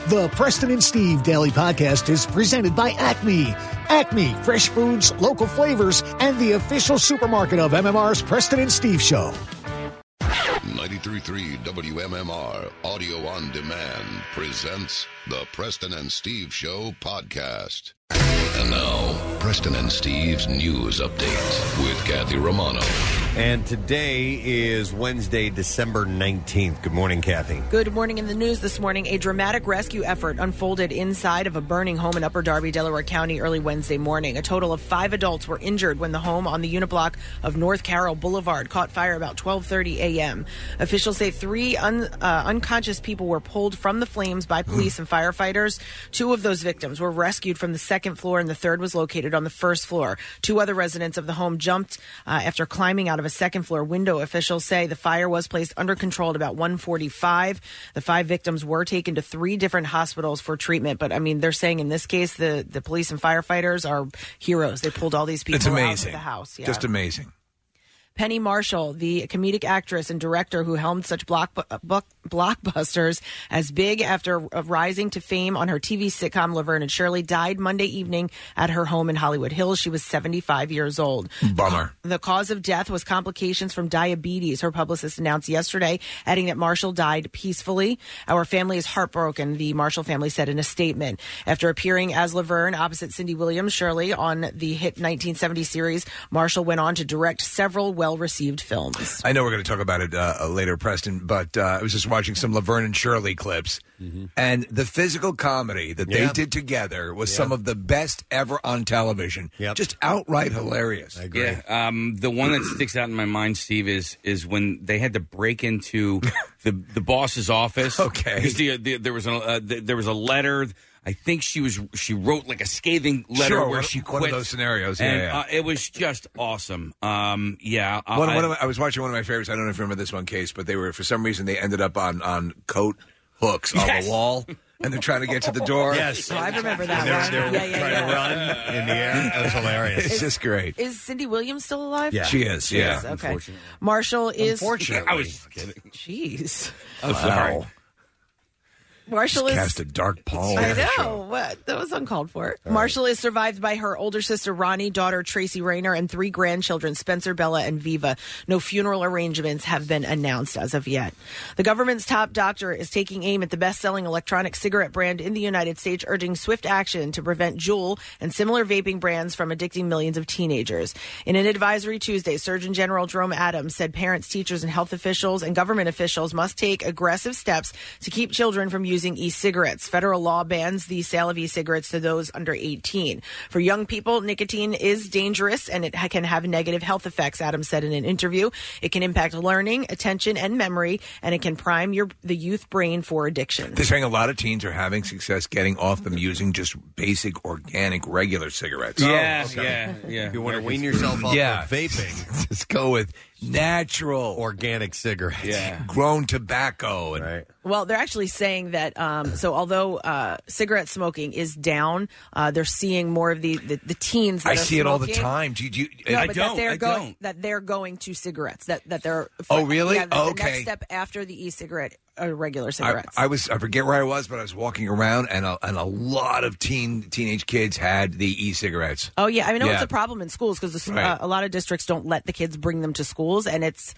The Preston and Steve Daily Podcast is presented by Acme. Acme, fresh foods, local flavors, and the official supermarket of MMR's Preston and Steve Show. 93.3 WMMR Audio on Demand presents the Preston and Steve Show podcast. And now, Preston and Steve's news update with Kathy Romano. And today is Wednesday, December 19th. Good morning, Kathy. Good morning. In the news this morning, a dramatic rescue effort unfolded inside of a burning home in Upper Darby, Delaware County early Wednesday morning. A total of 5 adults were injured when the home on the uniblock of North Carroll Boulevard caught fire about 12:30 a.m. Officials say 3 unconscious people were pulled from the flames by police and firefighters. 2 of those victims were rescued from the second floor, and the third was located on the first floor. 2 other residents of the home jumped after climbing out of a second-floor window. Officials say the fire was placed under control at about 1:45. The 5 victims were taken to 3 different hospitals for treatment. But, I mean, they're saying in this case the police and firefighters are heroes. They pulled all these people out of the house. Yeah. Just amazing. Penny Marshall, the comedic actress and director who helmed such blockbusters as Big after rising to fame on her TV sitcom Laverne and Shirley, died Monday evening at her home in Hollywood Hills. She was 75 years old. Bummer. The cause of death was complications from diabetes, her publicist announced yesterday, adding that Marshall died peacefully. Our family is heartbroken, the Marshall family said in a statement. After appearing as Laverne opposite Cindy Williams Shirley on the hit 1970 series, Marshall went on to direct several well-received films. I know we're going to talk about it later, Preston, but I was just watching some Laverne and Shirley clips, and the physical comedy that they did together was some of the best ever on television. Just outright hilarious. I agree. Yeah, the one that sticks out in my mind, Steve, is when they had to break into the boss's office. Okay, because there was a letter. I think she wrote like a scathing letter where she quit. One of those scenarios, and it was just awesome. I was watching one of my favorites. I don't know if you remember this one case, but they were, for some reason, they ended up on coat hooks on the wall, and they're trying to get to the door. Yes, I remember that They're one. trying to run in the air. That was hilarious. It's just great. Is Cindy Williams still alive? Yeah. She is. Yeah. Okay. Marshall is. Unfortunately. I was kidding. Jeez. I'm sorry. Marshall Just is cast a dark pall. I know. What? That was uncalled for. Marshall is survived by her older sister, Ronnie, daughter, Tracy Rayner, and 3 grandchildren, Spencer, Bella, and Viva. No funeral arrangements have been announced as of yet. The government's top doctor is taking aim at the best-selling electronic cigarette brand in the United States, urging swift action to prevent Juul and similar vaping brands from addicting millions of teenagers. In an advisory Tuesday, Surgeon General Jerome Adams said parents, teachers, and health officials and government officials must take aggressive steps to keep children from using e-cigarettes. Federal law bans the sale of e-cigarettes to those under 18. For young people, nicotine is dangerous and it can have negative health effects, Adams said in an interview. It can impact learning, attention, and memory, and it can prime the youth brain for addiction. They're saying a lot of teens are having success getting off them using just basic, organic, regular cigarettes. Yeah. If you want to wean yourself off of vaping, just go with natural, organic cigarettes. Grown tobacco. Right. Well, they're actually saying that, so although cigarette smoking is down, they're seeing more of the teens that I are see it all the smoking. time. No, but that they're going to cigarettes. That they're. Oh, really? Yeah, the Okay. next step after the e-cigarette are regular cigarettes. I forget where I was, but I was walking around, and a lot of teenage kids had the e-cigarettes. Oh, yeah. I mean, it's a problem in schools because a lot of districts don't let the kids bring them to schools, and it's,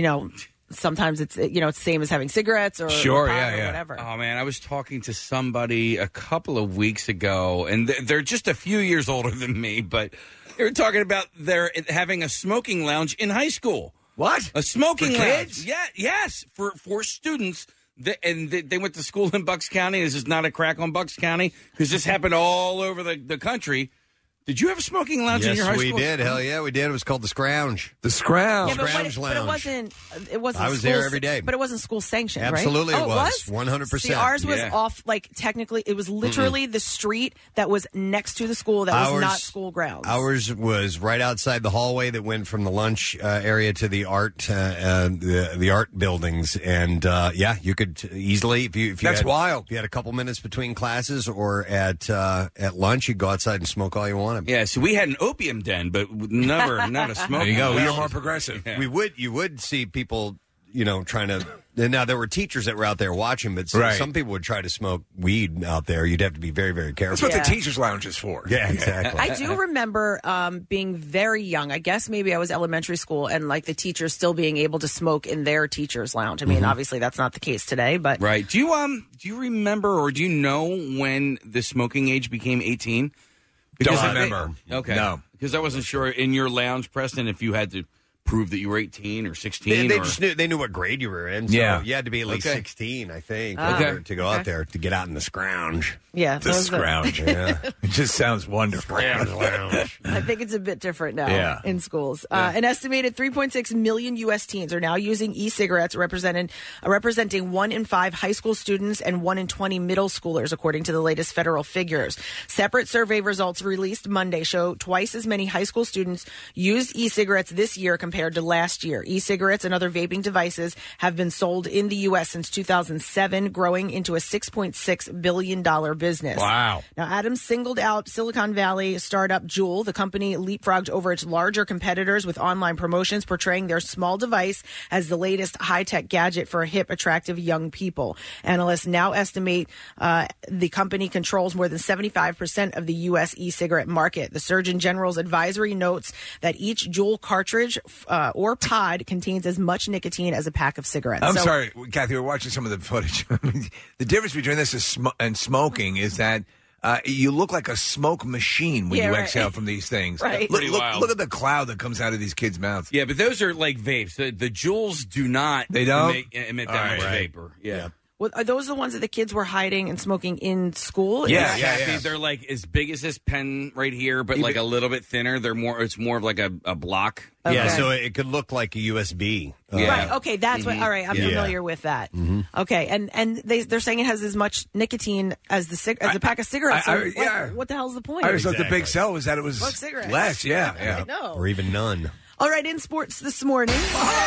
sometimes it's, it's the same as having cigarettes or sure, pot yeah. or whatever. Oh, man, I was talking to somebody a couple of weeks ago, and they're just a few years older than me, but they were talking about they're having a smoking lounge in high school. What? A smoking For lounge? kids? Yeah, yes, for students. They went to school in Bucks County. This is not a crack on Bucks County because this happened all over the country. Did you have a smoking lounge in your high school? Yes, we did. Hell yeah, we did. It was called the Scrounge. The Scrounge. Yeah, but Scrounge but Lounge. it wasn't. I was school, there every day. But it wasn't school sanctioned, Absolutely right? it was. 100%. See, ours was Yeah. off. Like technically, it was literally the street that was next to the school that was not school grounds. Ours was right outside the hallway that went from the lunch area to the art the art buildings, and you could easily if you That's had, wild. If you had a couple minutes between classes or at lunch, you'd go outside and smoke all you wanted. Yeah, so we had an opium den, but not a smoking. There you go. lounge. You're more progressive. Yeah. You would see people trying to. And now there were teachers that were out there watching, but some people would try to smoke weed out there. You'd have to be very, very careful. That's what the teachers' lounge is for. Yeah, exactly. I do remember being very young. I guess maybe I was elementary school, and like the teachers still being able to smoke in their teachers' lounge. I mean, obviously that's not the case today, but right. Do you remember or do you know when the smoking age became 18? Don't remember. Okay, no, because I wasn't sure in your lounge, Preston, if you had to prove that you were 18 or 16. They just knew what grade you were in. So you had to be at least 16, I think, to go out there, to get out in the scrounge. Yeah. The scrounge. It just sounds wonderful. I think it's a bit different now in schools. An estimated 3.6 million U.S. teens are now using e-cigarettes, representing 1 in 5 high school students and 1 in 20 middle schoolers, according to the latest federal figures. Separate survey results released Monday show twice as many high school students used e-cigarettes this year compared to last year. E-cigarettes and other vaping devices have been sold in the U.S. since 2007, growing into a $6.6 billion business. Wow. Now, Adams singled out Silicon Valley startup Juul. The company leapfrogged over its larger competitors with online promotions portraying their small device as the latest high-tech gadget for hip, attractive young people. Analysts now estimate the company controls more than 75% of the U.S. e-cigarette market. The Surgeon General's advisory notes that each Juul cartridge or pod contains as much nicotine as a pack of cigarettes. I'm sorry, Kathy, we're watching some of the footage. The difference between this and smoking is that you look like a smoke machine when you exhale from these things. Right. Look at the cloud that comes out of these kids' mouths. Yeah, but those are like vapes. The Juuls do not emit that much vapor. Yeah. Well, are those the ones that the kids were hiding and smoking in school? Yeah. They're like as big as this pen right here, but like a little bit thinner. It's more of like a block. Okay. Yeah, so it could look like a USB. Right. Okay, that's what. All right, I'm familiar with that. Okay, and they're saying it has as much nicotine as a pack of cigarettes. What the hell's the point? I always thought the big sell was that it was less. Yeah. I know. Or even none. All right, in sports this morning.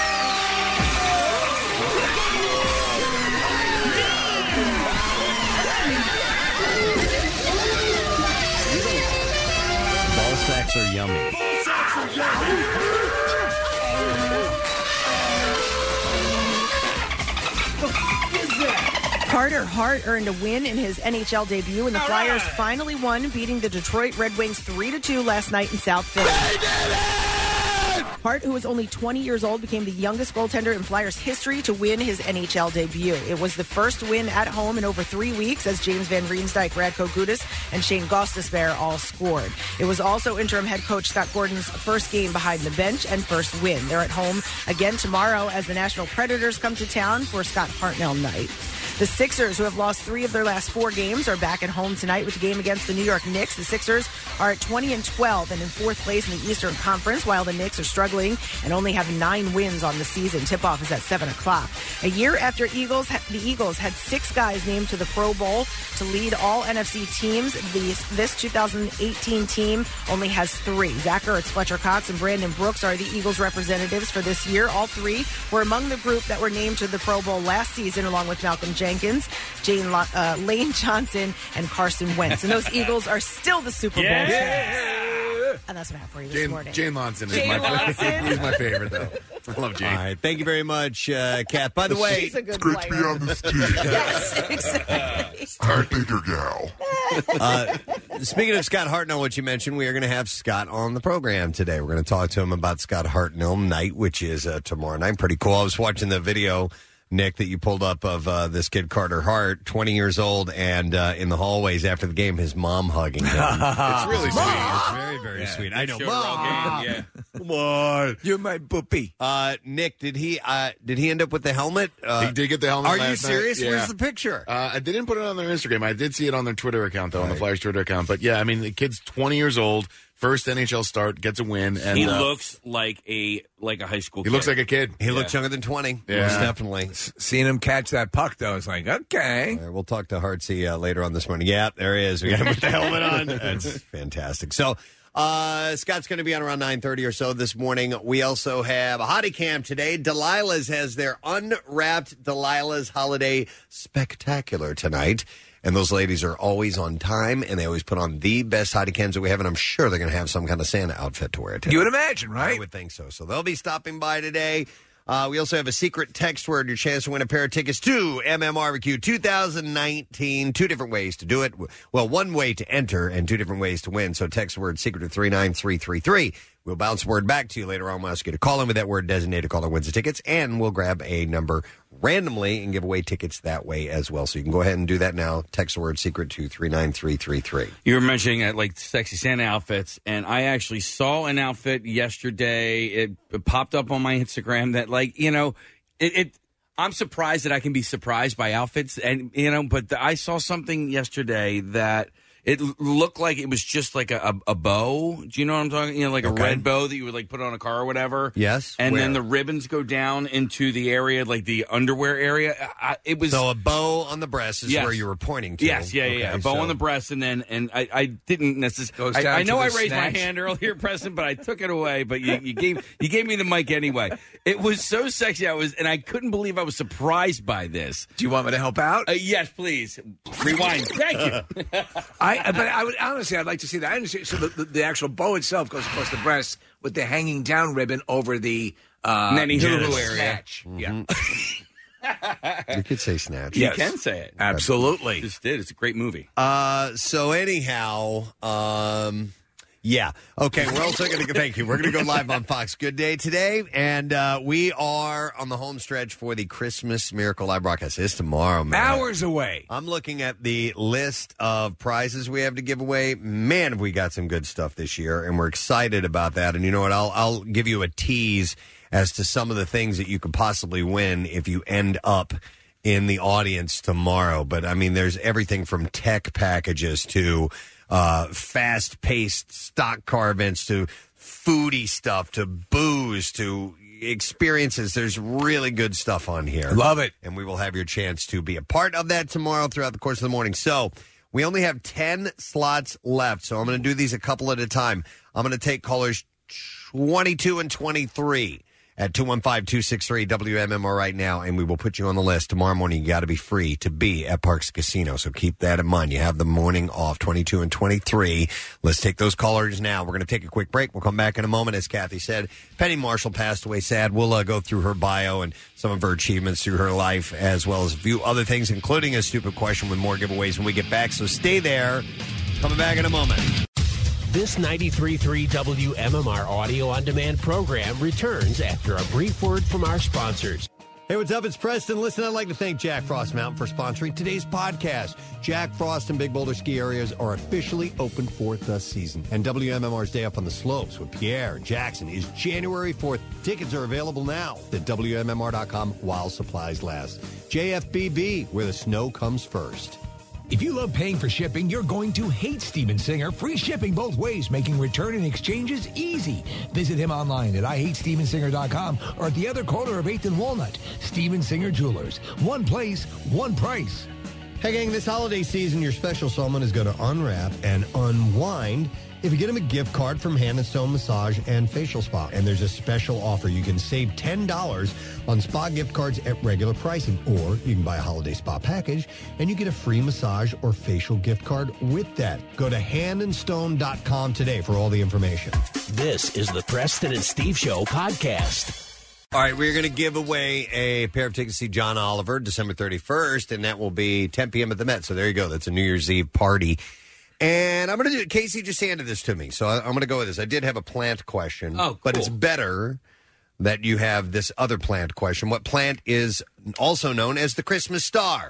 Ball sacks are yummy. Carter Hart earned a win in his NHL debut, and the Flyers finally won, beating the Detroit Red Wings 3-2 last night in South Philly. Hart, who was only 20 years old, became the youngest goaltender in Flyers history to win his NHL debut. It was the first win at home in over 3 weeks, as James Van Riemsdyk, Radko Gudas, and Shane Gostisbehere all scored. It was also interim head coach Scott Gordon's first game behind the bench and first win. They're at home again tomorrow as the Nashville Predators come to town for Scott Hartnell night. The Sixers, who have lost 3 of their last 4 games, are back at home tonight with the game against the New York Knicks. The Sixers are at 20-12 and in 4th place in the Eastern Conference, while the Knicks are struggling and only have 9 wins on the season. Tip-off is at 7 o'clock. A year after the Eagles had 6 guys named to the Pro Bowl to lead all NFC teams, this 2018 team only has 3. Zach Ertz, Fletcher Cox, and Brandon Brooks are the Eagles representatives for this year. All 3 were among the group that were named to the Pro Bowl last season, along with Malcolm Jenkins, Lane Johnson, and Carson Wentz. And those Eagles are still the Super Bowl champs. And that's what I have for you this morning. Jane Lonson is my favorite. He's my favorite, though. I love Jane. All right. Thank you very much, Kath. By the way, She's a good It's great to be player. on this team. Yes, exactly. I think your gal. Speaking of Scott Hartnell, which you mentioned, we are going to have Scott on the program today. We're going to talk to him about Scott Hartnell night, which is tomorrow night. Pretty cool. I was watching the video, Nick, that you pulled up of this kid, Carter Hart, 20 years old, and in the hallways after the game, his mom hugging him. It's really sweet. It's very, very sweet. I know. Mom! Yeah. Come on. You're my boopy. Nick, did he end up with the helmet? He did get the helmet Are you last night. serious? Yeah. Where's the picture? I didn't put it on their Instagram. I did see it on their Twitter account, though, on the Flyers Twitter account. But, yeah, I mean, the kid's 20 years old, first NHL start, gets a win. And He looks like a high school kid. He looks like a kid. He looks younger than 20. Yeah. Most definitely. Seeing him catch that puck, though, it's like, okay. We'll talk to Hartsey later on this morning. Yeah, there he is. We got him with the helmet on. That's fantastic. So, Scott's going to be on around 9:30 or so this morning. We also have a hottie cam today. Delilah's has their Unwrapped Delilah's Holiday Spectacular tonight. And those ladies are always on time, and they always put on the best hottie cams that we have, and I'm sure they're going to have some kind of Santa outfit to wear today. You would imagine, right? I would think so. So they'll be stopping by today. We also have a secret text word, your chance to win a pair of tickets to MMRBQ 2019. 2 different ways to do it. Well, 1 way to enter and 2 different ways to win. So text word secret to 39333. We'll bounce word back to you later on. We'll ask you to call in with that word. Designated caller wins the tickets, and we'll grab a number randomly and give away tickets that way as well. So you can go ahead and do that now. Text the word secret to 39333. You were mentioning like sexy Santa outfits, and I actually saw an outfit yesterday. It popped up on my Instagram that, like, you know, I'm surprised that I can be surprised by outfits, and you know, but I saw something yesterday that it looked like it was just like a bow. Do you know what I'm talking? You know, like a red bow that you would like put on a car or whatever. Yes. And then the ribbons go down into the area, like the underwear area. It was so a bow on the breast is where you were pointing to. Yes, yeah. A bow on the breast, and I didn't necessarily. I know I raised my hand earlier, Preston, but I took it away. But you gave me the mic anyway. It was so sexy. And I couldn't believe I was surprised by this. Do you want me to help out? Yes, please. Rewind. Thank you. But I would honestly, I'd like to see that. I understand. So the actual bow itself goes across the breast with the hanging down ribbon over the nanny hoo-hoo area. Snatch. Mm-hmm. Yeah. You could say snatch. You can say it. Absolutely. Just did. It's a great movie. So anyhow, yeah. Okay, we're also going to thank you. We're going to go live on Fox Good Day today, and we are on the home stretch for the Christmas Miracle Live broadcast. It's tomorrow, man. Hours away. I'm looking at the list of prizes we have to give away. Man, have we got some good stuff this year, and we're excited about that. And you know what? I'll give you a tease as to some of the things that you could possibly win if you end up in the audience tomorrow. But, I mean, there's everything from tech packages to fast-paced stock car events to foodie stuff to booze to experiences. There's really good stuff on here. Love it. And we will have your chance to be a part of that tomorrow throughout the course of the morning. So we only have 10 slots left, so I'm going to do these a couple at a time. I'm going to take callers 22 and 23 at 215-263-WMMR right now, and we will put you on the list. Tomorrow morning, you got to be free to be at Parks Casino, so keep that in mind. You have the morning off, 22 and 23. Let's take those callers now. We're going to take a quick break. We'll come back in a moment. As Kathy said, Penny Marshall passed away sad. We'll go through her bio and some of her achievements through her life, as well as a few other things, including a stupid question with more giveaways when we get back, so stay there. Coming back in a moment. This 93.3 WMMR audio-on-demand program returns after a brief word from our sponsors. Hey, what's up? It's Preston. Listen, I'd like to thank Jack Frost Mountain for sponsoring today's podcast. Jack Frost and Big Boulder ski areas are officially open for the season. And WMMR's Day Up on the Slopes with Pierre and Jackson is January 4th. Tickets are available now at WMMR.com while supplies last. JFBB, where the snow comes first. If you love paying for shipping, you're going to hate Steven Singer. Free shipping both ways, making return and exchanges easy. Visit him online at IHateStevenSinger.com or at the other corner of 8th and Walnut. Steven Singer Jewelers. One place, one price. Hey, gang, this holiday season, your special someone is going to unwrap and unwind if you get them a gift card from Hand & Stone Massage and Facial Spa. And there's a special offer. You can save $10 on spa gift cards at regular pricing. Or you can buy a holiday spa package and you get a free massage or facial gift card with that. Go to handandstone.com today for all the information. This is the Preston and Steve Show podcast. All right, we're going to give away a pair of tickets to see John Oliver December 31st, and that will be 10 p.m. at the Met. So there you go. That's a New Year's Eve party. And I'm going to do it. Casey just handed this to me, so I'm going to go with this. I did have a plant question, but it's better that you have this other plant question. What plant is also known as the Christmas star?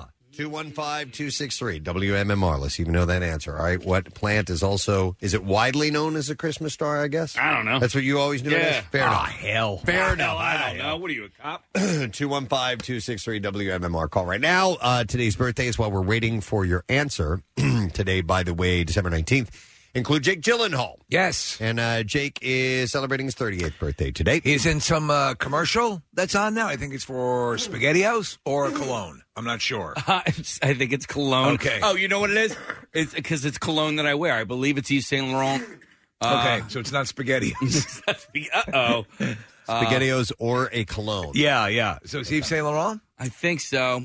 215-263 WMMR. Let's see if you know that answer. All right, what plant is it widely known as a Christmas star, I guess? I don't know. That's what you always knew it as? Fair enough. Hell. Fair enough. I don't know. What are you, a cop? 215-263 WMMR. Call right now. Today's birthday is while we're waiting for your answer. Today, by the way, December 19th, include Jake Gyllenhaal. Yes. And Jake is celebrating his 38th birthday today. He's in some commercial that's on now. I think it's for SpaghettiOs or Cologne. I'm not sure. I think it's Cologne. Okay. Oh, you know what it is? It's because it's Cologne that I wear. I believe it's Yves Saint Laurent. Okay, so it's not SpaghettiOs. Uh-oh. SpaghettiOs or a cologne. Yeah. So it's Yves Saint Laurent? I think so.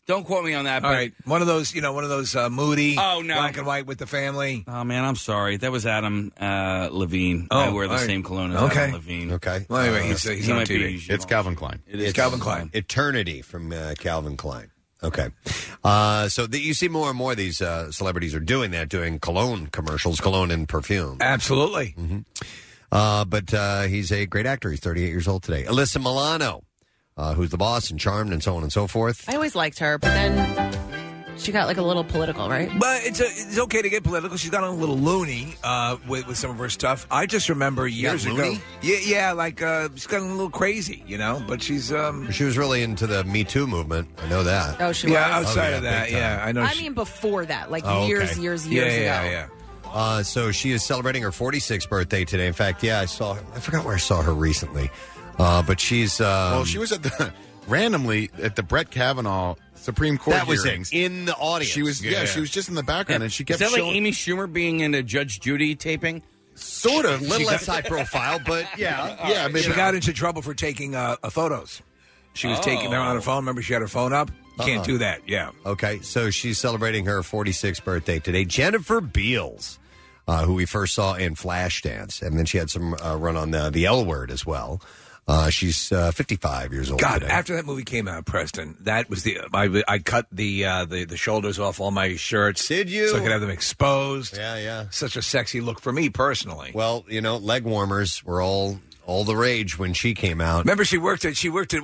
Don't quote me on that. All but, right, one of those moody, Oh, no. black and white with the family. Oh man, I'm sorry. That was Adam Levine. Oh, I wear the all right. same cologne as Okay. Adam Levine. Okay. Well, anyway, he's He on might TV. be, It's Calvin Klein. It's Calvin Klein. Eternity from Calvin Klein. Okay. So you see more and more of these celebrities are doing that, doing cologne commercials, cologne and perfume. Absolutely. But he's a great actor. He's 38 years old today. Alyssa Milano, who's the boss and Charmed and so on and so forth. I always liked her, but then she got like a little political, right? But it's okay to get political. She's gotten a little loony with some of her stuff. I just remember years ago. loony? Yeah, like she's gotten a little crazy, But she's She was really into the Me Too movement. I know that. Oh, she yeah, was? outside Oh, yeah, of that, big time. yeah, I know. I mean, before that, like Oh, okay. years ago. yeah. So she is celebrating her 46th birthday today. In fact, I forgot where I saw her recently. But she's... Well, she was randomly at the Brett Kavanaugh Supreme Court that was hearings. it, in the audience. She was, she was just in the background, and she kept Is that showing... like Amy Schumer being in a Judge Judy taping? Sort of. A little less high profile, but yeah. Yeah, maybe. She got into trouble for taking photos. She was taking her on her phone. Remember, she had her phone up. Can't do that. Yeah. Okay, so she's celebrating her 46th birthday today. Jennifer Beals, who we first saw in Flashdance, and then she had some run on the L Word as well. She's 55 years old God, today. after that movie came out, Preston, that was I cut the shoulders off all my shirts. Did you? So I could have them exposed. Yeah. Such a sexy look for me personally. Well, leg warmers were all the rage when she came out. Remember, she worked at she was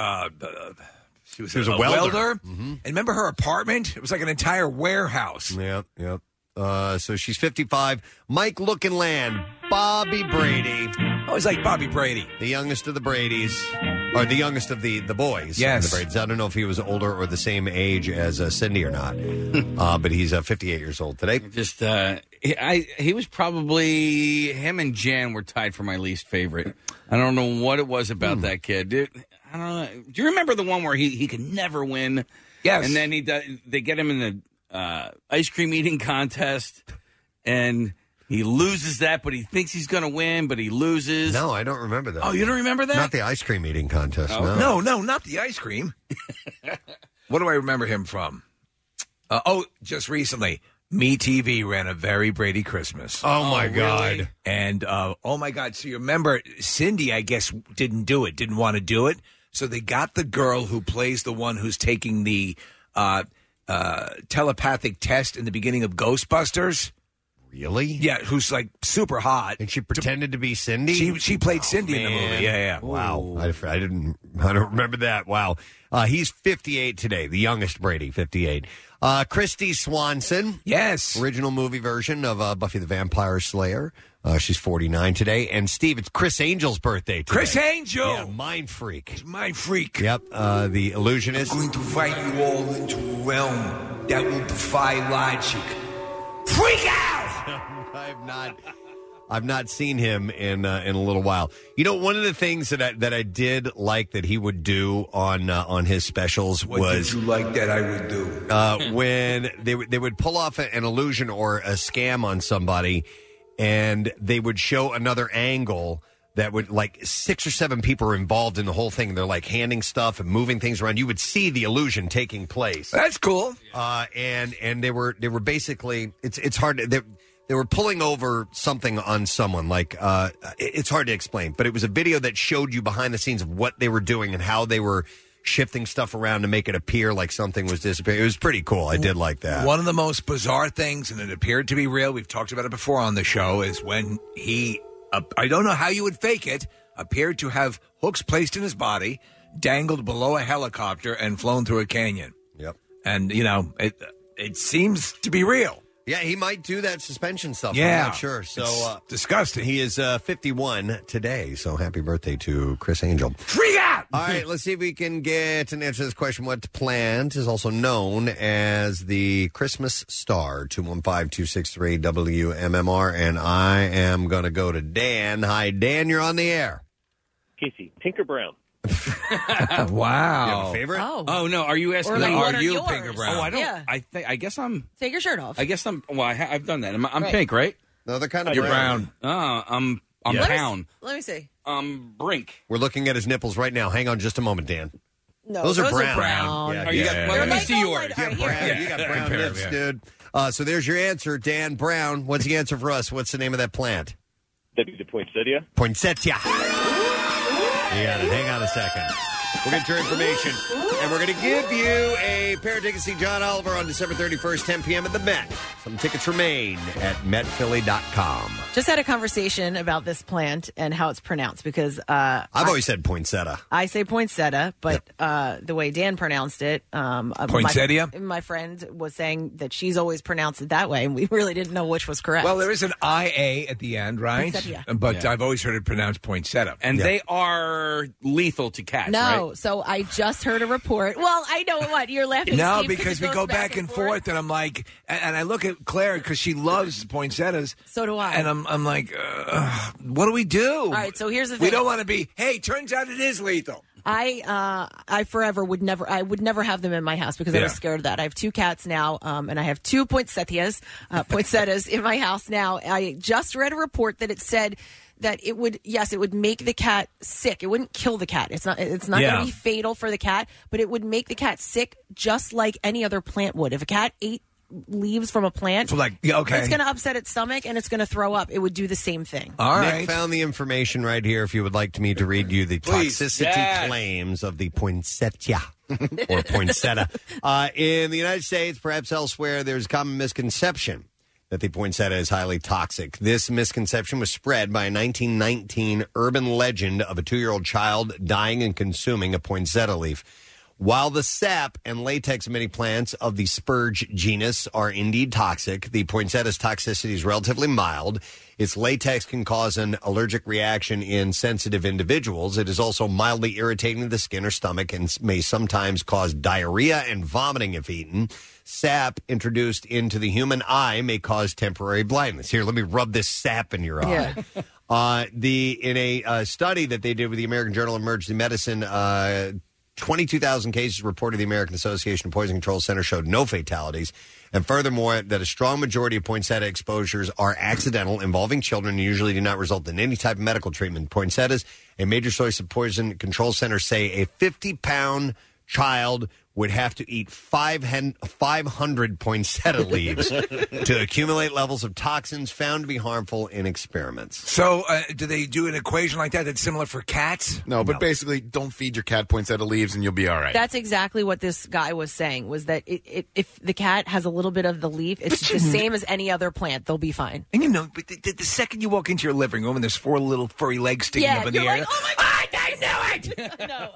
a welder. Mm-hmm. And remember her apartment? It was like an entire warehouse. Yep. So she's 55. Mike Lookinland, Bobby Brady. I always like Bobby Brady. The youngest of the Bradys, or the youngest of the boys. Yes. The Bradys. I don't know if he was older or the same age as Cindy or not. But he's 58 years old today. Just, he was probably, him and Jan were tied for my least favorite. I don't know what it was about that kid. Dude, I don't know. Do you remember the one where he could never win? Yes. And then they get him in the ice cream eating contest, and he loses that, but he thinks he's going to win, but he loses. No, I don't remember that. Oh, you don't remember that? Not the ice cream eating contest. No, not the ice cream. What do I remember him from? Just recently, MeTV ran a very Brady Christmas. Oh, my God. Really? And, oh, my God. So you remember Cindy, I guess, didn't want to do it. So they got the girl who plays the one who's taking the telepathic test in the beginning of Ghostbusters. Really? Yeah, who's like super hot. And she pretended to be Cindy? She played Cindy in the movie. Yeah. Wow. I don't remember that. Wow. He's 58 today, the youngest Brady, 58. Christy Swanson. Yes. Original movie version of Buffy the Vampire Slayer. She's 49 today. And Steve, it's Chris Angel's birthday today. Chris Angel. Yeah, Mind Freak. Mind Freak. Yep. The Illusionist. I'm going to invite you all into a realm that will defy logic. Freak out! I've not seen him in a little while. One of the things that I did like that he would do on his specials What was did you like that I would do? when they would pull off an illusion or a scam on somebody, and they would show another angle that would, like, 6 or 7 people are involved in the whole thing. They're like handing stuff and moving things around. You would see the illusion taking place. That's cool. And they were basically, it's hard to, they were pulling over something on someone. Like, it's hard to explain, but it was a video that showed you behind the scenes of what they were doing and how they were shifting stuff around to make it appear like something was disappearing. It was pretty cool. I did like that. One of the most bizarre things, and it appeared to be real, we've talked about it before on the show, is when he, I don't know how you would fake it, appeared to have hooks placed in his body, dangled below a helicopter, and flown through a canyon. Yep. And, it seems to be real. Yeah, he might do that suspension stuff. Yeah. I'm not sure. So it's disgusting. He is 51 today. So happy birthday to Chris Angel. Freak out! All right, let's see if we can get an answer to this question. What plant is also known as the Christmas Star? 215-263-WMMR. And I am going to go to Dan. Hi, Dan. You're on the air. Casey, Tinker Brown. Wow. You have a favorite? Oh no! Are you asking? Or like, what are are you yours? Pinker Brown? Oh, I don't. Yeah. I guess I'm. Take your shirt off. I guess I'm. Well, I've done that. I'm Right. pink, right? No, they're kind of You're brown. I'm Yeah. pound. Let me see. Brink. We're looking at his nipples right now. Hang on just a moment, Dan. No, those are brown. Yeah, let me see yours. You got brown lips, dude. So there's your answer, Dan Brown. What's the answer for us? What's the name of that plant? That'd be the poinsettia. Poinsettia. You got it. Hang on a second. We'll get your information, and we're going to give you a pair of tickets to see John Oliver on December 31st, 10 p.m. at the Met. Some tickets remain at metphilly.com. Just had a conversation about this plant and how it's pronounced because I've always said poinsettia. I say poinsettia, but the way Dan pronounced it, poinsettia. My friend was saying that she's always pronounced it that way, and we really didn't know which was correct. Well, there is an IA at the end, right? Poinsettia. But I've always heard it pronounced poinsettia. And they are lethal to cats, no, right? So I just heard a report. Well, I know what you're laughing. No, Steve, because we go back and forth, and I'm like, and I look at Claire because she loves poinsettias. So do I. And I'm like, what do we do? All right, so here's the thing. We don't want to be. Hey, turns out it is lethal. I forever would never have them in my house because I was scared of that. I have 2 cats now, and I have 2 poinsettias in my house now. I just read a report that it said that it would make the cat sick. It wouldn't kill the cat. It's not going to be fatal for the cat, but it would make the cat sick just like any other plant would. If a cat ate leaves from a plant, it's going to upset its stomach and it's going to throw up. It would do the same thing. All right. Nick found the information right here if you would like me to read you the toxicity claims of the poinsettia. Or poinsettia. In the United States, perhaps elsewhere, there's a common misconception that the poinsettia is highly toxic. This misconception was spread by a 1919 urban legend of a 2-year-old child dying and consuming a poinsettia leaf. While the sap and latex of many plants of the spurge genus are indeed toxic, the poinsettia's toxicity is relatively mild. Its latex can cause an allergic reaction in sensitive individuals. It is also mildly irritating to the skin or stomach and may sometimes cause diarrhea and vomiting if eaten. Sap introduced into the human eye may cause temporary blindness. Here, let me rub this sap in your eye. In a study that they did with the American Journal of Emergency Medicine, 22,000 cases reported. The American Association of Poison Control Center showed no fatalities. And furthermore, that a strong majority of poinsettia exposures are accidental, involving children, and usually do not result in any type of medical treatment. Poinsettias, a major source of poison control centers say a 50-pound child would have to eat 500 poinsettia leaves to accumulate levels of toxins found to be harmful in experiments. So, do they do an equation like that that's similar for cats? No, but basically, don't feed your cat poinsettia leaves and you'll be all right. That's exactly what this guy was saying, was that if the cat has a little bit of the leaf, it's the same as any other plant. They'll be fine. And but the second you walk into your living room and there's 4 little furry legs sticking up in the air. Like, oh my God, I knew it! No,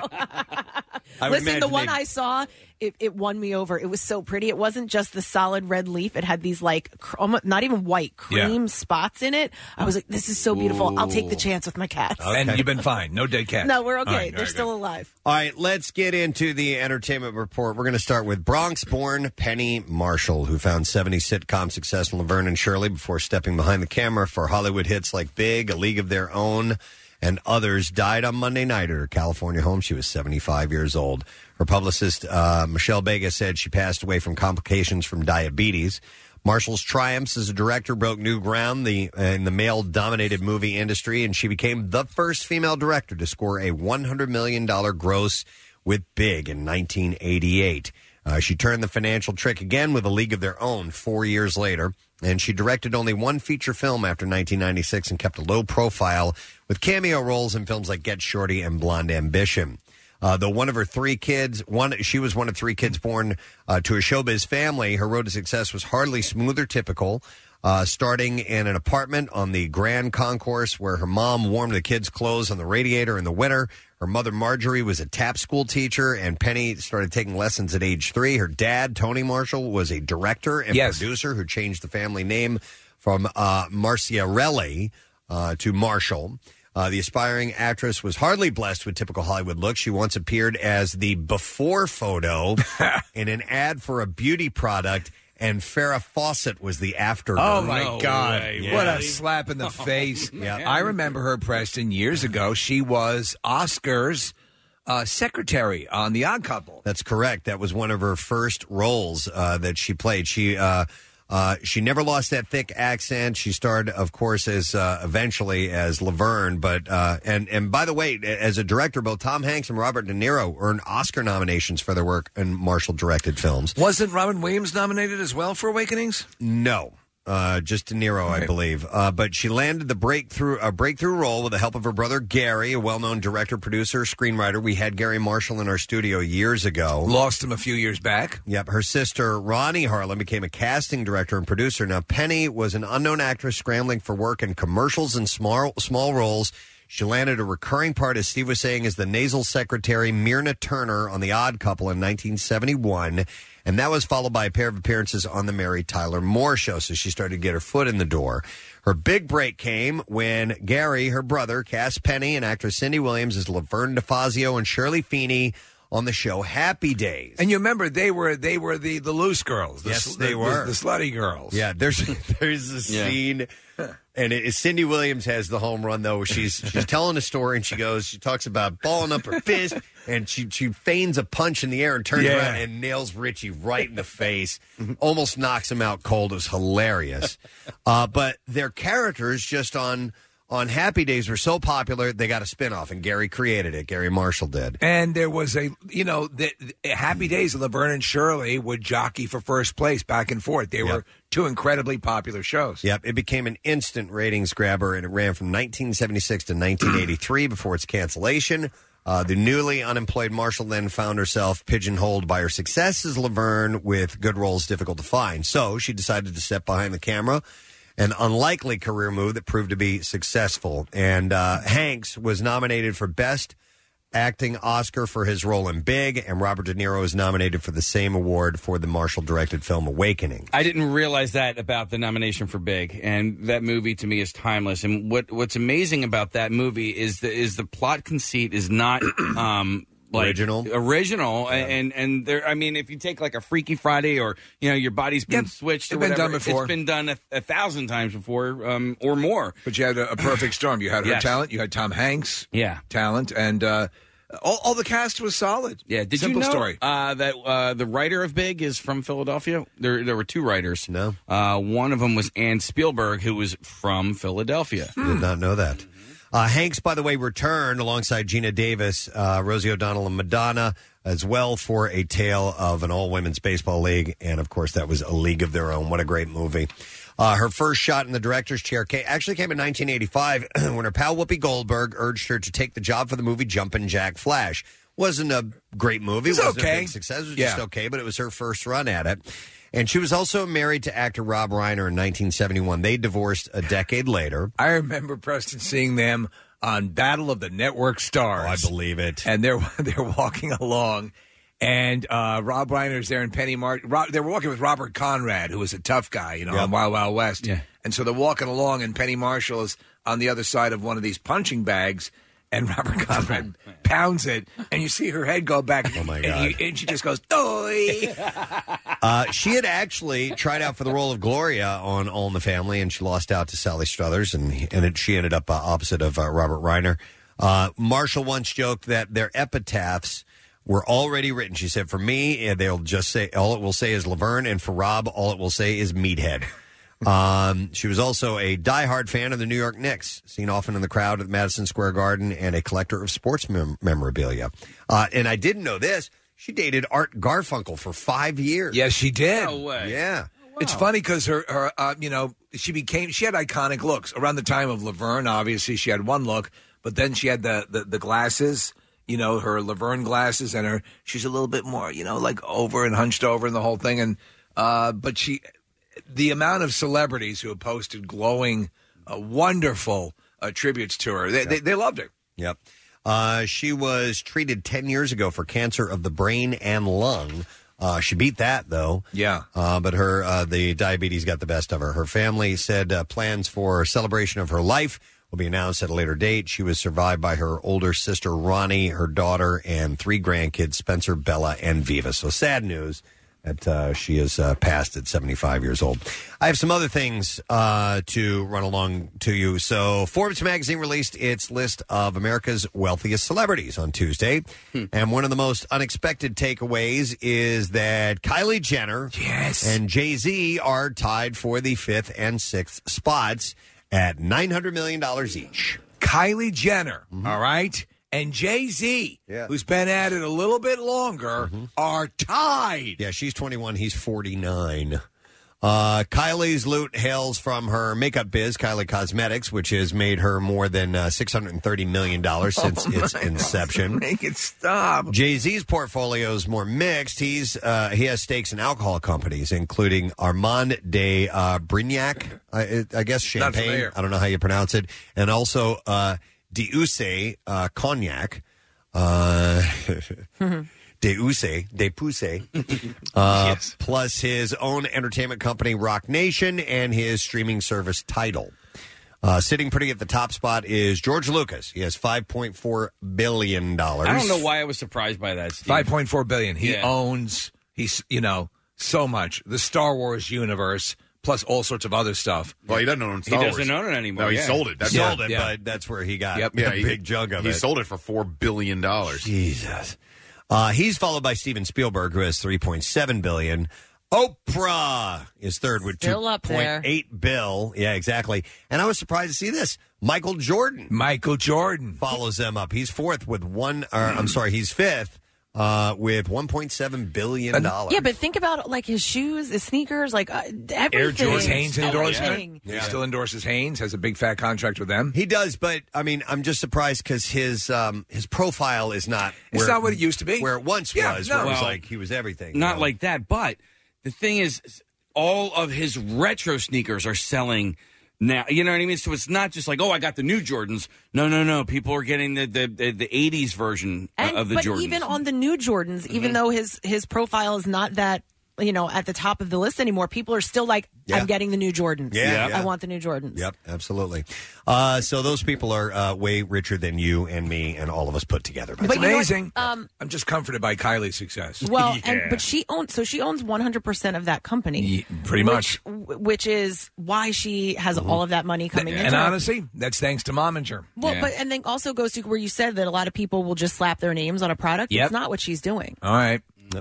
I know. Listen, the one I saw, it won me over. It was so pretty. It wasn't just the solid red leaf. It had these not even white cream spots in it. I was like, this is so beautiful. Ooh. I'll take the chance with my cats. Okay. And you've been fine. No dead cats. No, we're okay. Right, they're still alive. All right, let's get into the entertainment report. We're going to start with Bronx-born Penny Marshall, who found 70s sitcom success in Laverne and Shirley before stepping behind the camera for Hollywood hits like Big, A League of Their Own, and others, died on Monday night at her California home. She was 75 years old. Her publicist, Michelle Bega, said she passed away from complications from diabetes. Marshall's triumphs as a director broke new ground in the male-dominated movie industry, and she became the first female director to score a $100 million gross with Big in 1988. She turned the financial trick again with A League of Their Own 4 years later, and she directed only one feature film after 1996 and kept a low profile with cameo roles in films like Get Shorty and Blonde Ambition. Though one of her 3 kids, she was one of 3 kids born to a showbiz family, her road to success was hardly smooth or typical. Starting in an apartment on the Grand Concourse where her mom warmed the kids' clothes on the radiator in the winter. Her mother, Marjorie, was a tap school teacher, and Penny started taking lessons at age 3. Her dad, Tony Marshall, was a director and producer who changed the family name from Marciarelli to Marshall. The aspiring actress was hardly blessed with typical Hollywood looks. She once appeared as the before photo in an ad for a beauty product, and Farrah Fawcett was the after. Oh, my God. What a slap in the face. I remember her, Preston, years ago. She was Oscar's secretary on The Odd Couple. That's correct. That was one of her first roles that she played. She She never lost that thick accent. She starred, of course, as eventually as Laverne. But and by the way, as a director, both Tom Hanks and Robert De Niro earned Oscar nominations for their work in Marshall-directed films. Wasn't Robin Williams nominated as well for Awakenings? No. Just De Niro, I believe. But she landed a breakthrough role with the help of her brother Gary, a well-known director, producer, screenwriter. We had Gary Marshall in our studio years ago. Lost him a few years back. Yep. Her sister, Ronnie Harlan, became a casting director and producer. Now, Penny was an unknown actress scrambling for work in commercials and small roles. She landed a recurring part, as Steve was saying, as the nasal secretary Myrna Turner on The Odd Couple in 1971. And that was followed by a pair of appearances on The Mary Tyler Moore Show. So she started to get her foot in the door. Her big break came when Gary, her brother, cast Penny and actress Cindy Williams as Laverne DeFazio and Shirley Feeney on the show Happy Days. And you remember they were the loose girls. They were the slutty girls. Yeah, there's a scene, and Cindy Williams has the home run though. She's telling a story, and she talks about balling up her fist, and she feigns a punch in the air and turns around and nails Richie right in the face, almost knocks him out cold. It was hilarious. But their characters just on Happy Days were so popular, they got a spinoff, and Gary created it. Gary Marshall did. And there was the Happy Days, Laverne and Shirley would jockey for first place back and forth. They were two incredibly popular shows. Yep, it became an instant ratings grabber, and it ran from 1976 to 1983 before its cancellation. The newly unemployed Marshall then found herself pigeonholed by her success as Laverne, with good roles difficult to find. So she decided to step behind the camera. An unlikely career move that proved to be successful. And Hanks was nominated for Best Acting Oscar for his role in Big, and Robert De Niro was nominated for the same award for the Marshall-directed film Awakening. I didn't realize that about the nomination for Big, and that movie to me is timeless. And what's amazing about that movie is the plot conceit is not original, and there. I mean, if you take like a Freaky Friday, or your body's been switched, or been whatever, done before. It's been done 1,000 times before, or more. But you had a perfect storm. You had her talent. You had Tom Hanks, talent, and all the cast was solid. Yeah, did Simple you know story. that the writer of Big is from Philadelphia? There were two writers. No, one of them was Ann Spielberg, who was from Philadelphia. Did not know that. Hanks, by the way, returned alongside Gina Davis, Rosie O'Donnell, and Madonna as well for A Tale of an All-Women's Baseball League. And, of course, that was A League of Their Own. What a great movie. Her first shot in the director's chair actually came in 1985 when her pal Whoopi Goldberg urged her to take the job for the movie Jumpin' Jack Flash. Wasn't a great movie. It was wasn't okay. a big success. It was just okay, but it was her first run at it. And she was also married to actor Rob Reiner in 1971. They divorced a decade later. I remember, Preston, seeing them on Battle of the Network Stars. Oh, I believe it. And they're walking along, and Rob Reiner's there, and Penny they were walking with Robert Conrad, who was a tough guy, on Wild Wild West. Yeah. And so they're walking along, and Penny Marshall is on the other side of one of these punching bags, and Robert Conrad pounds it, and you see her head go back. Oh, my God. And she just goes, "Oi!" She had actually tried out for the role of Gloria on All in the Family, and she lost out to Sally Struthers, and she ended up opposite of Robert Reiner. Marshall once joked that their epitaphs were already written. She said, "For me, they'll just say, all it will say is Laverne, and for Rob, all it will say is Meathead." She was also a diehard fan of the New York Knicks, seen often in the crowd at Madison Square Garden, and a collector of sports memorabilia. And I didn't know this. She dated Art Garfunkel for 5 years. Yes, she did. No way. Yeah. It's funny because she had iconic looks around the time of Laverne. Obviously, she had one look, but then she had the glasses, her Laverne glasses, and she's a little bit more, like over and hunched over and the whole thing. And but the amount of celebrities who have posted glowing, wonderful tributes to her, they loved her. Yep. She was treated 10 years ago for cancer of the brain and lung. She beat that, though. Yeah. But the diabetes got the best of her. Her family said plans for a celebration of her life will be announced at a later date. She was survived by her older sister, Ronnie, her daughter, and 3 grandkids, Spencer, Bella, and Viva. So sad news She is passed at 75 years old. I have some other things to run along to you. So Forbes magazine released its list of America's wealthiest celebrities on Tuesday. And one of the most unexpected takeaways is that Kylie Jenner and Jay-Z are tied for the 5th and 6th spots at $900 million each. Kylie Jenner, all right, and Jay-Z, who's been at it a little bit longer, are tied. Yeah, she's 21. He's 49. Kylie's loot hails from her makeup biz, Kylie Cosmetics, which has made her more than $630 million since its inception. Make it stop. Jay-Z's portfolio is more mixed. he has stakes in alcohol companies, including Armand de Brignac, I guess champagne. I don't know how you pronounce it. And also D'Ussé Cognac. D'Ussé, plus his own entertainment company, Rock Nation, and his streaming service, Tidal. Sitting pretty at the top spot is George Lucas. He has $5.4 billion. I don't know why I was surprised by that, Steve. $5.4 billion. He owns, so much. The Star Wars universe, plus all sorts of other stuff. Well, he doesn't own Star Wars. He doesn't own it anymore. No, he sold it. But that's where he got a big chunk of it. He sold it for $4 billion. Jesus. He's followed by Steven Spielberg, who has $3.7 billion. Oprah is third with $2.8 billion. Yeah, exactly. And I was surprised to see this. Michael Jordan follows them up. He's fourth with he's fifth. With $1.7 billion. Yeah, but think about his shoes, his sneakers, everything. Air Jordan Hanes endorsement. Everything. He still endorses Hanes, has a big fat contract with them. He does, but I'm just surprised because his profile is not. It's not what it used to be. Where it once was. Where it was like he was everything. Not like that, but the thing is, all of his retro sneakers are selling now. You know what I mean? So it's not just like, I got the new Jordans. No. People are getting the 80s version of the Jordans. But even on the new Jordans, even though his profile is not that, at the top of the list anymore, people are still like, I'm getting the new Jordans. Yeah. I want the new Jordans. Yep, absolutely. So those people are way richer than you and me and all of us put together. It's amazing. I'm just comforted by Kylie's success. Well, but she owns 100% of that company. Pretty much. Which is why she has all of that money coming in. And honestly, that's thanks to Mominger. Well, and then also goes to where you said that a lot of people will just slap their names on a product. Yep. It's not what she's doing. All right.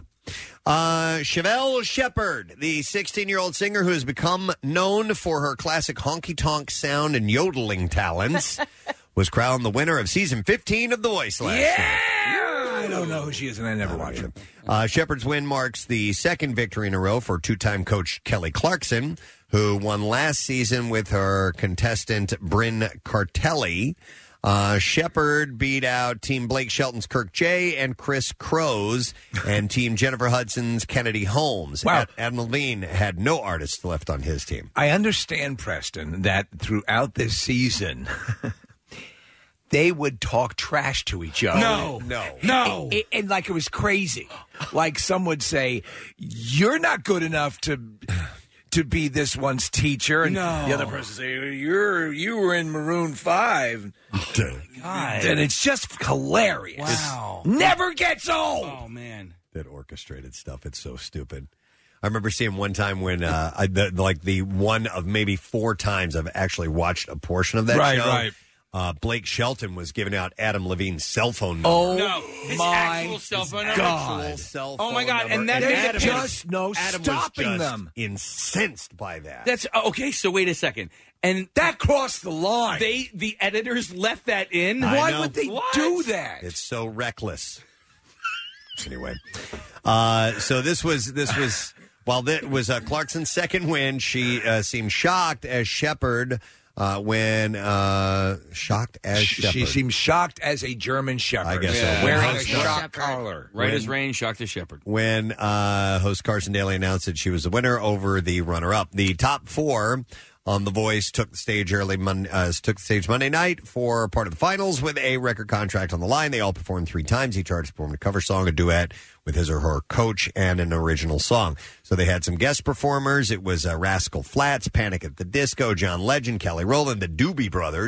Chevelle Shepherd, the 16-year-old singer who has become known for her classic honky-tonk sound and yodeling talents, was crowned the winner of season 15 of The Voice last night. I don't know who she is, and I never watched it. Shepherd's win marks the second victory in a row for two-time coach Kelly Clarkson, who won last season with her contestant Bryn Cartelli. Shepherd beat out Team Blake Shelton's Kirk J. and Chris Crowe's and Team Jennifer Hudson's Kennedy Holmes. Wow. Adam Levine had no artists left on his team. I understand, Preston, that throughout this season, they would talk trash to each other. No. And like it was crazy. Like some would say, you're not good enough to be this one's teacher, and the other person say, you were in Maroon 5. God. And it's just hilarious. Wow. Never gets old. Oh, man. That orchestrated stuff, it's so stupid. I remember seeing one time when, the one of maybe 4 times I've actually watched a portion of that show. Right. Blake Shelton was giving out Adam Levine's cell phone number. Oh, no. His my actual cell phone number? God. Cell Oh, my phone God. number. And that Adam just no Adam stopping was just them. incensed by that. That's okay. So wait a second. And that crossed the line. The editors left that in. Why would they do that? It's so reckless. Anyway, so this was while that was Clarkson's second win. She seemed shocked as Shepherd. Shocked as Shepherd. She seemed shocked as a German Shepherd. I guess so. Wearing a shock collar. Right as rain, shocked as Shepherd. When host Carson Daly announced that she was the winner over the runner-up. The top 4 on The Voice took the stage Monday night for part of the finals with a record contract on the line. They all performed 3 times. Each artist performed a cover song, a duet with his or her coach, and an original song. So they had some guest performers. It was Rascal Flatts, Panic at the Disco, John Legend, Kelly Rowland, the Doobie Brothers,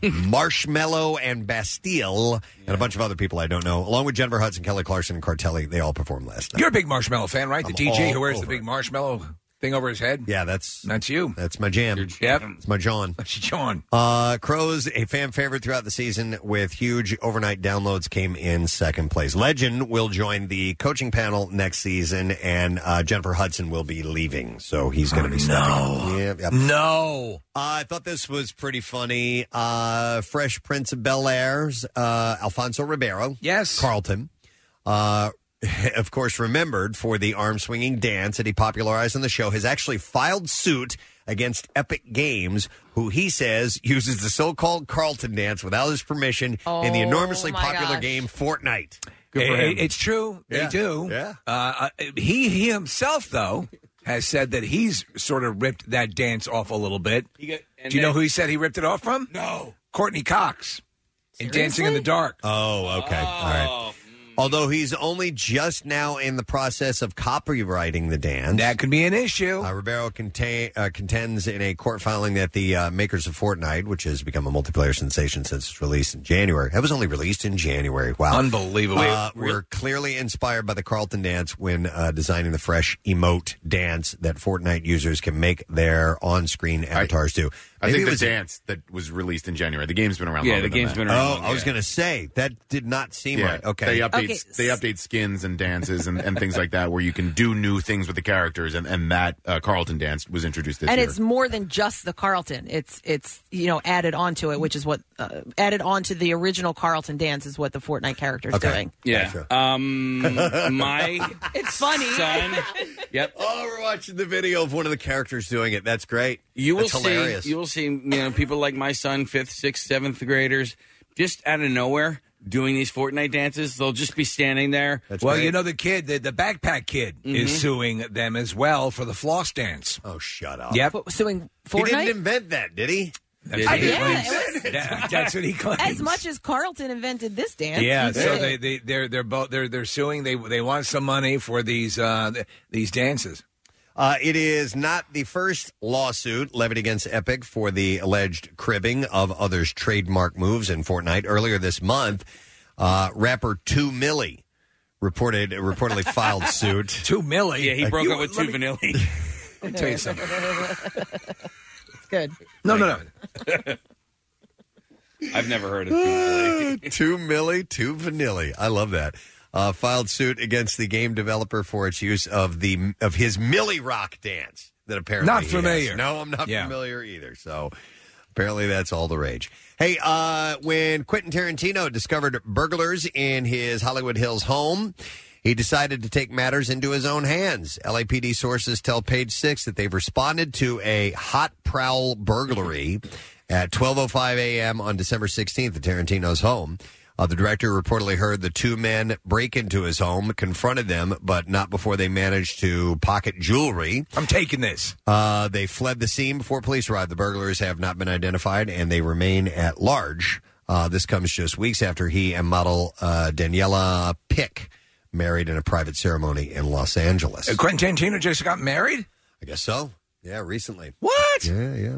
Marshmello and Bastille, and a bunch of other people I don't know, along with Jennifer Hudson, Kelly Clarkson, and Cartelli. They all performed last night. You're a big Marshmello fan, right? The I'm DJ who all wears the over big marshmallow thing over his head? Yeah, that's you. That's my jam. Yep. It's my John. John. Crows, a fan favorite throughout the season with huge overnight downloads, came in second place. Legend will join the coaching panel next season, and Jennifer Hudson will be leaving, so he's going to be stepping. Yep. No. I thought this was pretty funny. Fresh Prince of Bel-Air's Alfonso Ribeiro. Yes. Carlton. Of course, remembered for the arm-swinging dance that he popularized on the show, has actually filed suit against Epic Games, who he says uses the so-called Carlton dance without his permission in the enormously popular game Fortnite. Good for him. It's true. They do. Yeah. He himself, though, has said that he's sort of ripped that dance off a little bit. Do you know who he said he ripped it off from? No. Courtney Cox in Dancing in the Dark. Oh, okay. All right. Although he's only just now in the process of copywriting the dance. That could be an issue. Ribeiro contends in a court filing that the makers of Fortnite, which has become a multiplayer sensation since its release in January. It was only released in January. Wow. Unbelievable. Were clearly inspired by the Carlton dance when designing the fresh emote dance that Fortnite users can make their on-screen avatars do. I think the dance that was released in January. The game's been around longer than that. Oh, I was going to say, that did not seem right. Okay. They update skins and dances and things like that where you can do new things with the characters, and that Carlton dance was introduced this year. And it's more than just the Carlton. It's added onto it, which is what added onto the original Carlton dance is what the Fortnite character's doing. Yeah. It's funny. Son. Yep. Oh, we're watching the video of one of the characters doing it. That's great. That's hilarious. You will see, people like my son, 5th, 6th, 7th graders, just out of nowhere doing these Fortnite dances. They'll just be standing there. The kid, the backpack kid, is suing them as well for the floss dance. Oh, shut up. Yep. Suing Fortnite? He didn't invent that, did he? That's what he claims. As much as Carlton invented this dance. Yeah, so they're suing. They want some money for these dances. It is not the first lawsuit levied against Epic for the alleged cribbing of others' trademark moves in Fortnite. Earlier this month, rapper 2 Milli reportedly filed suit. 2 Milli? Yeah, he broke up with 2 Vanilli. Let me tell you something. It's good. No. I've never heard of 2 Milli. 2 Milli, 2 Vanilli. I love that. Filed suit against the game developer for its use of his Milli Rock dance that apparently not familiar. Has. No, I'm not familiar either. So apparently that's all the rage. Hey, when Quentin Tarantino discovered burglars in his Hollywood Hills home, he decided to take matters into his own hands. LAPD sources tell Page Six that they've responded to a hot prowl burglary at 12:05 a.m. on December 16th at Tarantino's home. The director reportedly heard the 2 men break into his home, confronted them, but not before they managed to pocket jewelry. I'm taking this. They fled the scene before police arrived. The burglars have not been identified, and they remain at large. This comes just weeks after he and model Daniela Pick married in a private ceremony in Los Angeles. Quentin Tarantino just got married? I guess so. Yeah, recently. What? Yeah.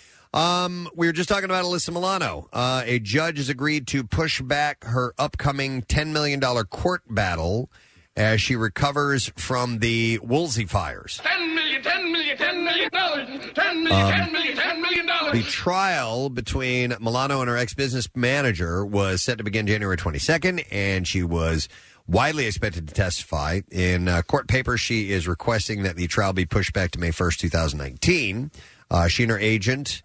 We were just talking about Alyssa Milano. A judge has agreed to push back her upcoming $10 million court battle as she recovers from the Woolsey fires. $10 million, $10 million, $10 million, $10 million, $10 million, $10 million. The trial between Milano and her ex-business manager was set to begin January 22nd, and she was widely expected to testify. In court papers, she is requesting that the trial be pushed back to May 1st, 2019. She and her agent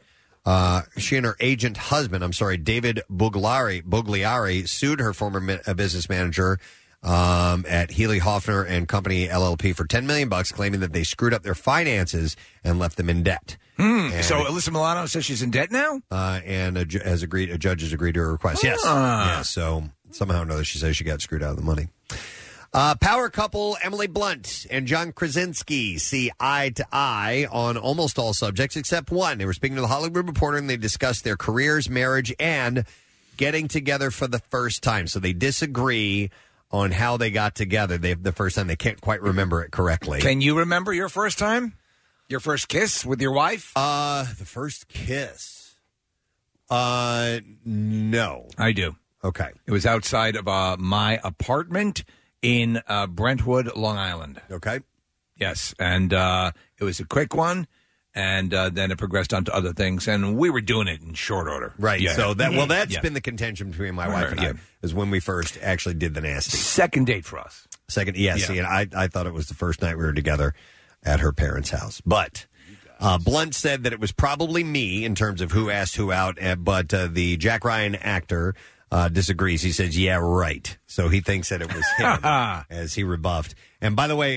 husband, David Bugliari, sued her former business manager at Healy Hoffner and Company LLP for $10 million, claiming that they screwed up their finances and left them in debt. So Alyssa Milano says she's in debt now? And a judge has agreed to her request. Yes. Yeah, so somehow or another she says she got screwed out of the money. Power couple Emily Blunt and John Krasinski see eye to eye on almost all subjects except one. They were speaking to the Hollywood Reporter, and they discussed their careers, marriage, and getting together for the first time. So they disagree on how they got together. The first time. They can't quite remember it correctly. Can you remember your first time? Your first kiss with your wife? The first kiss. No. I do. Okay. It was outside of my apartment in Brentwood, Long Island. Okay. Yes, and it was a quick one, and then it progressed on to other things, and we were doing it in short order. Right. Yeah. So that's Yeah. been the contention between my wife and I, is when we first actually did the nasty. Second date for us. Second, yes. Yeah. And I thought it was the first night we were together at her parents' house. But Blunt said that it was probably me in terms of who asked who out, but the Jack Ryan actor disagrees. He says, yeah, right. So he thinks that it was him as he rebuffed. And by the way,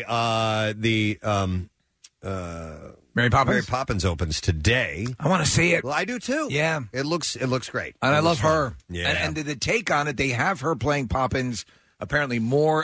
Mary Poppins? Mary Poppins opens today. I want to see it. Well, I do too. Yeah. It looks great. And I love her. Yeah. And the take on it, they have her playing Poppins apparently more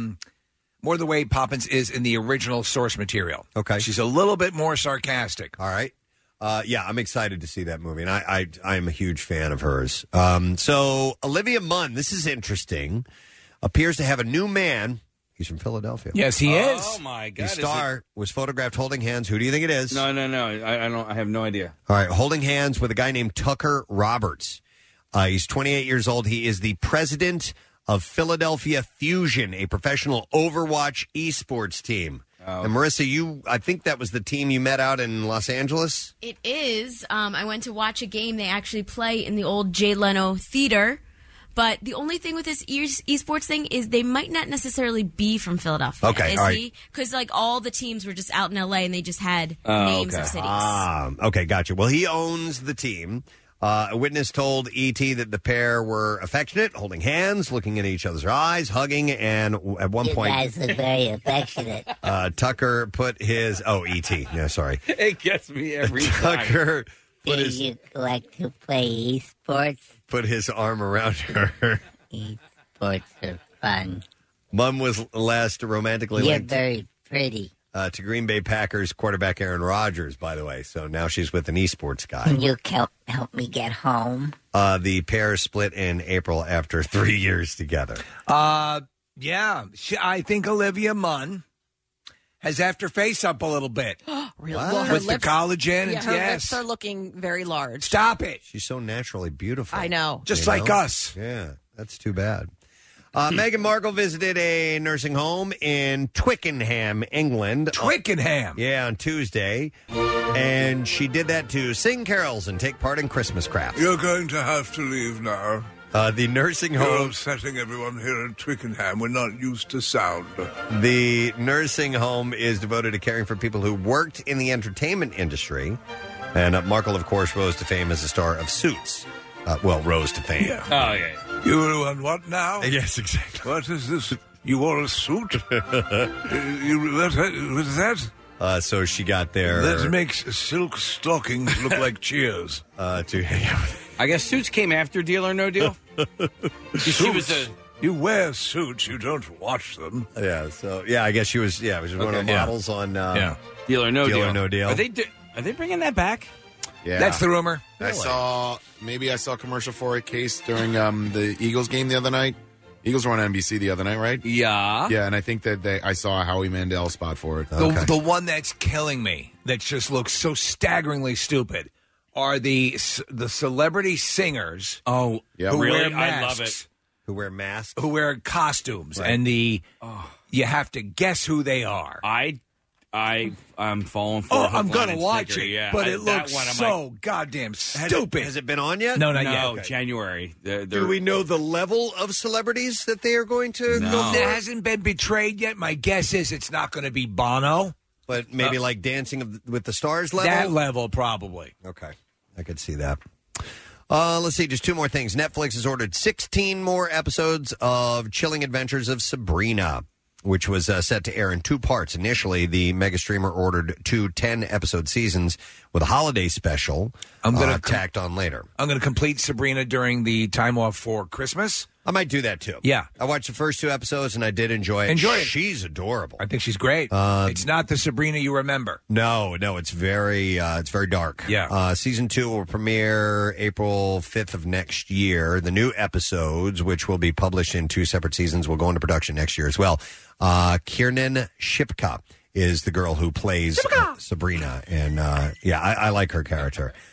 the way Poppins is in the original source material. Okay. She's a little bit more sarcastic. All right. Yeah, I'm excited to see that movie, and I'm a huge fan of hers. So Olivia Munn, this is interesting, appears to have a new man. He's from Philadelphia. Yes, he is. Oh my God! The star was photographed holding hands. Who do you think it is? No. I don't. I have no idea. All right, holding hands with a guy named Tucker Roberts. He's 28 years old. He is the president of Philadelphia Fusion, a professional Overwatch esports team. Oh. And Marissa, I think that was the team you met out in Los Angeles? It is. I went to watch a game. They actually play in the old Jay Leno Theater. But the only thing with this esports thing is they might not necessarily be from Philadelphia. Okay, all right. Because all the teams were just out in L.A. and they just had names of cities. Okay, gotcha. Well, he owns the team. A witness told E.T. that the pair were affectionate, holding hands, looking in each other's eyes, hugging, and at one point... You guys look very affectionate. Tucker put his... Oh, E.T. Yeah, sorry. It gets me every time. Tucker put Do his... you like to play esports? Put his arm around her. Esports are fun. Mum was last romantically You're linked very pretty. To Green Bay Packers quarterback Aaron Rodgers, by the way. So now she's with an esports guy. Can you help me get home? The pair split in April after 3 years together. Yeah. I think Olivia Munn has effed her face up a little bit. Really? What? Well, her With lips, the collagen. Yeah, her yes. lips are looking very large. Stop it. She's so naturally beautiful. I know. Just You like know? us. Yeah, that's too bad. Meghan Markle visited a nursing home in Twickenham, England. Twickenham? Yeah, on Tuesday. And she did that to sing carols and take part in Christmas crafts. You're going to have to leave now. The nursing You're home... upsetting everyone here in Twickenham. We're not used to sound. The nursing home is devoted to caring for people who worked in the entertainment industry. And Markle, of course, rose to fame as a star of Suits. Rose to fame. Yeah. Oh, yeah. You and what now? Yes, exactly. What is this? You wore a suit? What is that? So she got there... That makes silk stockings look like cheers. To hang out with... I guess Suits came after Deal or No Deal. She was a... You wear suits, you don't watch them. Yeah, so, I guess she was, it was one of the models on Deal or No Deal. Deal or No Deal. Are they bringing that back? Yeah. That's the rumor. I saw a commercial for it, Case, during the Eagles game the other night. Eagles were on NBC the other night, right? Yeah. Yeah, and I think that I saw a Howie Mandel spot for it. The one that's killing me, that just looks so staggeringly stupid, are the celebrity singers. Oh, yeah, who really? wear masks, I love it. Who wear masks? Who wear costumes, Right. and you have to guess who they are. I'm falling for. I'm gonna watch it, Yeah, but it that looks one, I'm so goddamn stupid. Has it been on yet? No, not no, yet. Okay. January. Do we know the level of celebrities that they are going to go It for? hasn't been betrayed yet. My guess is it's not going to be Bono. But maybe like Dancing with the Stars level? That level, probably. Okay. I could see that. Let's see, just two more things. Netflix has ordered 16 more episodes of Chilling Adventures of Sabrina, which was set to air in two parts. Initially, the mega streamer ordered 2 10-episode seasons with a holiday special tacked on later. I'm going to complete Sabrina during the time off for Christmas. I might do that, too. Yeah. I watched the first 2 episodes, and I did enjoy it. Enjoy it. She's adorable. I think she's great. It's not the Sabrina you remember. No, it's very dark. Yeah. Season 2 will premiere April 5th of next year. The new episodes, which will be published in 2 separate seasons, will go into production next year as well. Kiernan Shipka is the girl who plays Sabrina, and I like her character.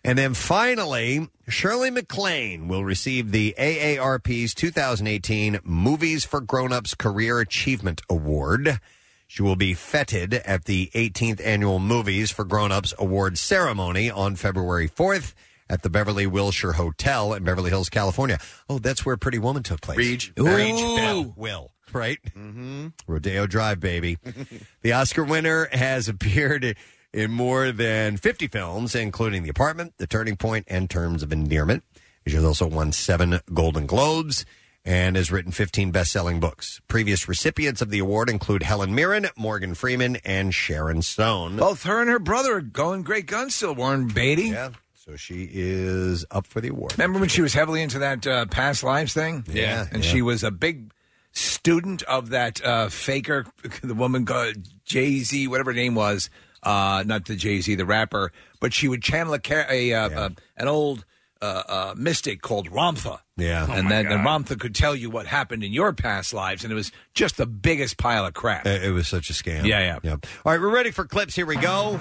And then finally, Shirley MacLaine will receive the AARP's 2018 Movies for Grown-Ups Career Achievement Award. She will be feted at the 18th Annual Movies for Grown-Ups Award ceremony on February 4th at the Beverly Wilshire Hotel in Beverly Hills, California. Oh, that's where Pretty Woman took place. Reach. Bell Will. Right? Mm-hmm. Rodeo Drive, baby. The Oscar winner has appeared in more than 50 films, including The Apartment, The Turning Point, and Terms of Endearment. She has also won 7 Golden Globes and has written 15 best-selling books. Previous recipients of the award include Helen Mirren, Morgan Freeman, and Sharon Stone. Both her and her brother are going great guns still, Warren Beatty. Yeah, so she is up for the award. Remember when she was heavily into that past lives thing? Yeah. And she was a big student of that faker, the woman called Jay-Z, whatever her name was. Not the Jay-Z, the rapper, but she would channel an old mystic called Ramtha. Yeah. And then Ramtha could tell you what happened in your past lives, and it was just the biggest pile of crap. It was such a scam. Yeah. All right, we're ready for clips. Here we go.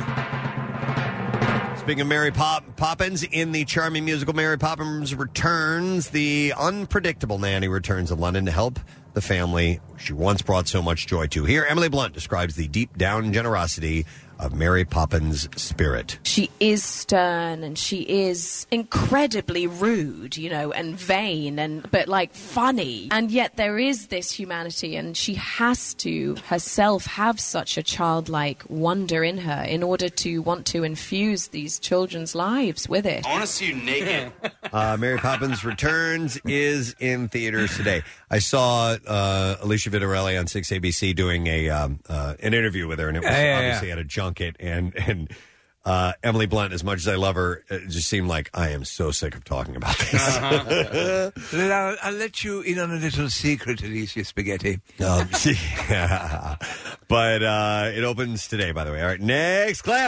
Speaking of Mary Poppins, in the charming musical Mary Poppins Returns, the unpredictable nanny returns to London to help the family she once brought so much joy to. Here, Emily Blunt describes the deep-down generosity of Mary Poppins' spirit. She is stern and she is incredibly rude, and vain, but funny. And yet there is this humanity, and she has to herself have such a childlike wonder in her in order to want to infuse these children's lives with it. I want to see you naked. Mary Poppins Returns is in theaters today. I saw Alicia Vitarelli on 6ABC doing an interview with her, and it was obviously at a junket, and Emily Blunt, as much as I love her, it just seemed like I am so sick of talking about this. I'll let you in on a little secret, Alicia Spaghetti. But it opens today, by the way. All right, next clip.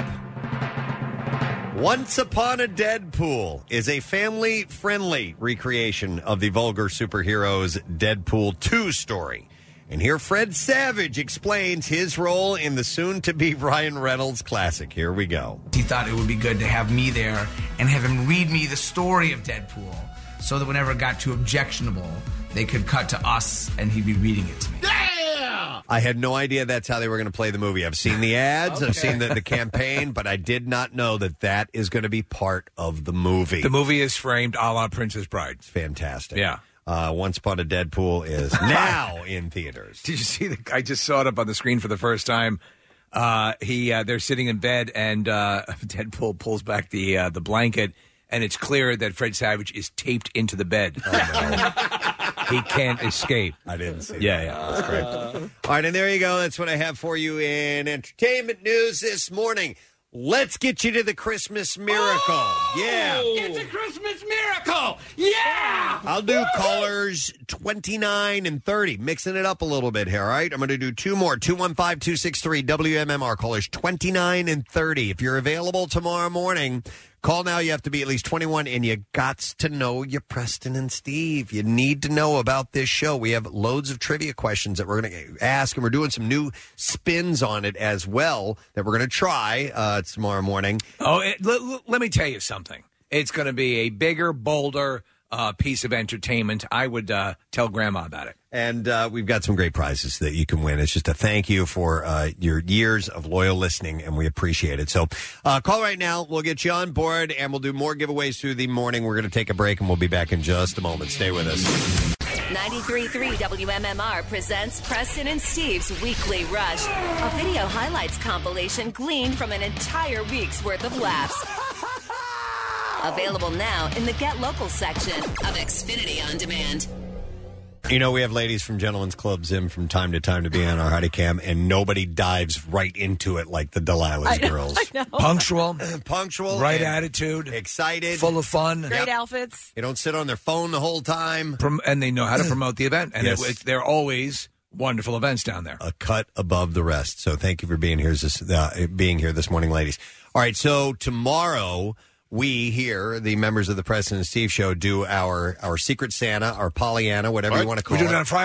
Once Upon a Deadpool is a family-friendly recreation of the vulgar superhero's Deadpool 2 story. And here Fred Savage explains his role in the soon-to-be Ryan Reynolds classic. Here we go. He thought it would be good to have me there and have him read me the story of Deadpool so that whenever it got too objectionable, they could cut to us and he'd be reading it to me. I had no idea that's how they were going to play the movie. I've seen the ads, I've seen the campaign, but I did not know that is going to be part of the movie. The movie is framed a la Princess Bride. It's fantastic. Yeah. Once Upon a Deadpool is now in theaters. Did you see I just saw it up on the screen for the first time. They're sitting in bed, and Deadpool pulls back the blanket, and it's clear that Fred Savage is taped into the bed. Oh, no. He can't escape. I didn't see that. Yeah. That's great. All right, and there you go. That's what I have for you in entertainment news this morning. Let's get you to the Christmas miracle. Yeah. It's a Christmas miracle. Yeah. I'll do callers 29 and 30, mixing it up a little bit here, all right? I'm going to do 2 more. 215-263 WMMR, callers 29 and 30. If you're available tomorrow morning, call now. You have to be at least 21, and you gots to know your Preston and Steve. You need to know about this show. We have loads of trivia questions that we're going to ask, and we're doing some new spins on it as well that we're going to try tomorrow morning. Oh, let me tell you something. It's going to be a bigger, bolder piece of entertainment. I would tell Grandma about it. And we've got some great prizes that you can win. It's just a thank you for your years of loyal listening, and we appreciate it. So call right now. We'll get you on board, and we'll do more giveaways through the morning. We're going to take a break, and we'll be back in just a moment. Stay with us. 93.3 WMMR presents Preston and Steve's Weekly Rush, a video highlights compilation gleaned from an entire week's worth of laughs. Available now in the Get Local section of Xfinity On Demand. You know, we have ladies from Gentlemen's Clubs in from time to time to be on our Hottie Cam, and nobody dives right into it like the Delilah's girls. I know. Punctual, right and attitude, excited, full of fun, great outfits. They don't sit on their phone the whole time, and they know how to promote the event. And Yes. they're always wonderful events down there. A cut above the rest. So thank you for being here this morning, ladies. All right, so tomorrow we here, the members of the Preston and Steve Show, do our Secret Santa, our Pollyanna, whatever you want to call it. We do it on Friday.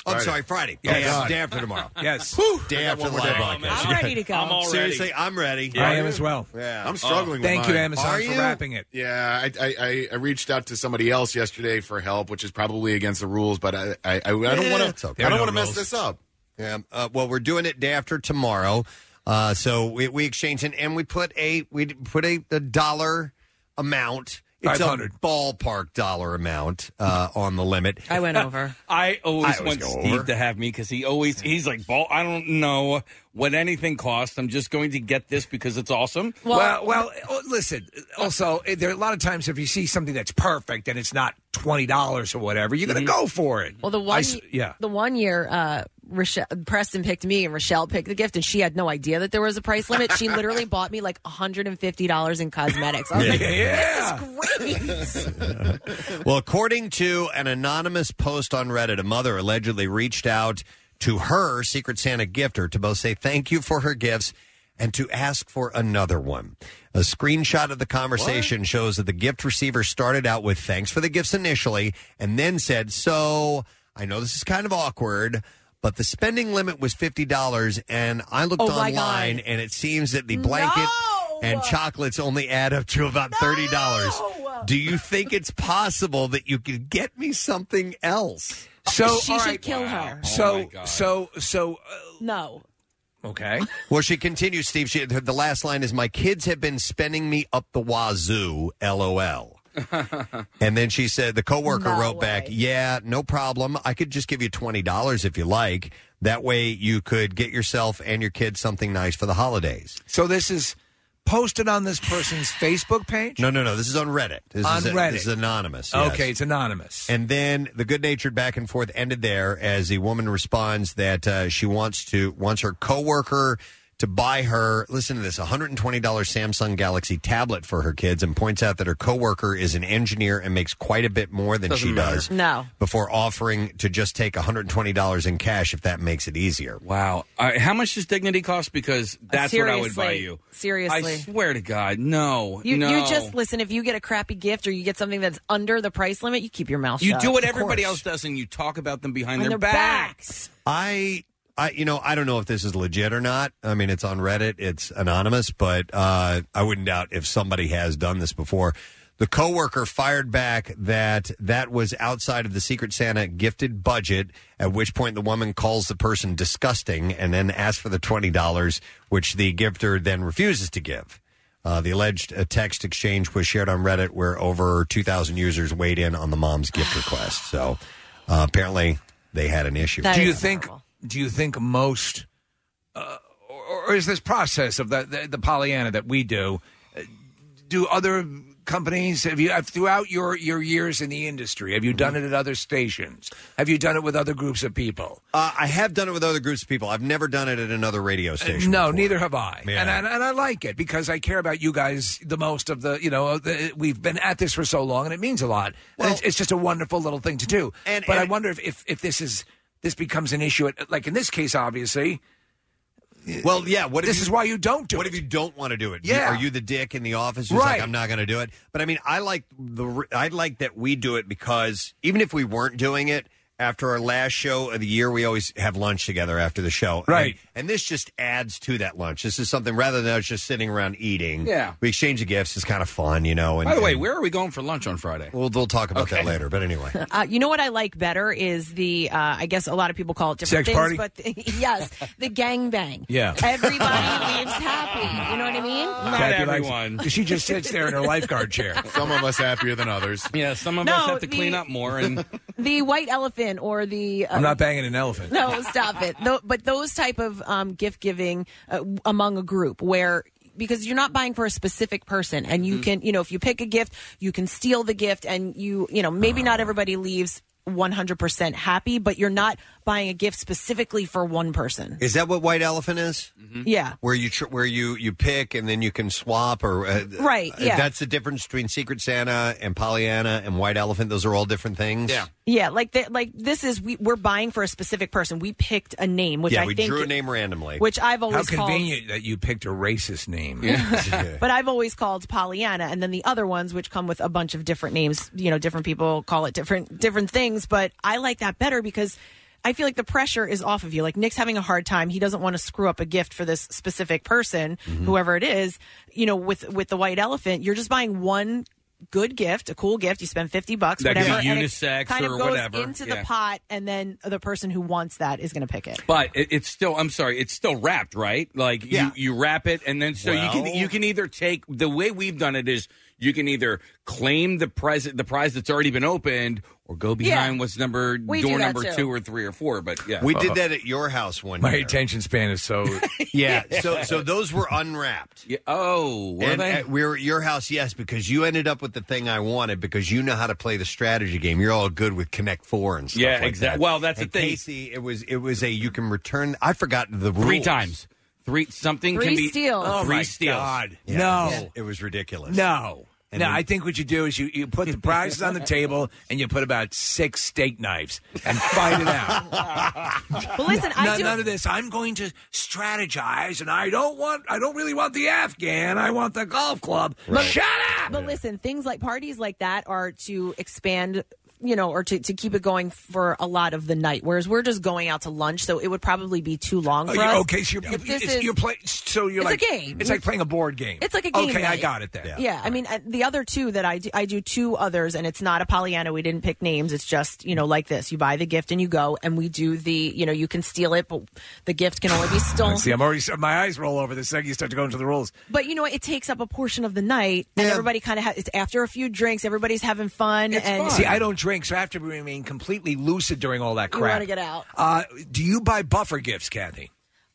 Oh, I'm sorry, Friday. Yeah, Yeah, day after tomorrow. Yes. Day after the live broadcast. I'm ready to go. I'm all Seriously, ready. I'm ready. I am as well. Yeah. I'm struggling with Thank mine. you, Amazon, Are for you? wrapping it. Yeah, I reached out to somebody else yesterday for help, which is probably against the rules, but I don't want it's to. okay. I don't There are want to no mess rules. this up. Yeah. Well, we're doing it day after tomorrow. So we exchange it, and we put a dollar amount. It's a 500. ballpark dollar amount on the limit. I went over. I always always want go Steve over. to have me because he's like, I don't know what anything costs. I'm just going to get this because it's awesome. Well, listen. Also, there are a lot of times if you see something that's perfect and it's not $20 or whatever, you're going to go for it. Well, the one year, Preston picked me and Rochelle picked the gift, and she had no idea that there was a price limit. She literally bought me like $150 in cosmetics. I was like, this is great. Well, according to an anonymous post on Reddit, a mother allegedly reached out to her Secret Santa gifter to both say thank you for her gifts and to ask for another one. A screenshot of the conversation shows that the gift receiver started out with thanks for the gifts initially and then said, so I know this is kind of awkward, but the spending limit was $50, and I looked online, and it seems that the blanket and chocolates only add up to about $30. Do you think it's possible that you could get me something else? So she should kill her. No. Okay. Well, she continues, Steve. The last line is, my kids have been spending me up the wazoo, LOL. And then she said, the coworker wrote back, yeah, no problem. I could just give you $20 if you like. That way you could get yourself and your kids something nice for the holidays. So this is posted on this person's Facebook page? No. This is on Reddit. Reddit. This is anonymous. Yes. Okay, it's anonymous. And then the good-natured back and forth ended there as the woman responds that she wants her coworker to buy her, listen to this, $120 Samsung Galaxy tablet for her kids, and points out that her coworker is an engineer and makes quite a bit more than she does. No. Before offering to just take $120 in cash if that makes it easier. Wow. How much does Dignity cost? Because that's what I would buy you. Seriously. I swear to God, no. You just, listen, if you get a crappy gift or you get something that's under the price limit, you keep your mouth shut. You do what everybody else does, and you talk about them behind their backs. I don't know if this is legit or not. I mean, it's on Reddit. It's anonymous, but I wouldn't doubt if somebody has done this before. The coworker fired back that was outside of the Secret Santa gifted budget, at which point the woman calls the person disgusting and then asks for the $20, which the gifter then refuses to give. The alleged text exchange was shared on Reddit, where over 2,000 users weighed in on the mom's gift request. So apparently they had an issue. Do you think most, or is this process of the Pollyanna that we do other companies, have you throughout your years in the industry, have you done it at other stations? Have you done it with other groups of people? I have done it with other groups of people. I've never done it at another radio station. No, before. neither have I. Yeah. And I like it because I care about you guys the most of we've been at this for so long, and it means a lot. Well, it's just a wonderful little thing to do. But I wonder if this becomes an issue, like in this case, obviously. Well, yeah. This is why you don't do it. What if you don't want to do it? Yeah. Are you the dick in the office who's like, I'm not going to do it? But I mean, I like that we do it because even if we weren't doing it, after our last show of the year, we always have lunch together after the show. Right. And this just adds to that lunch. This is something, rather than us just sitting around eating. Yeah. We exchange the gifts. It's kind of fun, And, by the way, where are we going for lunch on Friday? We'll talk about that later. But anyway. You know what I like better is the, I guess a lot of people call it different Sex things. party? But yes, the gangbang. Yeah. Everybody leaves happy. You know what I mean? Not Kathy everyone. She just sits there in her lifeguard chair. Some of us happier than others. Yeah, some of us have to clean up more. And the white elephant or the... I'm not banging an elephant. No, stop it. But those type of gift giving among a group where... Because you're not buying for a specific person, and you can, if you pick a gift, you can steal the gift, and maybe not everybody leaves 100% happy, but you're not buying a gift specifically for one person. Is that what White Elephant is? Yeah. Where you pick and then you can swap, or right? Yeah. That's the difference between Secret Santa and Pollyanna and White Elephant. Those are all different things. Yeah. Yeah, this is we're buying for a specific person. We picked a name, which I we think drew a name randomly, which I've always How convenient that you picked a racist name. But I've always called Pollyanna, and then the other ones, which come with a bunch of different names. Different people call it different things. But I like that better because I feel like the pressure is off of you. Like Nick's having a hard time. He doesn't want to screw up a gift for this specific person, whoever it is. You know, with the white elephant, you're just buying one good gift, a cool gift. You spend $50, that whatever, could be and unisex it kind of or goes whatever. into the pot, and then the person who wants that is going to pick it. But it's still, I'm sorry, it's still wrapped, right? Like you wrap it, and then you can either take, the way we've done it is you can either claim the prize that's already been opened, or go behind what's door number 2 or 3 or 4 . But we did that at your house one My year. attention span is so So those were unwrapped. Yeah. Oh, were they? We were at your house, yes, because you ended up with the thing I wanted because you know how to play the strategy game. You're all good with Connect 4 and stuff. Yeah, like exactly. that. Well, that's and the thing. Casey, it was a you can return. I forgot the rules 3 times. 3 something Three can be steals. Oh, 3 my steals. God. Yeah, No. it was ridiculous. No. And No, then- I think what you do is you put the prizes on the table and you put about 6 steak knives and fight it out. But listen, None of this. I'm going to strategize, and I don't really want the Afghan. I want the golf club. Right. Shut up. But listen, things like parties like that are to expand, you know, or to keep it going for a lot of the night. Whereas we're just going out to lunch, so it would probably be too long for us. Okay, so you're playing. So you're It's like a game. It's like playing a board game. It's like a game. Okay, I night. got it then. Yeah, I mean, the other two that I do 2 others, and it's not a Pollyanna. We didn't pick names. It's just, you know, like this. You buy the gift and you go, and we do you can steal it, but the gift can only be stolen. See, I'm already my eyes roll over the second you start to go into the rules. But you know, it takes up a portion of the night, and everybody kind of it's after a few drinks, everybody's having fun. See, I don't drink, so I have to remain completely lucid during all that You crap. want to get out. Do you buy buffer gifts, Kathy?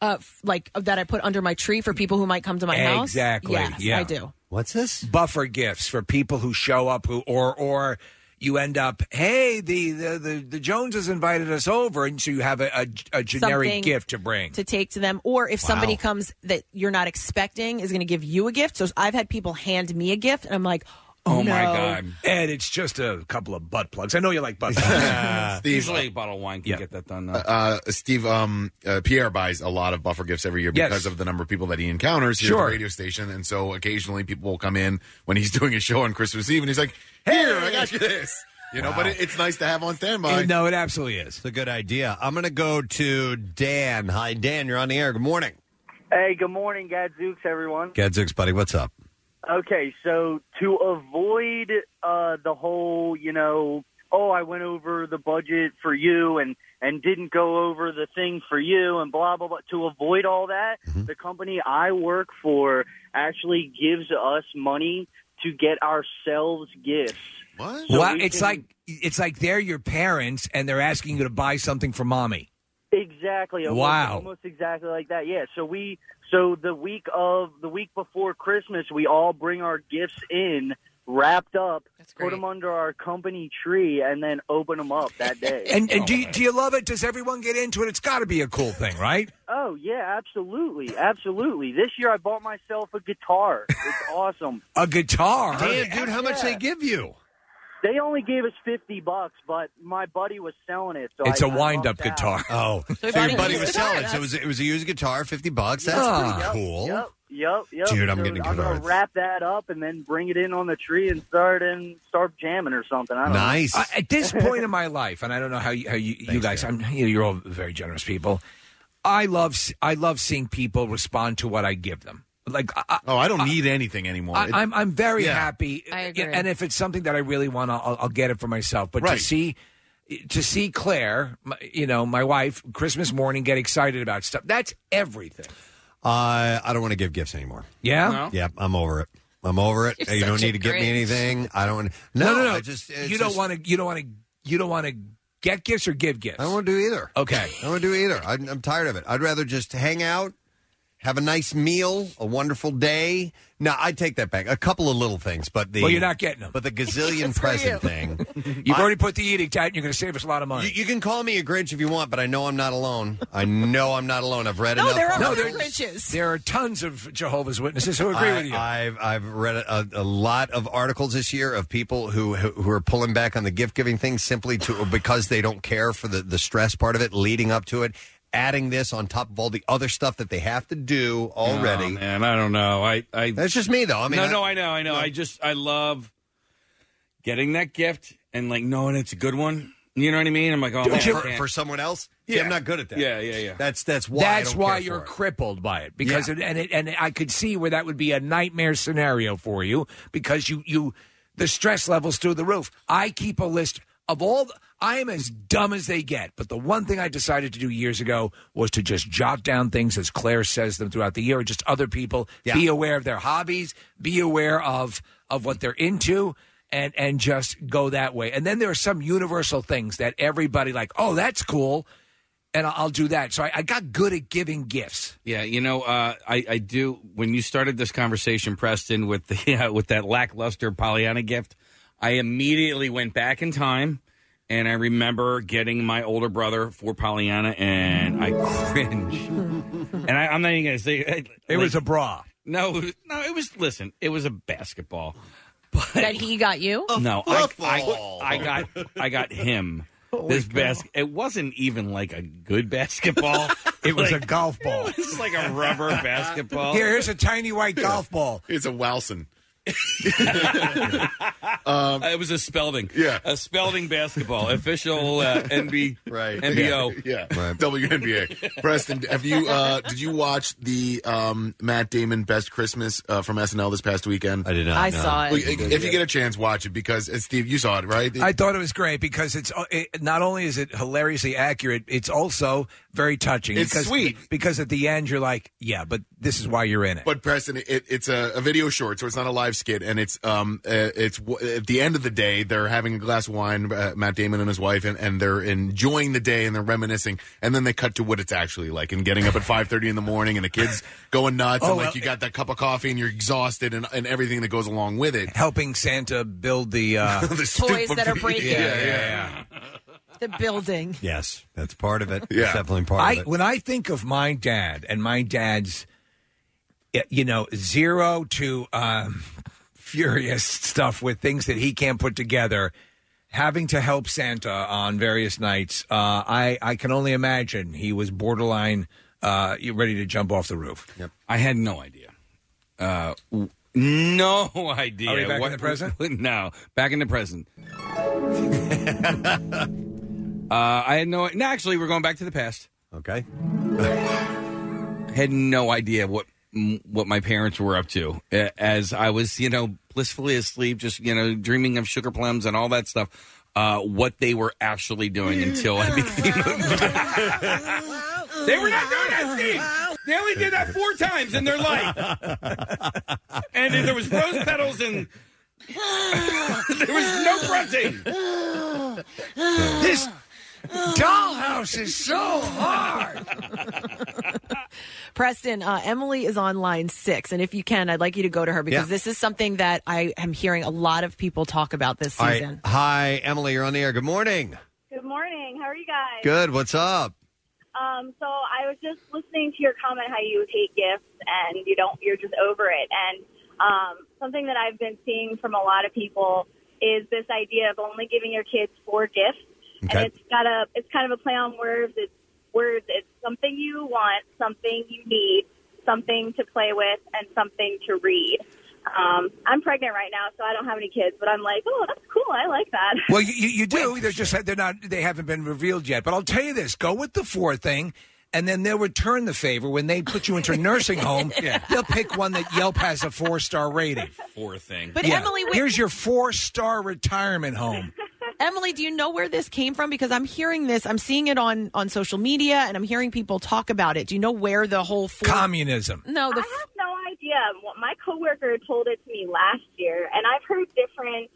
Like that I put under my tree for people who might come to my house. Exactly. Yes, yeah. I do. What's this? Buffer gifts for people who show up or you end up, hey, the Joneses invited us over, and so you have a generic Something gift to bring. to take to them, or if somebody comes that you're not expecting is going to give you a gift. So I've had people hand me a gift, and I'm like, Oh, my no. God. Ed, it's just a couple of butt plugs. I know you like butt plugs. Usually a bottle of wine can get that done. Though. Steve, Pierre buys a lot of buffer gifts every year because of the number of people that he encounters here at the radio station. And so occasionally people will come in when he's doing a show on Christmas Eve and he's like, here, I got you this. You know, but it's nice to have on standby. No, it absolutely is. It's a good idea. I'm going to go to Dan. Hi, Dan. You're on the air. Good morning. Hey, good morning, Gadzooks, everyone. Gadzooks, buddy. What's up? Okay, so to avoid the whole, I went over the budget for you and didn't go over the thing for you and blah, blah, blah. To avoid all that, the company I work for actually gives us money to get ourselves gifts. What? So Well, we it's like they're your parents and they're asking you to buy something for mommy. Exactly. Wow. Almost exactly like that. Yeah. So the week before Christmas, we all bring our gifts in, wrapped up, put them under our company tree, and then open them up that day. And do you love it? Does everyone get into it? It's got to be a cool thing, right? Oh yeah, absolutely, absolutely. This year I bought myself a guitar. It's awesome. A guitar? Damn, dude, how much they give you? They only gave us $50, but my buddy was selling it. So It's a a wind-up guitar. Oh, so your buddy was selling it. So it was a used guitar, $50. That's pretty cool. Yep. Dude, I'm So getting a I'm guitar. gonna wrap that up and then bring it in on the tree and start jamming or something. I don't know. At this point in my life, and I don't know how you guys, you're all very generous people. I love seeing people respond to what I give them. Like, I don't need anything anymore. I'm very happy. I agree. And if it's something that I really want, I'll get it for myself. But to see Claire, my wife, Christmas morning, get excited about stuff, that's everything. I don't want to give gifts anymore. Yeah? No? Yeah, I'm over it. I'm over it. You're You don't such a need to give me Grinch. anything. I don't. No. I just You don't want to get gifts or give gifts. I don't want to do either. Okay. I don't want to do either. I'm tired of it. I'd rather just hang out, have a nice meal, a wonderful day. No, I take that back. A couple of little things, but Well, you're not getting them. But the gazillion present thing. You've already put the edict out, and you're going to save us a lot of money. You can call me a Grinch if you want, but I know I'm not alone. I've read enough. there are there- Grinches. There are tons of Jehovah's Witnesses who agree with you. I've read a lot of articles this year of people who are pulling back on the gift giving thing simply because they don't care for the stress part of it leading up to it. Adding this on top of all the other stuff that they have to do already. Oh, man, I don't know. I That's just me, though. I mean, I know. I love getting that gift and knowing it's a good one. You know what I mean? I'm like, oh, man, for someone else. See, I'm not good at that. Yeah. That's why. That's I don't why care you're for it. crippled by it because and I could see where that would be a nightmare scenario for you because you the stress levels through the roof. I keep a list of all. I am as dumb as they get, but the one thing I decided to do years ago was to just jot down things as Claire says them throughout the year, or just other people. Yeah. Be aware of their hobbies. Be aware of what they're into. And just go that way. And then there are some universal things that everybody like, oh, that's cool, and I'll do that. So I got good at giving gifts. Yeah, I do. When you started this conversation, Preston, with with that lackluster Pollyanna gift, I immediately went back in time, and I remember getting my older brother for Pollyanna, and I cringe. And I'm not even going to say it was a bra. No, it was. Listen, it was a basketball. That he got you? No, I got him. This basket. It wasn't even like a good basketball. It was a golf ball. It was like a rubber basketball. Here's a tiny white golf ball. It's a Walson. It was a Spalding. Yeah. A Spalding basketball. Official NBO. Yeah. Right. WNBA. Preston, have you did you watch the Matt Damon Best Christmas from SNL this past weekend? I did not. I saw it. If you get a chance, watch it because Steve, you saw it, right? I thought it was great because not only is it hilariously accurate, it's also very touching. It's sweet. Because at the end you're like, yeah, but this is why you're in it. But Preston, it's a video short, so it's not a live skit, and it's at the end of the day, they're having a glass of wine, Matt Damon and his wife, and they're enjoying the day and they're reminiscing, and then they cut to what it's actually like, and getting up at 5:30 in the morning, and the kids going nuts, and you got that cup of coffee, and you're exhausted, and everything that goes along with it. Helping Santa build the toys that are breaking. Yeah. The building. Yes, that's part of it. Yeah. That's definitely part of it. When I think of my dad and my dad's, 0 to furious stuff with things that he can't put together, having to help Santa on various nights, I can only imagine he was borderline ready to jump off the roof. Yep. I had no idea. No idea. Are we back in the present? No, back in the present. I had no. Actually, we're going back to the past. Okay. I had no idea what my parents were up to as I was, blissfully asleep, just dreaming of sugar plums and all that stuff. What they were actually doing until I became. They were not doing that, Steve. They only did that 4 times in their life, and there was rose petals and. There was no grunting. This dollhouse is so hard. Preston, Emily is on line 6, and if you can, I'd like you to go to her because this is something that I am hearing a lot of people talk about this season. Right. Hi, Emily, you're on the air. Good morning. Good morning. How are you guys? Good. What's up? So I was just listening to your comment how you hate gifts and you're just over it. And something that I've been seeing from a lot of people is this idea of only giving your kids 4 gifts. Okay. And it's kind of a play on words. It's something you want, something you need, something to play with, and something to read. I'm pregnant right now, so I don't have any kids, but I'm like, oh, that's cool. I like that. Well, you do. They haven't been revealed yet. But I'll tell you this: go with the 4 thing, and then they'll return the favor when they put you into a nursing home. They'll pick one that Yelp has a 4-star rating. 4 thing. But Emily, here's your 4-star retirement home. Emily, do you know where this came from? Because I'm hearing this, I'm seeing it on social media, and I'm hearing people talk about it. Do you know where the whole communism? No, I have no idea. My coworker told it to me last year, and I've heard different,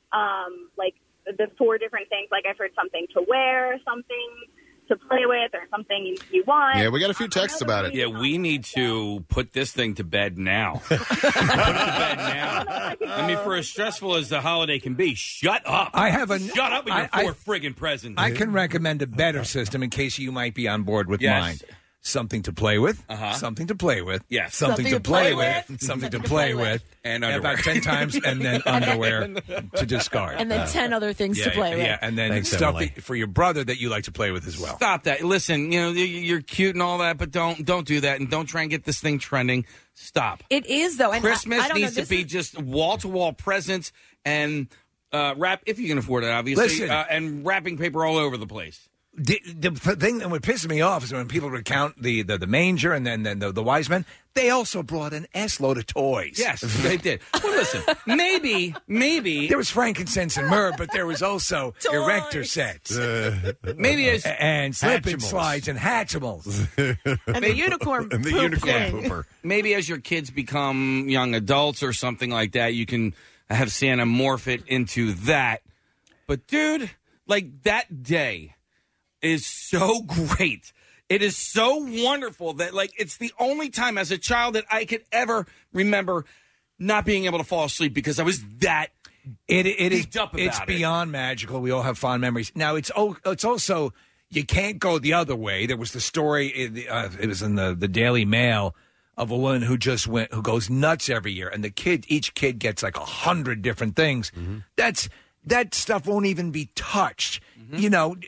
the 4 different things. Like I've heard something to wear, something to play with, or something you want. Yeah, we got a few texts about it. Yeah, we need to put this thing to bed now. Put it to bed now. I mean, for as stressful as the holiday can be, shut up. Shut up with your 4 friggin' presents. I can recommend a better system in case you might be on board with mine. Something to play with, something to play with, something to play with, something to play with, and underwear. About 10 times, and then underwear to discard. And then 10 other things to play with. Yeah, and then stuff for your brother that you like to play with as well. Stop that. Listen, you're cute and all that, but don't do that, and don't try and get this thing trending. Stop. It is, though. And Christmas needs to be just wall-to-wall presents and wrap, if you can afford it, obviously, Listen. and wrapping paper all over the place. The thing that would piss me off is when people recount the manger and then the wise men. They also brought an S-load of toys. Yes, they did. Well, listen, maybe there was frankincense and myrrh, but there was also erector sets, maybe as and slip and slides and Hatchimals, and the unicorn pooper. Maybe as your kids become young adults or something like that, you can have Santa morph it into that. But dude, like that day is so great. It is so wonderful that, like, it's the only time as a child that I could ever remember not being able to fall asleep because I was that geeked up about it. It's beyond magical. We all have fond memories. Now, it's also, you can't go the other way. There was the story, it was in the Daily Mail, of a woman who goes nuts every year, and each kid gets like 100 different things. Mm-hmm. That stuff won't even be touched. Mm-hmm. You know,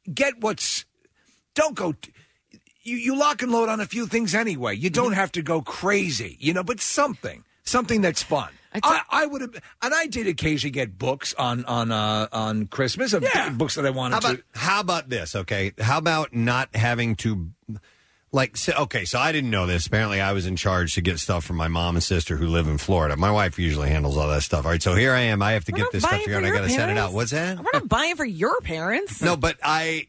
don't go. You lock and load on a few things anyway. You don't have to go crazy, but something that's fun. I would have, and I did occasionally get books on Christmas of books that I wanted to. How about this? Okay, how about not having to, so I didn't know this. Apparently, I was in charge to get stuff from my mom and sister who live in Florida. My wife usually handles all that stuff. All right, so here I am. I have to get this stuff together, and I got to send it out. What's that? We're not buying for your parents. No, but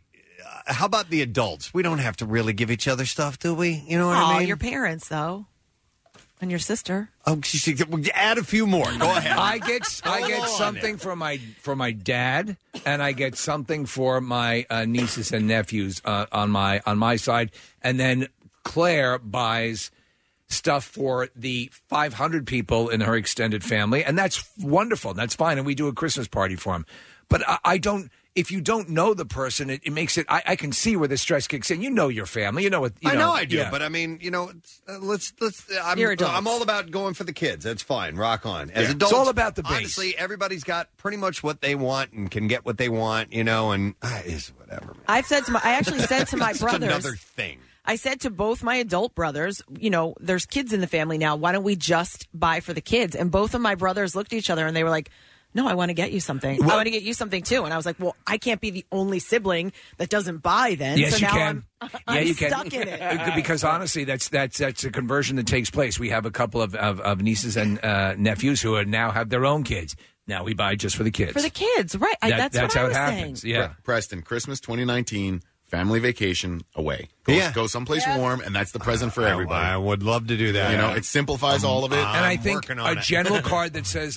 how about the adults? We don't have to really give each other stuff, do we? You know what I mean? Your parents, though. And your sister. Oh, add a few more. Go ahead. I get something for my dad, and I get something for my nieces and nephews on my side, and then Claire buys stuff for the 500 people in her extended family, and that's wonderful. That's fine, and we do a Christmas party for them. But I don't. If you don't know the person, it makes it. I can see where the stress kicks in. You know your family. You know what. I know I do, but I mean, let's. I'm all about going for the kids. That's fine. Rock on. As adults, it's all about the base. Honestly, everybody's got pretty much what they want and can get what they want. And it's whatever. Man. I actually said to my brothers. Another thing. I said to both my adult brothers, there's kids in the family now. Why don't we just buy for the kids? And both of my brothers looked at each other and they were like, no, I want to get you something. I want to get you something, too. And I was like, well, I can't be the only sibling that doesn't buy then. Yes, so you now can. I'm you stuck can. in it. Because honestly, that's a conversion that takes place. We have a couple of nieces and nephews who now have their own kids. Now we buy just for the kids. For the kids, right. That's how I it was happens. saying. Yeah. Preston, Christmas 2019, family vacation away. Go someplace warm, and that's the present for everybody. I would love to do that. It simplifies all of it. And I think a general card that says,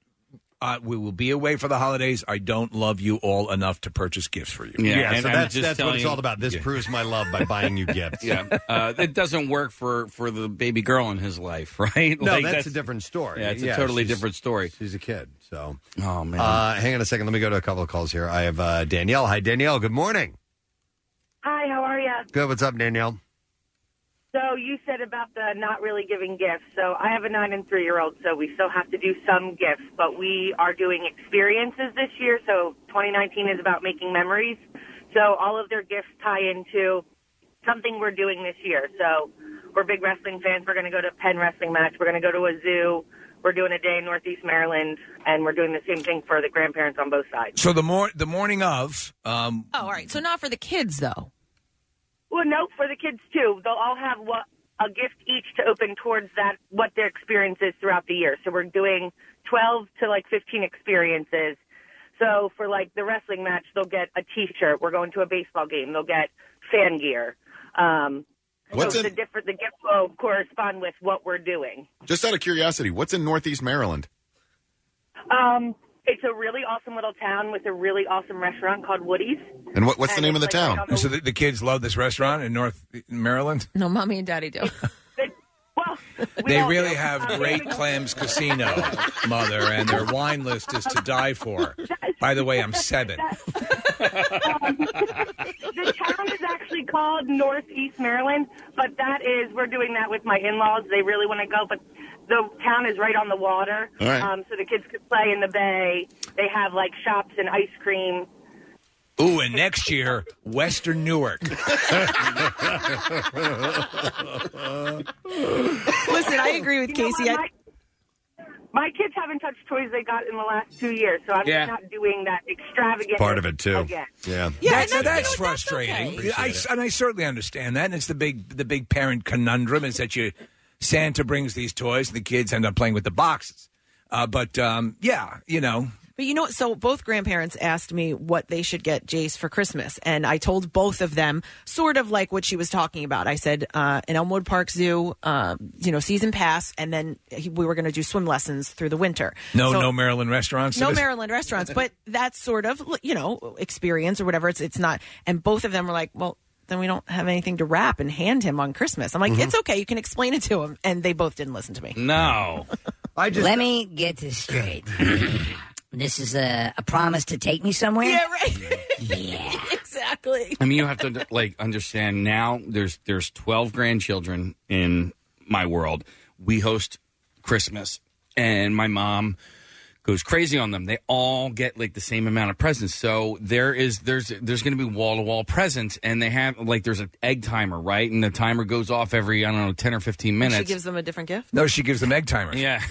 we will be away for the holidays. I don't love you all enough to purchase gifts for you. Yeah, so that's what it's all about. This proves my love by buying you gifts. It doesn't work for the baby girl in his life, right? No, that's a different story. Yeah, it's a totally different story. She's a kid, so. Oh, man. Hang on a second. Let me go to a couple of calls here. I have Danielle. Hi, Danielle. Good morning. Hi, how are you? Good. What's up, Danielle? So you said about the not really giving gifts. So I have a 9 and 3-year-old, so we still have to do some gifts, but we are doing experiences this year. So 2019 is about making memories. So all of their gifts tie into something we're doing this year. So we're big wrestling fans. We're going to go to a Penn wrestling match. We're going to go to a zoo. We're doing a day in Northeast Maryland, and we're doing the same thing for the grandparents on both sides. So the morning of. All right. So not for the kids, though. Well, no, for the kids, too. They'll all have a gift each to open towards that, what their experience is throughout the year. So we're doing 12 to, 15 experiences. So for, the wrestling match, they'll get a T-shirt. We're going to a baseball game. They'll get fan gear. The gift will correspond with what we're doing. Just out of curiosity, what's in Northeast Maryland? It's a really awesome little town with a really awesome restaurant called Woody's. And what's the name of the town? So the kids love this restaurant in North Maryland? No, Mommy and Daddy do. They really have Great Clams Casino, Mother, and their wine list is to die for. By the way, I'm 7. The town is actually called Northeast Maryland, but we're doing that with my in-laws. They really want to go, but the town is right on the water, right. So the kids could play in the bay. They have, shops and ice cream. Ooh, and next year, Western Newark. Listen, I agree with Casey. My kids haven't touched toys they got in the last 2 years, so I'm not doing that extravagant. Part of it too. Again. Yeah. That's frustrating. I certainly understand that. And it's the big parent conundrum is that Santa brings these toys, and the kids end up playing with the boxes. But you know. But you know what? So both grandparents asked me what they should get Jace for Christmas. And I told both of them sort of like what she was talking about. I said an Elmwood Park Zoo, season pass. And then we were going to do swim lessons through the winter. No Maryland restaurants? No Maryland restaurants. But that's sort of, experience or whatever. It's not. And both of them were like, well, then we don't have anything to wrap and hand him on Christmas. I'm like, it's okay. You can explain it to him. And they both didn't listen to me. No. Let me get this straight. This is a promise to take me somewhere? Yeah, right. Yeah. Exactly. I mean, you have to understand now there's 12 grandchildren in my world. We host Christmas, and my mom goes crazy on them. They all get the same amount of presents. So there's going to be wall-to-wall presents, and they have there's an egg timer, right? And the timer goes off every 10 or 15 minutes. She gives them a different gift? No, she gives them egg timers. Yeah.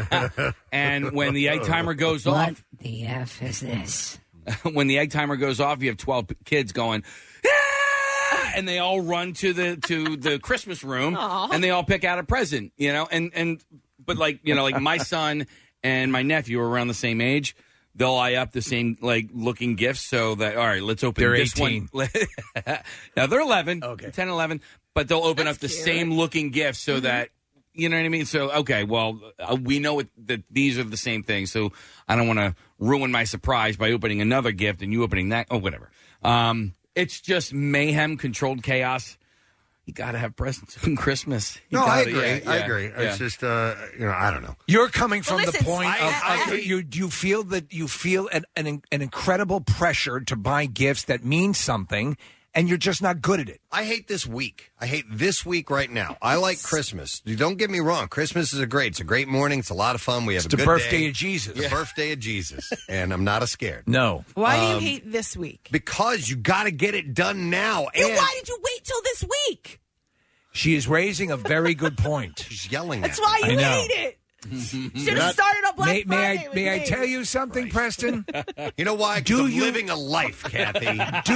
And when the egg timer goes what off, the F is this? When the egg timer goes off, you have 12 kids going, ah! And they all run to the Christmas room. Aww. And they all pick out a present, but my son and my nephew are around the same age. They'll eye up the same looking gifts, so that all right, let's open they're this 18. one. Now they're 11, okay. 10, 11, but they'll open up the same looking gifts so that you know what I mean. So okay, well we know that these are the same things, so I don't want to ruin my surprise by opening another gift and you opening that or whatever. It's just mayhem, controlled chaos. You got to have presents on Christmas. I agree. I agree. It's just, I don't know. You're coming from the point of you feel that you feel an incredible pressure to buy gifts that mean something, and you're just not good at it. I hate this week. I hate this week right now. I like Christmas. Don't get me wrong. Christmas is it's a great morning. It's a lot of fun. We have a good day. It's the birthday of Jesus. The birthday of Jesus. And I'm not scared. No. Why do you hate this week? Because you got to get it done now. And why did you wait till this week? She is raising a very good point. She's yelling That's why you hate it. Should have started on Black Friday. May I tell you something, Preston? You know why? I'm living a life, Kathy.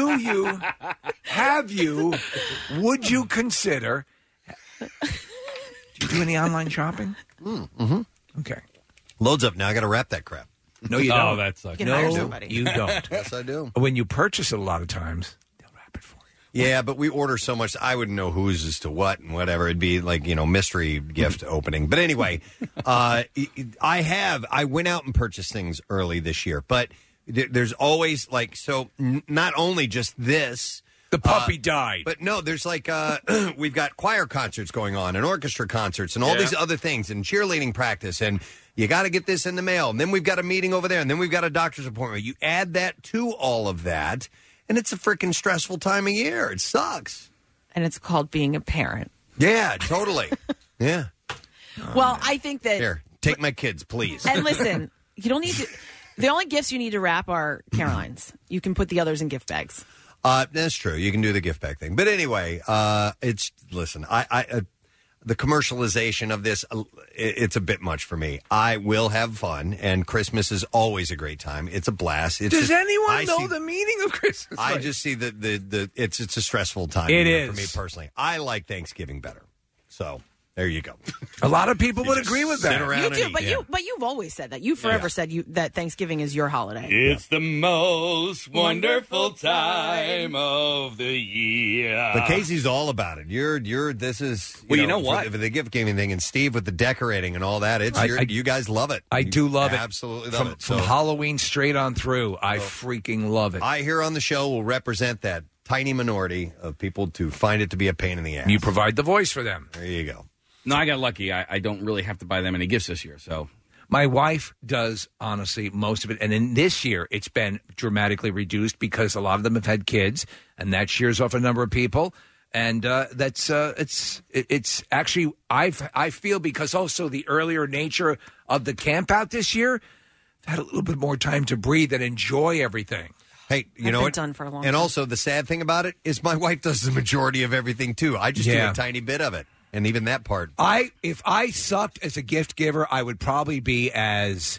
Would you consider... Do you do any online shopping? Mm-hmm. Okay. Loads up now. I got to wrap that crap. No, you don't. Oh, that sucks. No, you don't. Yes, I do. When you purchase it a lot of times... Yeah, but we order so much, I wouldn't know whose is to what and whatever. It'd be mystery gift opening. But anyway, I went out and purchased things early this year. But there's always not only just this. The puppy died. But no, there's we've got choir concerts going on and orchestra concerts and all these other things and cheerleading practice. And you got to get this in the mail. And then we've got a meeting over there. And then we've got a doctor's appointment. You add that to all of that. And it's a freaking stressful time of year. It sucks. And it's called being a parent. Yeah, totally. Yeah. Well, I think that... Here, take my kids, please. And listen, you don't need to... The only gifts you need to wrap are Caroline's. You can put the others in gift bags. That's true. You can do the gift bag thing. But anyway, listen, the commercialization of this, it's a bit much for me. I will have fun, and Christmas is always a great time. It's a blast. Does anyone know the meaning of Christmas? I just see it's a stressful time. It is. For me personally. I like Thanksgiving better. So there you go. A lot of people would agree with that. You do, but you've always said that. You forever said that Thanksgiving is your holiday. It's the most wonderful time of the year. But Casey's all about it. This is you know what? For the gift giving thing, and Steve with the decorating and all that. You guys love it. I do love it. Absolutely love it. From Halloween straight on through, I freaking love it. I here on the show will represent that tiny minority of people to find it to be a pain in the ass. You provide the voice for them. There you go. No, I got lucky. I don't really have to buy them any gifts this year. So my wife does, honestly, most of it. And in this year, it's been dramatically reduced because a lot of them have had kids, and that shears off a number of people. And it's actually, I feel, because also the earlier nature of the camp out this year, I've had a little bit more time to breathe and enjoy everything. Hey, you know what? Done for a long and time. Also, the sad thing about it is my wife does the majority of everything, too. I just do a tiny bit of it. And even that part. If I sucked as a gift giver, I would probably be as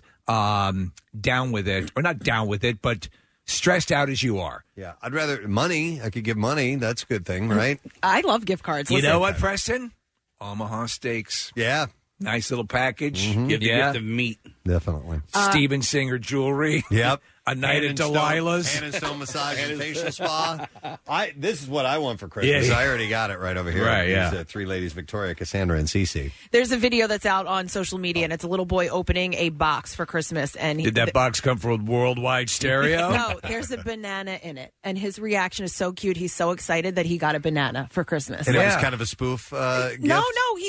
down with it, or not down with it, but stressed out as you are. Yeah, I'd rather money. I could give money. That's a good thing, right? I love gift cards. You know what, Preston? Omaha Steaks. Yeah. Nice little package. Give the gift of meat. Definitely. Steven Singer jewelry. Yep. A night at Delilah's. Hand and Stone massage and facial spa. This is what I want for Christmas. Yeah. I already got it right over here. Right, yeah. These, three ladies, Victoria, Cassandra, and Cece. There's a video that's out on social media, and it's a little boy opening a box for Christmas. And Did that box come from worldwide stereo? No, there's a banana in it, and his reaction is so cute. He's so excited that he got a banana for Christmas. And it was kind of a spoof gift? No,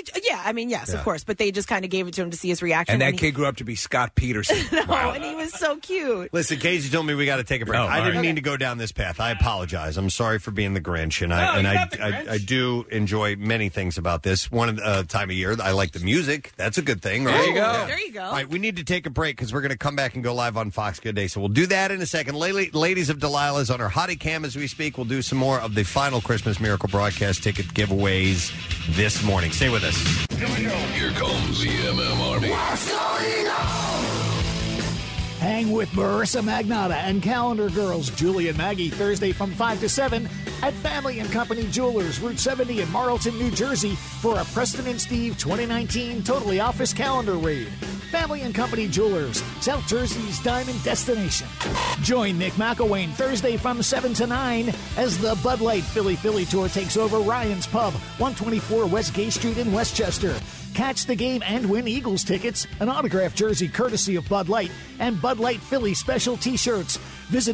yes, of course, but they just kind of gave it to him to see his reaction. And that kid grew up to be Scott Peterson. And he was so cute. Listen, Casey told me we got to take a break. Oh, I didn't right. mean to go down this path. I apologize. I'm sorry for being the Grinch, and I do enjoy many things about this. One time of year, I like the music. That's a good thing, right? There you go. Yeah. There you go. All right, we need to take a break because we're going to come back and go live on Fox Good Day. So we'll do that in a second. Ladies of Delilah's on our hottie cam as we speak. We'll do some more of the final Christmas Miracle broadcast ticket giveaways this morning. Stay with us. Here comes the MM Army. What's going on? Hang with Marissa Magnata and Calendar Girls Julie and Maggie Thursday from 5 to 7 at Family & Company Jewelers, Route 70 in Marlton, New Jersey for a Preston and Steve 2019 Totally Office Calendar Raid. Family & Company Jewelers, South Jersey's diamond destination. Join Nick McElwain Thursday from 7 to 9 as the Bud Light Philly Tour takes over Ryan's Pub, 124 West Gay Street in Westchester. Catch the game and win Eagles tickets, an autographed jersey courtesy of Bud Light, and Bud Light Philly special T-shirts. Visit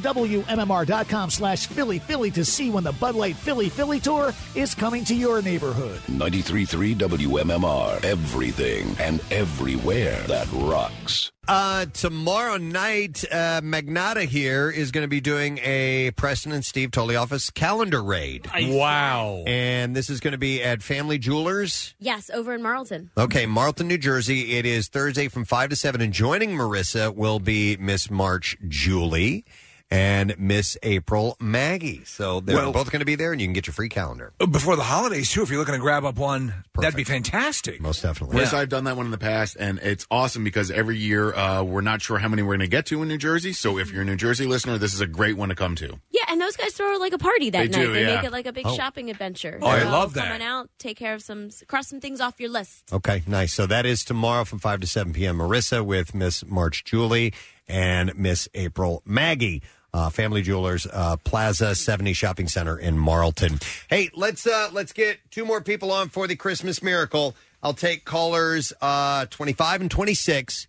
WMMR.com/Philly to see when the Bud Light Philly Tour is coming to your neighborhood. 93.3 WMMR. Everything and everywhere that rocks. Tomorrow night, Magnata here is going to be doing a Preston and Steve Totally Office calendar raid. Wow. And this is going to be at Family Jewelers. Yes, over in Marlton. Okay, Marlton, New Jersey. It is Thursday from 5 to 7. And joining Marissa will be Miss March Julie and Miss April Maggie. So they're both going to be there, and you can get your free calendar. Before the holidays, too, if you're looking to grab up one, that'd be fantastic. Most definitely. Yes, I've done that one in the past, and it's awesome because every year we're not sure how many we're going to get to in New Jersey. So if you're a New Jersey listener, this is a great one to come to. Yeah, and those guys throw like a party that They night. do, They yeah. make it like a big shopping adventure. Oh, I So love that. Come on out, take care of cross some things off your list. Okay, nice. So that is tomorrow from 5 to 7 p.m. Marissa with Miss March Julie and Miss April Maggie. Family Jewelers, Plaza 70 Shopping Center in Marlton. Hey, let's get two more people on for the Christmas Miracle. I'll take callers 25 and 26,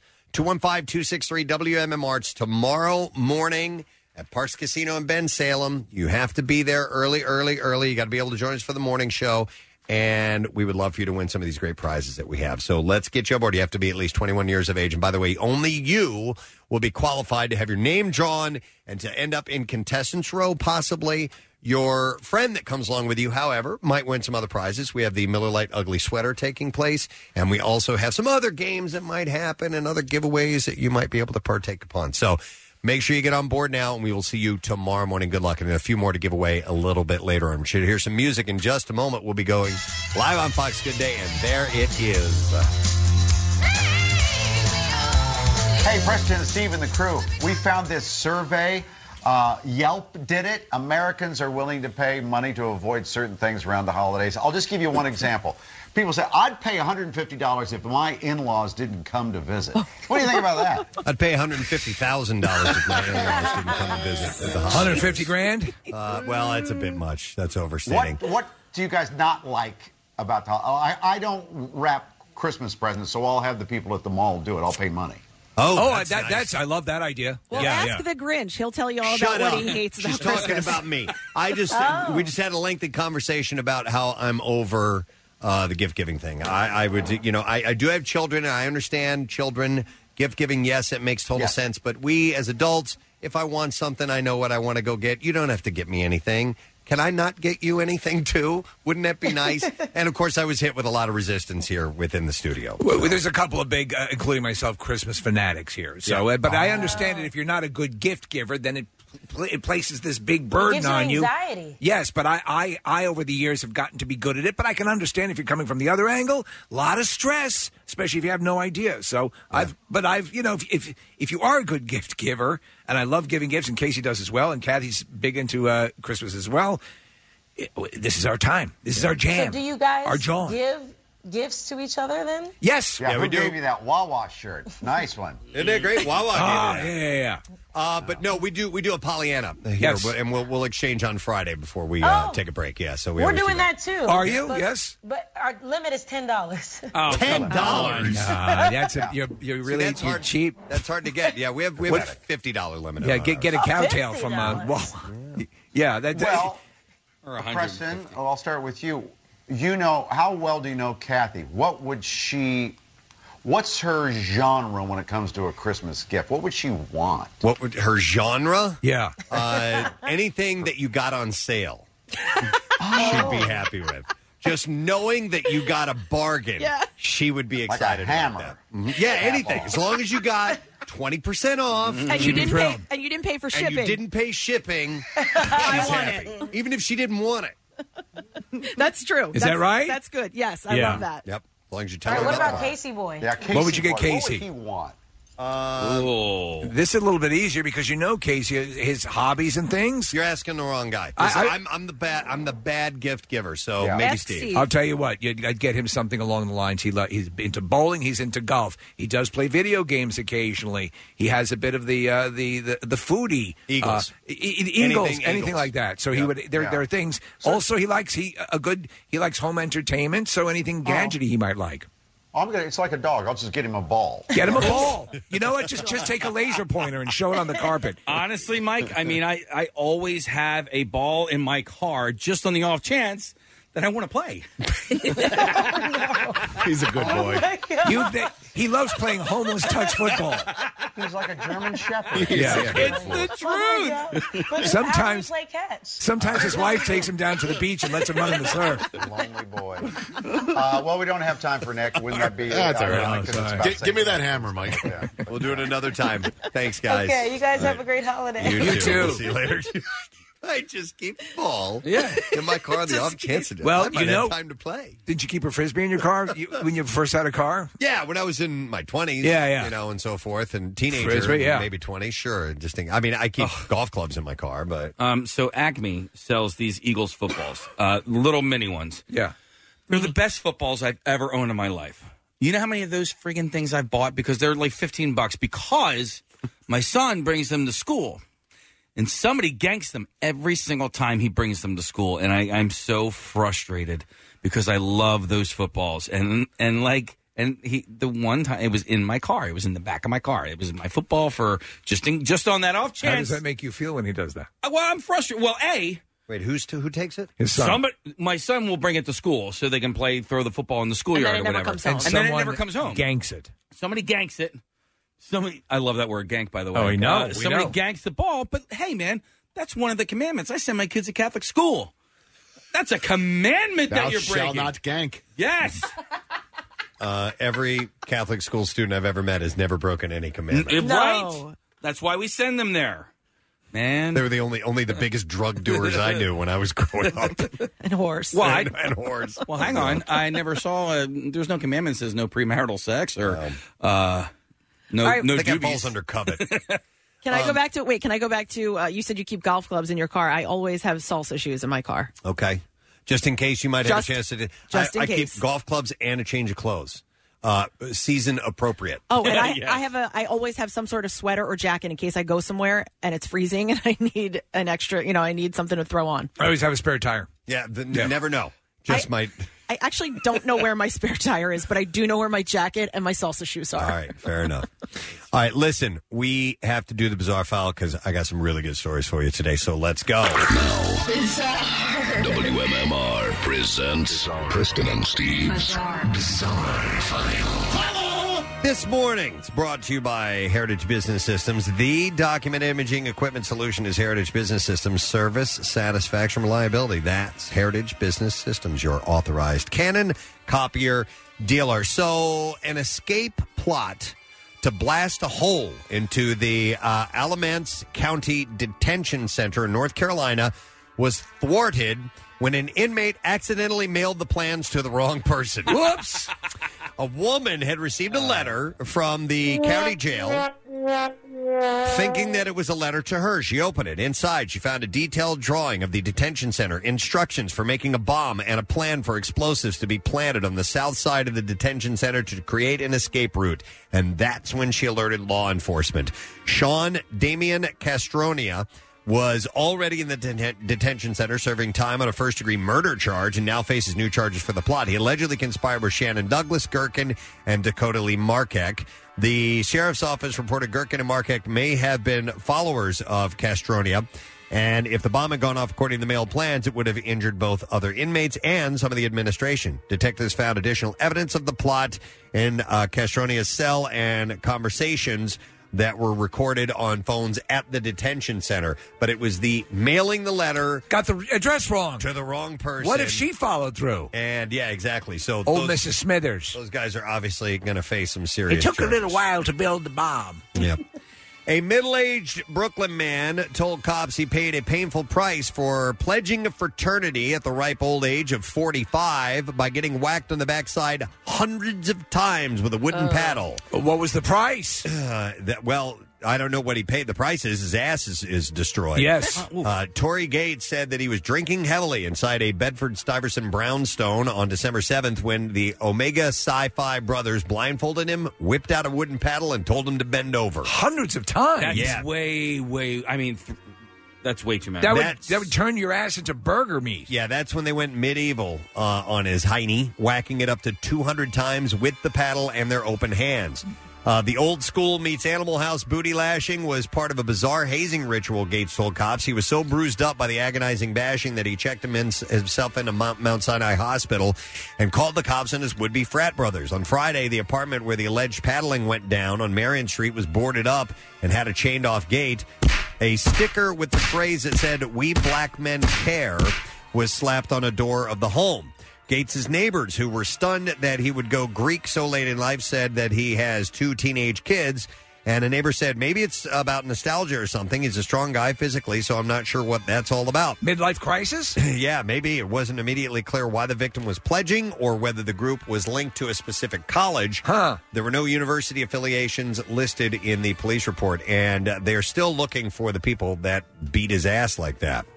215-263-WMMR. It's tomorrow morning at Parks Casino in Ben Salem. You have to be there early. You got to be able to join us for the morning show. And we would love for you to win some of these great prizes that we have. So let's get you aboard. You have to be at least 21 years of age. And by the way, only you will be qualified to have your name drawn and to end up in contestants row, possibly. Your friend that comes along with you, however, might win some other prizes. We have the Miller Lite Ugly Sweater taking place. And we also have some other games that might happen and other giveaways that you might be able to partake upon. So make sure you get on board now, and we will see you tomorrow morning. Good luck, and a few more to give away a little bit later. I'm sure to hear some music in just a moment. We'll be going live on Fox Good Day, and there it is. Hey, Preston and Steve and the crew. We found this survey. Yelp did it. Americans are willing to pay money to avoid certain things around the holidays. I'll just give you one example. People say, I'd pay $150 if my in-laws didn't come to visit. What do you think about that? I'd pay $150,000 if my in-laws didn't come to visit. At the holidays. 150 grand? Well, that's a bit much. That's overstating. What do you guys not like about the holiday? I don't wrap Christmas presents, so I'll have the people at the mall do it. I'll pay money. That's I love that idea. Well, ask the Grinch. He'll tell you all Shut about up. what he hates about She's Christmas. talking about me. We just had a lengthy conversation about how I'm over the gift giving thing. I do have children, and I understand children gift giving. Yes, it makes total sense. But we as adults, if I want something, I know what I want to go get. You don't have to get me anything. Can I not get you anything, too? Wouldn't that be nice? And, of course, I was hit with a lot of resistance here within the studio. Well, there's a couple of big, including myself, Christmas fanatics here. So, but I understand it. If you're not a good gift giver, then it it places this big burden gives you on you. anxiety. Yes, but I over the years have gotten to be good at it. But I can understand if you're coming from the other angle, a lot of stress, especially if you have no idea. So I've if you are a good gift giver, and I love giving gifts, and Casey does as well, and Kathy's big into Christmas as well. This is our time. This is our jam. So do you guys our John. give gifts to each other then? Yes. Yeah, we who do. gave you that Wawa shirt? Nice one. Isn't that great? Wawa. Yeah. But no, we do a Pollyanna here, Yes. and we'll exchange on Friday before we take a break. Yeah, so We're always do doing that too. Are you? But, Yes. But our limit is $10. $10. That's you're really that's hard, cheap. That's hard to get. Yeah, we have a $50 limit. Yeah, on get a ours. cowtail from Wawa. Yeah, Well, or Preston, I'll start with you. You know, how well do you know Kathy? What's her genre when it comes to a Christmas gift? What would she want? What would her genre? Yeah. Anything that you got on sale. She'd be happy with. Just knowing that you got a bargain, she would be Like excited a hammer. about that. Mhm. Yeah, anything. As long as you got 20% off. And you didn't pay. And you didn't pay for shipping. And you didn't pay shipping. I she's want happy. it. Even if she didn't want it. That's true. Is that right? That's good. Yes, I love that. Yep. As long as you All tell right, her what about about Casey Boy? Yeah, Casey What would you get, Boy, Casey? What would he want? This is a little bit easier because you know Casey, his hobbies and things. You're asking the wrong guy. I'm the bad gift giver. So maybe Steve. I'll tell you what, I'd get him something along the lines. He's into bowling. He's into golf. He does play video games occasionally. He has a bit of the foodie Eagles, anything like that. So he would. There are things. Also, he likes home entertainment. So anything gadgety he might like. It's like a dog. I'll just get him a ball. Get him a ball. You know what? Just take a laser pointer and show it on the carpet. Honestly, Mike, I mean, I always have a ball in my car just on the off chance that I want to play. He's a good boy. He loves playing homeless touch football. He's like a German shepherd. Yeah. It's the truth. But Sometimes- how do you play catch? Sometimes his wife takes him down to the beach and lets him run in the surf. Lonely boy. Well, we don't have time for Nick. Wouldn't that be? That's all right. ironic? 'Cause it's about Give me same that thing. hammer, Mike. Yeah. We'll do it another time. Thanks, guys. Okay, you guys have a great holiday. You too. too. We'll see you later. I just keep the ball in my car on the off chance of it. Well, I might have time to play. Didn't you keep a Frisbee in your car when you first had a car? Yeah, when I was in my 20s. Yeah. You know, and so forth, and teenager, Frisbee, yeah. maybe 20. Sure, I keep golf clubs in my car, but So Acme sells these Eagles footballs, little mini ones. Yeah. They're the best footballs I've ever owned in my life. You know how many of those friggin' things I've bought? Because they're like $15 because my son brings them to school. And somebody ganks them every single time he brings them to school. And I'm so frustrated because I love those footballs. And the one time it was in my car. It was in the back of my car. It was my football for just on that off chance. How does that make you feel when he does that? Well, I'm frustrated. Well, wait, who takes it? His son. My son will bring it to school so they can throw the football in the schoolyard or whatever. And then it never comes home. Ganks it. Somebody ganks it. I love that word, gank, by the way. Oh, we know. Somebody ganks the ball, but hey, man, that's one of the commandments. I send my kids to Catholic school. That's a commandment that you're breaking. Thou shalt not gank. Yes. Every Catholic school student I've ever met has never broken any commandment. Right. That's why we send them there. Man. They were the only the biggest drug doers I knew when I was growing up. And horse. Well, and whores. Well, hang on. I never saw. There's no commandment that says no premarital sex or no I think that jubies. falls under covet. Can I go back to? Wait, can I go back to? You said you keep golf clubs in your car. I always have salsa shoes in my car. Okay, just in case you might have a chance to. I case. keep golf clubs and a change of clothes, season appropriate. Oh, and I always have some sort of sweater or jacket in case I go somewhere and it's freezing and I need an extra. I need something to throw on. I always have a spare tire. Yeah, you never know. I actually don't know where my spare tire is, but I do know where my jacket and my salsa shoes are. All right, fair enough. All right, listen, we have to do the Bizarre File because I got some really good stories for you today, so let's go. WMMR presents Preston and Steve's Bizarre File. This morning, it's brought to you by Heritage Business Systems. The document imaging equipment solution is Heritage Business Systems. Service, satisfaction, reliability. That's Heritage Business Systems, your authorized Canon copier dealer. So, an escape plot to blast a hole into the Alamance County Detention Center in North Carolina was thwarted when an inmate accidentally mailed the plans to the wrong person. Whoops! A woman had received a letter from the county jail thinking that it was a letter to her. She opened it. Inside, she found a detailed drawing of the detention center, instructions for making a bomb, and a plan for explosives to be planted on the south side of the detention center to create an escape route. And that's when she alerted law enforcement. Sean Damian Castronia was already in the detention center serving time on a first-degree murder charge and now faces new charges for the plot. He allegedly conspired with Shannon Douglas, Gherkin, and Dakota Lee Markek. The sheriff's office reported Gherkin and Markek may have been followers of Castronia, and if the bomb had gone off according to the mailed plans, it would have injured both other inmates and some of the administration. Detectives found additional evidence of the plot in Castronia's cell and conversations that were recorded on phones at the detention center. But it was the mailing the letter. Got the address wrong. To the wrong person. What if she followed through? And, yeah, exactly. So Old Mrs. Smithers. Those guys are obviously going to face some serious It took charges. a little while to build the bomb. Yeah. A middle-aged Brooklyn man told cops he paid a painful price for pledging a fraternity at the ripe old age of 45 by getting whacked on the backside hundreds of times with a wooden paddle. What was the price? I don't know what he paid. The price is his ass is destroyed. Yes. Tory Gates said that he was drinking heavily inside a Bedford-Stuyvesant brownstone on December 7th when the Omega Sci-Fi brothers blindfolded him, whipped out a wooden paddle, and told him to bend over. Hundreds of times. That's way. I mean, that's way too much. That would turn your ass into burger meat. Yeah, that's when they went medieval on his hiney, whacking it up to 200 times with the paddle and their open hands. The old school meets Animal House booty lashing was part of a bizarre hazing ritual, Gates told cops. He was so bruised up by the agonizing bashing that he checked himself into Mount Sinai Hospital and called the cops on his would-be frat brothers. On Friday, the apartment where the alleged paddling went down on Marion Street was boarded up and had a chained-off gate. A sticker with the phrase that said, "We black men care," was slapped on a door of the home. Gates' neighbors, who were stunned that he would go Greek so late in life, said that he has 2 teenage kids. And a neighbor said, maybe it's about nostalgia or something. He's a strong guy physically, so I'm not sure what that's all about. Midlife crisis? Yeah, maybe. It wasn't immediately clear why the victim was pledging or whether the group was linked to a specific college. There were no university affiliations listed in the police report, and they're still looking for the people that beat his ass like that.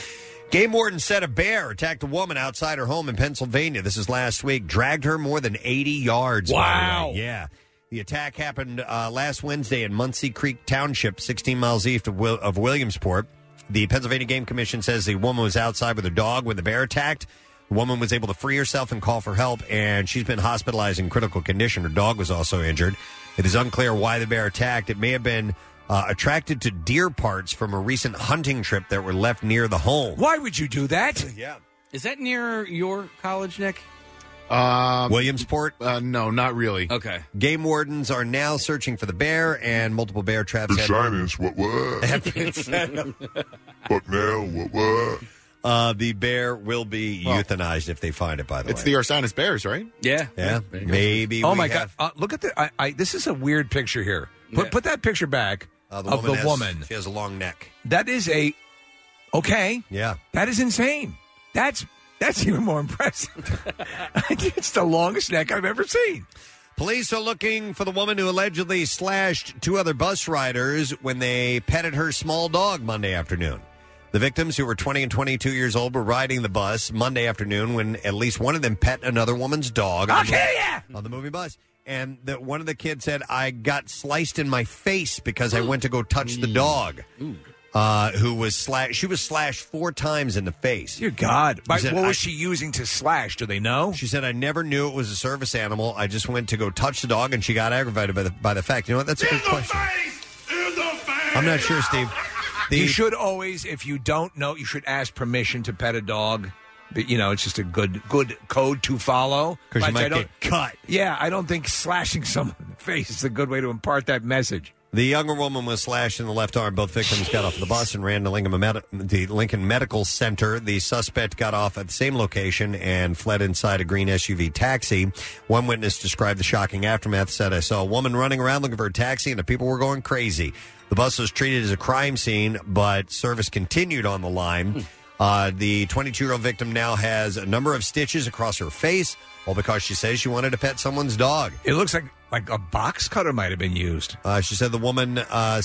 Game warden said a bear attacked a woman outside her home in Pennsylvania. This is last week. Dragged her more than 80 yards. Wow. Yeah. The attack happened last Wednesday in Muncie Creek Township, 16 miles east of Williamsport. The Pennsylvania Game Commission says the woman was outside with her dog when the bear attacked. The woman was able to free herself and call for help, and she's been hospitalized in critical condition. Her dog was also injured. It is unclear why the bear attacked. It may have been attracted to deer parts from a recent hunting trip that were left near the home. Why would you do that? Yeah. Is that near your college, Nick? Williamsport? No, not really. Okay. Game wardens are now searching for the bear, and multiple bear traps The Shiners, what? have been set up. Fuck now, what? The bear will be euthanized if they find it, by the way. It's the Ursinus Bears, right? Yeah. Yeah. Maybe. Oh, we my have- God. Look at the. This is a weird picture here. Put that picture back of the woman. She has a long neck. That is okay. Yeah. That is insane. That's even more impressive. It's the longest neck I've ever seen. Police are looking for the woman who allegedly slashed 2 other bus riders when they petted her small dog Monday afternoon. The victims, who were 20 and 22 years old, were riding the bus Monday afternoon when at least one of them pet another woman's dog on the moving bus. And one of the kids said, I got sliced in my face because I went to go touch the dog. Who was slashed? She was slashed 4 times in the face. Dear God. She said, What was she using to slash? Do they know? She said, I never knew it was a service animal. I just went to go touch the dog, and she got aggravated by the fact. You know what? That's a good question. I'm not sure, Steve. You should always, if you don't know, you should ask permission to pet a dog. But, it's just a good code to follow. Because you might get cut. Yeah, I don't think slashing someone in the face is a good way to impart that message. The younger woman was slashed in the left arm. Both victims got off the bus and ran to the Lincoln Medical Center. The suspect got off at the same location and fled inside a green SUV taxi. One witness described the shocking aftermath, said, "I saw a woman running around looking for a taxi, and the people were going crazy. The bus was treated as a crime scene, but service continued on the line." The 22-year-old victim now has a number of stitches across her face, all because she says she wanted to pet someone's dog. It looks like a box cutter might have been used. She said the woman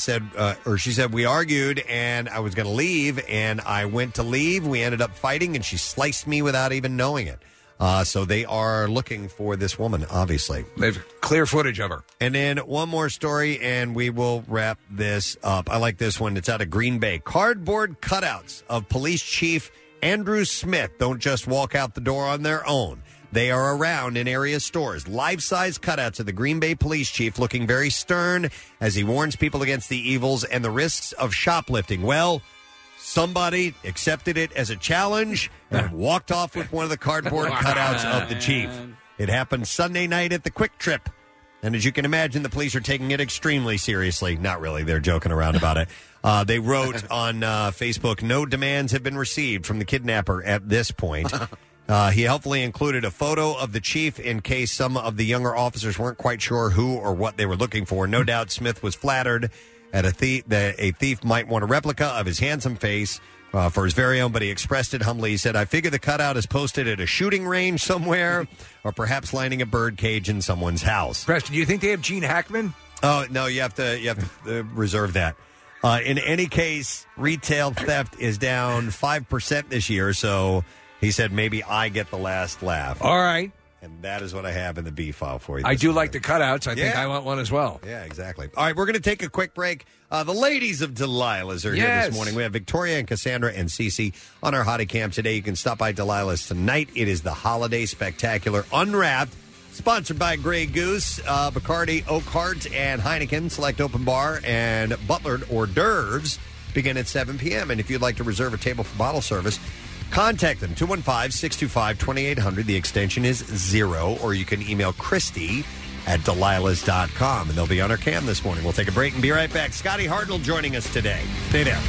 said, we argued and I was going to leave, and I went to leave. We ended up fighting, and she sliced me without even knowing it. So they are looking for this woman, obviously. They've clear footage of her. And then one more story, and we will wrap this up. I like this one. It's out of Green Bay. Cardboard cutouts of Police Chief Andrew Smith don't just walk out the door on their own. They are around in area stores. Life-size cutouts of the Green Bay police chief looking very stern as he warns people against the evils and the risks of shoplifting. Well, somebody accepted it as a challenge and walked off with one of the cardboard cutouts of the chief. It happened Sunday night at the Quick Trip. And as you can imagine, the police are taking it extremely seriously. Not really. They're joking around about it. They wrote on Facebook, no demands have been received from the kidnapper at this point. He helpfully included a photo of the chief in case some of the younger officers weren't quite sure who or what they were looking for. No doubt Smith was flattered at that a thief might want a replica of his handsome face for his very own, but he expressed it humbly. He said, I figure the cutout is posted at a shooting range somewhere or perhaps lining a bird cage in someone's house. Preston, do you think they have Gene Hackman? Oh, no, you have to reserve that. In any case, retail theft is down 5% this year, so he said maybe I get the last laugh. All right. And that is what I have in the B file for you. I do like the cutouts. I think I want one as well. Yeah, exactly. All right, we're going to take a quick break. The ladies of Delilah's are here this morning. We have Victoria and Cassandra and Cece on our Hottie Cam today. You can stop by Delilah's tonight. It is the Holiday Spectacular Unwrapped, sponsored by Grey Goose, Bacardi, Oak Heart, and Heineken. Select Open Bar and Butler hors d'oeuvres begin at 7 p.m. And if you'd like to reserve a table for bottle service, contact them, 215-625-2800. The extension is 0, or you can email Christy at Delilahs.com, and they'll be on our cam this morning. We'll take a break and be right back. Scotty Hartnell joining us today. Stay there.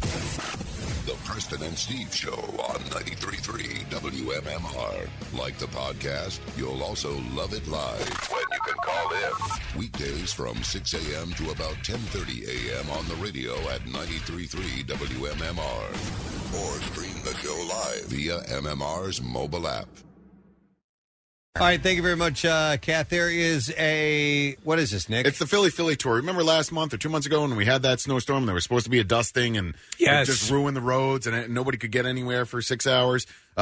The Preston and Steve Show on 93.3 WMMR. Like the podcast, you'll also love it live when you can call in. Weekdays from 6 a.m. to about 10:30 a.m. on the radio at 93.3 WMMR. Or stream the show live via MMR's mobile app. All right, thank you very much, Kath. There is what is this, Nick? It's the Philly tour. Remember last month or 2 months ago when we had that snowstorm? There was supposed to be a dusting and it just ruined the roads and nobody could get anywhere for 6 hours.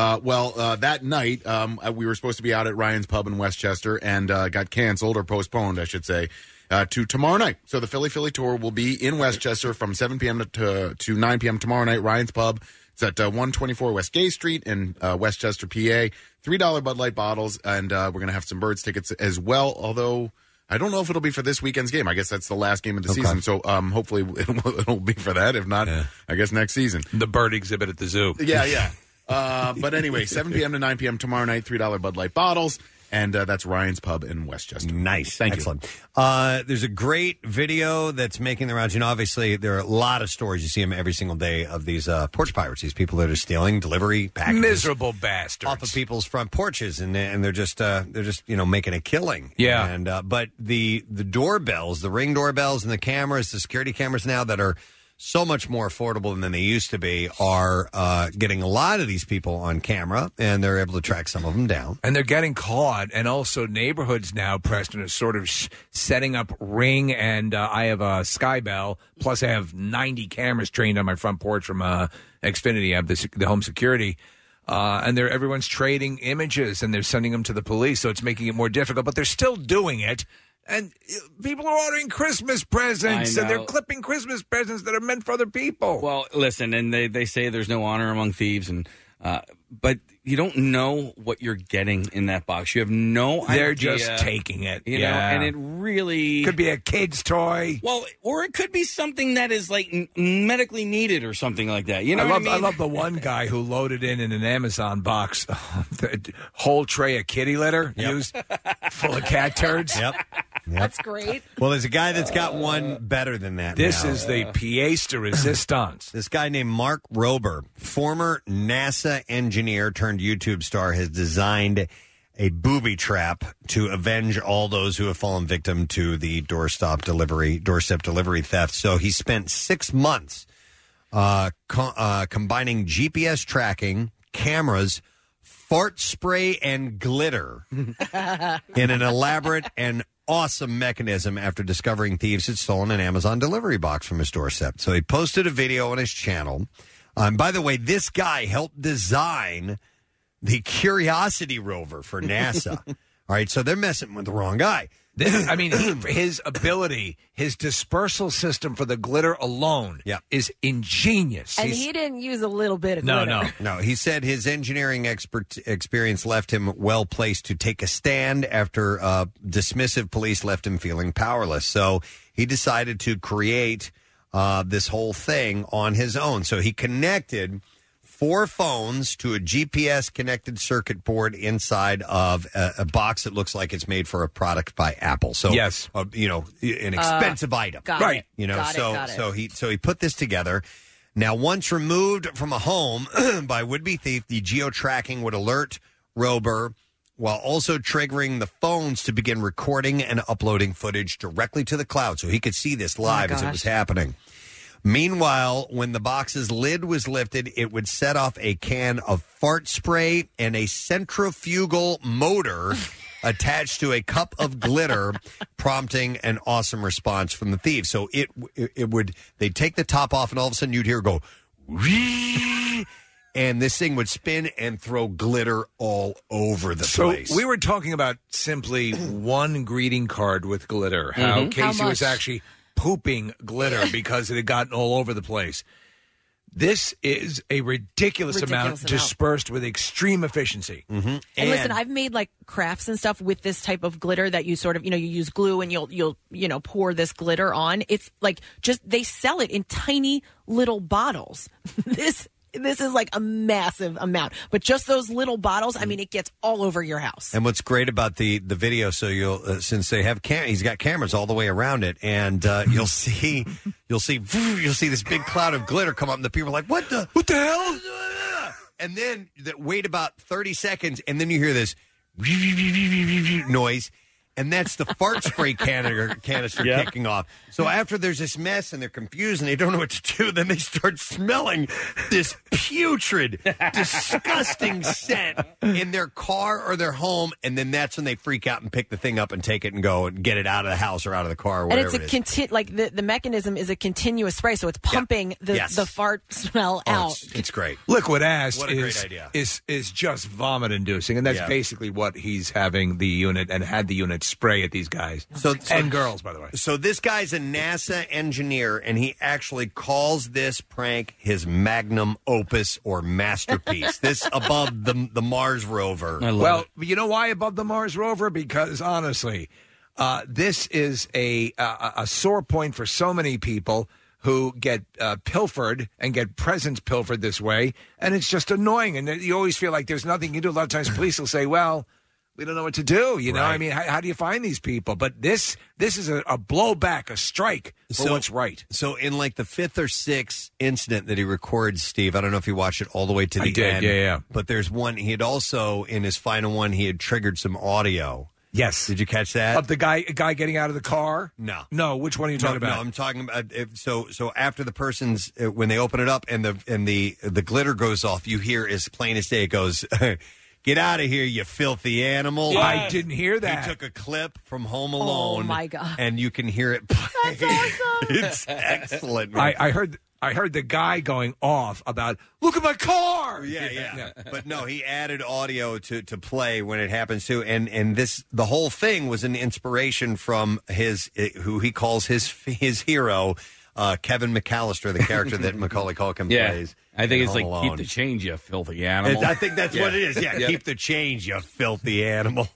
That night, we were supposed to be out at Ryan's Pub in Westchester and got canceled or postponed, I should say, to tomorrow night. So the Philly tour will be in Westchester from 7 p.m. to 9 p.m. tomorrow night. Ryan's Pub. It's at 124 West Gay Street in Westchester, PA. $3 Bud Light bottles, and we're going to have some Birds tickets as well, although I don't know if it'll be for this weekend's game. I guess that's the last game of the season, so hopefully it'll be for that. If not, I guess next season. The bird exhibit at the zoo. Yeah. But anyway, 7 p.m. to 9 p.m. tomorrow night, $3 Bud Light bottles. And that's Ryan's Pub in Westchester. Nice. Excellent. There's a great video that's making the rounds. You know, obviously, there are a lot of stories. You see them every single day of these porch pirates, these people that are stealing delivery packages. Miserable bastards. Off of people's front porches, and they're just making a killing. Yeah. And but the doorbells, the Ring doorbells and the cameras, the security cameras now that are so much more affordable than they used to be, are getting a lot of these people on camera, and they're able to track some of them down. And they're getting caught, and also neighborhoods now, Preston, are sort of setting up Ring, and I have a Sky Bell, plus I have 90 cameras trained on my front porch from Xfinity. I have the home security. And everyone's trading images, and they're sending them to the police, so it's making it more difficult, but they're still doing it. And people are ordering Christmas presents, and they're clipping Christmas presents that are meant for other people. Well, listen, and they say there's no honor among thieves, and but you don't know what you're getting in that box. You have no idea. They're just taking it, you know, and it really could be a kid's toy. Well, or it could be something that is like medically needed or something like that. You know, what I mean? I love the one guy who loaded in an Amazon box the whole tray of kitty litter used full of cat turds. Yep. That's great. Well, there's a guy that's got one better than that. This now. is the pièce de résistance. This guy named Mark Rober, former NASA engineer turned YouTube star, has designed a booby trap to avenge all those who have fallen victim to the doorstep delivery theft. So he spent 6 months combining GPS tracking, cameras, fart spray, and glitter in an elaborate and awesome mechanism after discovering thieves had stolen an Amazon delivery box from his doorstep. So he posted a video on his channel. By the way, this guy helped design the Curiosity rover for NASA. All right, so they're messing with the wrong guy. His ability, his dispersal system for the glitter alone is ingenious. And he didn't use a little bit of glitter. No. He said his engineering experience left him well placed to take a stand after dismissive police left him feeling powerless. So he decided to create this whole thing on his own. So he connected 4 phones to a GPS-connected circuit board inside of a box that looks like it's made for a product by Apple. So, yes, an expensive item, right? So he put this together. Now, once removed from a home by would-be thief, the geo-tracking would alert Rober while also triggering the phones to begin recording and uploading footage directly to the cloud, so he could see this live as it was happening. Meanwhile, when the box's lid was lifted, it would set off a can of fart spray and a centrifugal motor attached to a cup of glitter, prompting an awesome response from the thieves. So they'd take the top off, and all of a sudden you'd hear it go, and this thing would spin and throw glitter all over the place. So we were talking about simply one greeting card with glitter. How Casey was actually pooping glitter because it had gotten all over the place. This is a ridiculous amount dispersed with extreme efficiency. And listen, I've made like crafts and stuff with this type of glitter that you sort of, you use glue and you'll pour this glitter on. It's like they sell it in tiny little bottles. This is like a massive amount, but just those little bottles, it gets all over your house. And what's great about the video, so you'll since they have he's got cameras all the way around it, and you'll see this big cloud of glitter come up, and the people are like, "What the hell?" And then wait about 30 seconds, and then you hear this noise. And that's the fart spray canister kicking off. So after there's this mess and they're confused and they don't know what to do, then they start smelling this putrid, disgusting scent in their car or their home. And then that's when they freak out and pick the thing up and take it and go and get it out of the house or out of the car or whatever. And it's the mechanism is a continuous spray, so it's pumping the fart smell out. It's great. Liquid ass What a great idea. is just vomit inducing, and that's basically what he's having the unit and had the unit spray at these guys and girls, by the way. So this guy's a NASA engineer, and he actually calls this prank his magnum opus or masterpiece. This above the Mars rover. Well, you know why above the Mars rover? Because honestly, this is a sore point for so many people who get pilfered and get presents pilfered this way, and it's just annoying. And you always feel like there's nothing you can do. A lot of times police will say, well, we don't know what to do, you know? Right. I mean, how do you find these people? But this is a blowback, a strike for what's right. So in like the 5th or 6th incident that he records, Steve, I don't know if you watched it all the way to the I did, end. yeah. But there's one, he had also, in his final one, he had triggered some audio. Yes. Did you catch that? Of the guy getting out of the car? No. Which one are you talking about? No, I'm talking about, so after the person's, when they open it up and the glitter goes off, you hear as plain as day, it goes... Get out of here, you filthy animal. Yes. I didn't hear that. He took a clip from Home Alone. Oh, my God. And you can hear it play. That's awesome. It's excellent. I heard the guy going off about, look at my car. Yeah. But no, he added audio to play when it happens too. And the whole thing was an inspiration from who he calls his hero, Kevin McAllister, the character that Macaulay Culkin plays. I think it's Home like, Alone. keep the change, you filthy animal. I think that's what it is. Yeah, keep the change, you filthy animal.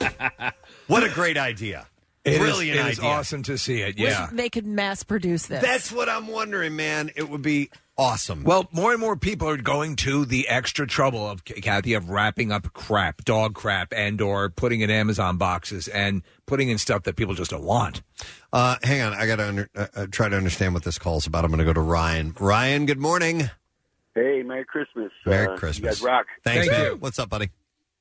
What a great idea. Brilliant idea. It is awesome to see it, yeah. Wish they could mass produce this. That's what I'm wondering, man. It would be awesome. Well, more and more people are going to the extra trouble of, Kathy, of wrapping up crap, dog crap, and or putting in Amazon boxes and putting in stuff that people just don't want. Hang on. I got to try to understand what this call's about. I'm going to go to Ryan. Ryan, good morning. Hey, Merry Christmas. Merry Christmas. You guys rock. Thanks, man. What's up, buddy?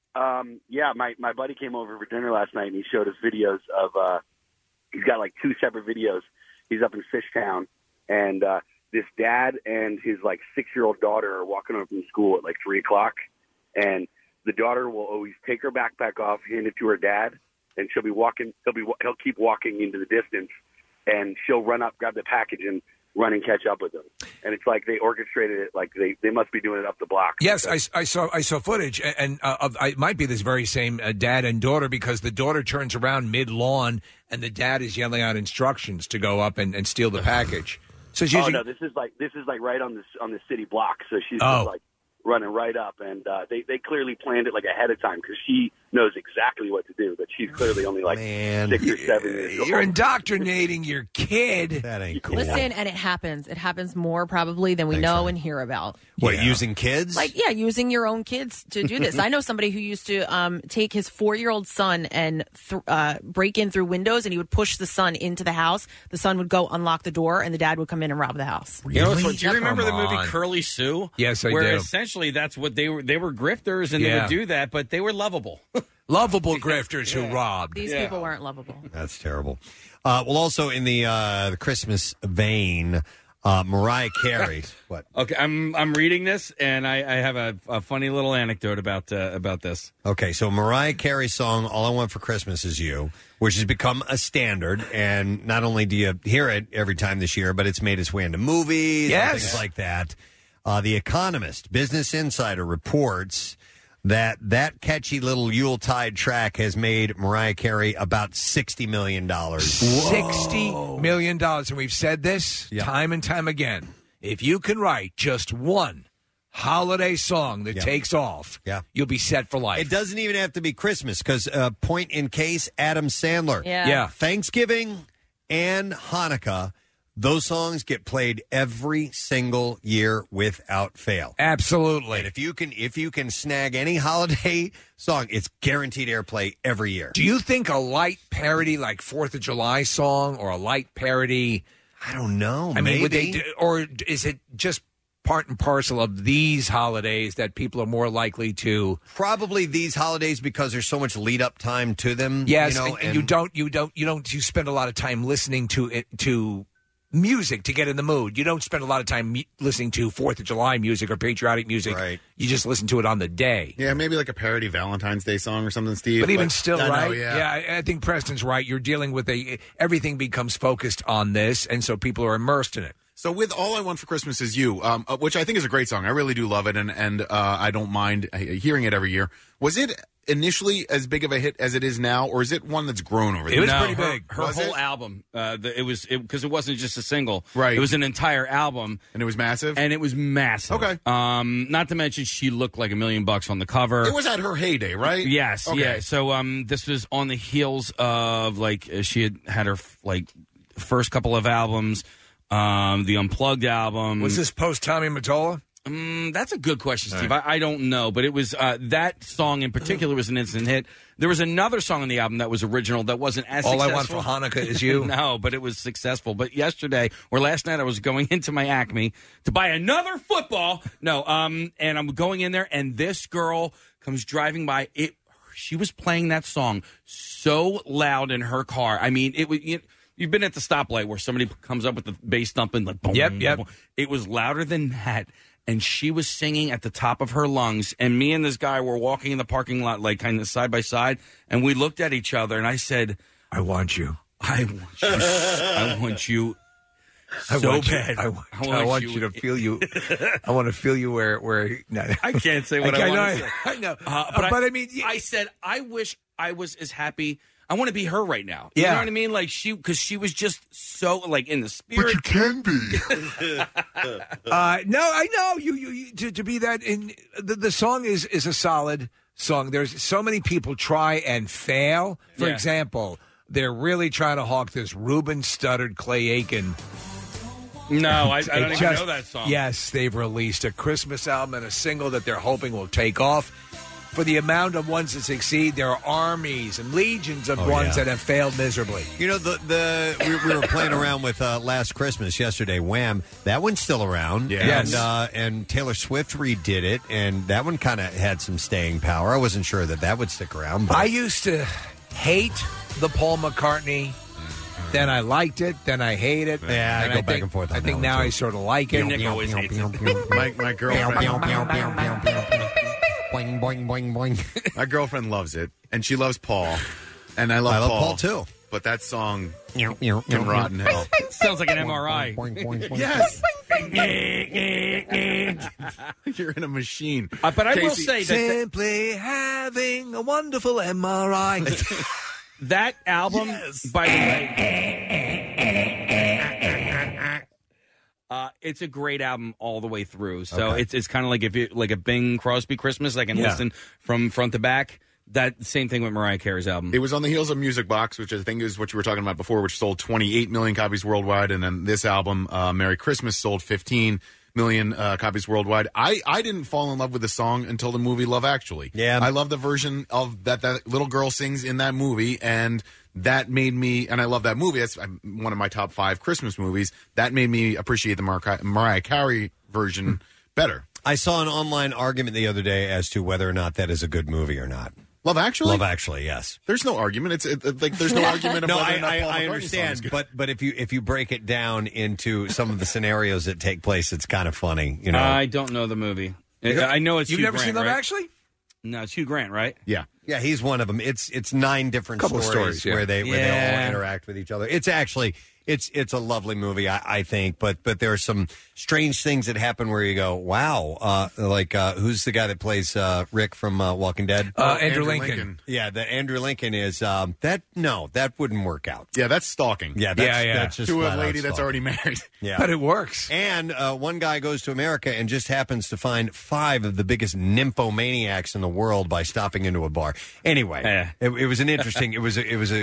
Yeah, my buddy came over for dinner last night, and he showed us videos of, he's got like 2 separate videos. He's up in Fishtown, and this dad and his like 6-year-old daughter are walking home from school at like 3 o'clock, and the daughter will always take her backpack off, hand it to her dad, and she'll be walking. He'll keep walking into the distance, and she'll run up, grab the package, and run and catch up with him. And it's like they orchestrated it, like they must be doing it up the block. Yes, I saw footage, and it might be this very same dad and daughter, because the daughter turns around mid-lawn, and the dad is yelling out instructions to go up and steal the package. So she's no, this is like right on the city block. So she's just like running right up, and they clearly planned it like ahead of time because she knows exactly what to do. But she's clearly only like 6 or 7 years old. You're indoctrinating your kid. That ain't cool. Listen, and it happens. It happens more probably than we know and hear about. What, using kids? Like, yeah, using your own kids to do this. I know somebody who used to take his 4-year-old son and break in through windows, and he would push the son into the house. The son would go unlock the door, and the dad would come in and rob the house. You know, do you remember the movie Curly Sue? Yes, I where do. Essentially that's what they were. They were grifters, and they would do that, but they were lovable. Lovable grifters who robbed. These people weren't lovable. That's terrible. Well, also in the Christmas vein, Mariah Carey. What? Okay, I'm reading this, and I have a funny little anecdote about this. Okay, so Mariah Carey's song "All I Want for Christmas Is You," which has become a standard, and not only do you hear it every time this year, but it's made its way into movies and things like that. The Economist, Business Insider reports that catchy little Yuletide track has made Mariah Carey about $60 million. $60 million. And we've said this time and time again. If you can write just one holiday song that takes off, you'll be set for life. It doesn't even have to be Christmas, because point in case, Adam Sandler. Yeah. Thanksgiving and Hanukkah, those songs get played every single year without fail. Absolutely. And if you can snag any holiday song, it's guaranteed airplay every year. Do you think a light parody like 4th of July song or a light parody? I don't know. I mean, maybe. or is it just part and parcel of these holidays that people are more likely to? Probably these holidays, because there's so much lead up time to them. Yes, you know, and you spend a lot of time listening to music to get in the mood. You don't spend a lot of time listening to 4th of July music or patriotic music. Right. You just listen to it on the day. Yeah, maybe like a parody Valentine's Day song or something, Steve. But even still, right? Yeah, I think Preston's right. You're dealing with everything becomes focused on this, and so people are immersed in it. So with All I Want for Christmas Is You, which I think is a great song. I really do love it, and I don't mind hearing it every year. Was it initially as big of a hit as it is now, or is it one that's grown over the years? It was pretty big. Her whole album, because it wasn't just a single. Right. It was an entire album. And it was massive? And it was massive. Okay. Not to mention she looked like $1 million on the cover. It was at her heyday, right? Yes. Okay. Yeah. So this was on the heels of, like, she had her, like, first couple of albums, the Unplugged album. Was this post Tommy Mottola? That's a good question, Steve. I don't know, but it was that song in particular was an instant hit. There was another song on the album that was original that wasn't as All successful. I Want for Hanukkah Is You. No, but it was successful. But last night, I was going into my Acme to buy another football. No, and I'm going in there, and this girl comes driving by. She was playing that song so loud in her car. I mean, it was. You've been at the stoplight where somebody comes up with the bass thumping, like boom, yep. Boom. It was louder than that. And she was singing at the top of her lungs. And me and this guy were walking in the parking lot, like kind of side by side. And we looked at each other, and I said, I want you. I want you. I want you so bad. I want you to feel you. I want to feel you where no. I can't say what I want to say. I know. But I mean, I said, I wish I was as happy. I want to be her right now. Yeah. You know what I mean? Like because she was just so like in the spirit. But you can be. No, I know you to be that in the song is a solid song. There's so many people try and fail. For example, they're really trying to hawk this Ruben Studdard Clay Aiken No, I don't even know that song. Yes, they've released a Christmas album and a single that they're hoping will take off. For the amount of ones that succeed, there are armies and legions of ones that have failed miserably. You know, we were playing around with Last Christmas yesterday, Wham! That one's still around. Yes. And Taylor Swift redid it, and that one kind of had some staying power. I wasn't sure that would stick around. But I used to hate the Paul McCartney. Then I liked it. Then I hate it. Yeah, I go back and forth on I think that now one, too. I sort of like it. Nick always hates it. My girlfriend. Boing, boing, boing, boing. My girlfriend loves it, and she loves Paul, and I love Paul too. But that song can rot in hell. Sounds like an MRI. Yes. You're in a machine. But I will Casey, say that Simply having a wonderful MRI. that album, by the way, it's a great album all the way through. So it's kind of like if you like a Bing Crosby Christmas. I can listen from front to back. That same thing with Mariah Carey's album. It was on the heels of Music Box, which I think is what you were talking about before, which sold 28 million copies worldwide. And then this album, Merry Christmas, sold 15 million copies worldwide. I didn't fall in love with the song until the movie Love Actually. Yeah. I love the version of that little girl sings in that movie, and that made me, and I love that movie. That's one of my top 5 Christmas movies. That made me appreciate the Mariah Carey version better. I saw an online argument the other day as to whether or not that is a good movie or not. Love Actually? Love Actually, yes. There's no argument. It's like there's no argument of no, whether or not Paul I McCartney's song understand, is good. but if you break it down into some of the scenarios that take place, it's kind of funny. You know, I don't know the movie. I know it's You've Hugh never Grant, seen Love right? Actually? No, it's Hugh Grant, right? Yeah. Yeah, he's one of them. It's 9 different Couple stories, stories, yeah. where they all interact with each other. It's actually it's a lovely movie, I think. But there are some strange things that happen where you go, wow, who's the guy that plays Rick from Walking Dead? Andrew Lincoln. Yeah, the Andrew Lincoln is that wouldn't work out. Yeah, that's stalking. Yeah, that's just to a flat out lady that's stalking. already married. Yeah, But it works. And one guy goes to America and just happens to find 5 of the biggest nymphomaniacs in the world by stopping into a bar. Anyway, it was an interesting. It was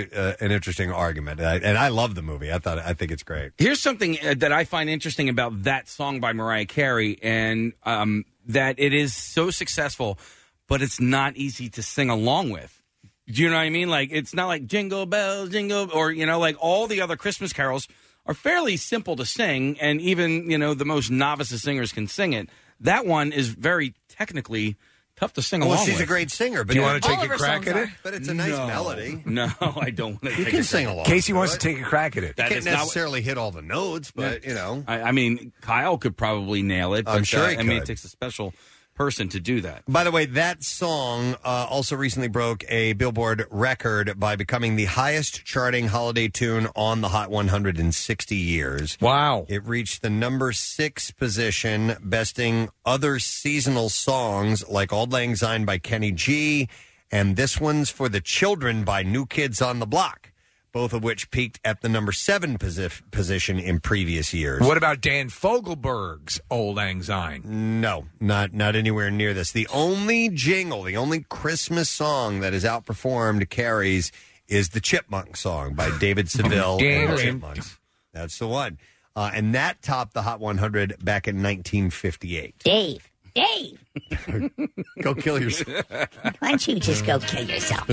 an interesting argument, and I love the movie. I think it's great. Here's something that I find interesting about that song by Mariah Carey, and that it is so successful, but it's not easy to sing along with. Do you know what I mean? Like, it's not like Jingle Bells, Jingle, or, like all the other Christmas carols are fairly simple to sing, and even, the most novice of singers can sing it. That one is very technically tough to sing along with. Well, she's a great singer. But Do you want to take a crack at it? But it's a nice melody. No, I don't want to. You can sing along. Casey wants to take a crack at it. You can't necessarily hit all the notes, but, I mean, Kyle could probably nail it. I'm but, sure he I mean, it could. takes a special person to do that. By the way, that song also recently broke a Billboard record by becoming the highest charting holiday tune on the Hot 100 in 60 years. Wow. It reached the number 6 position, besting other seasonal songs like Auld Lang Syne by Kenny G and This One's for the Children by New Kids on the Block, both of which peaked at the number 7 position in previous years. What about Dan Fogelberg's Auld Lang Syne? No, not anywhere near this. The only jingle, the only Christmas song that is outperformed Carrie's is the Chipmunk song by David Seville and the Chipmunks. That's the one. And that topped the Hot 100 back in 1958. Dave. Go kill yourself. Why don't you just go kill yourself?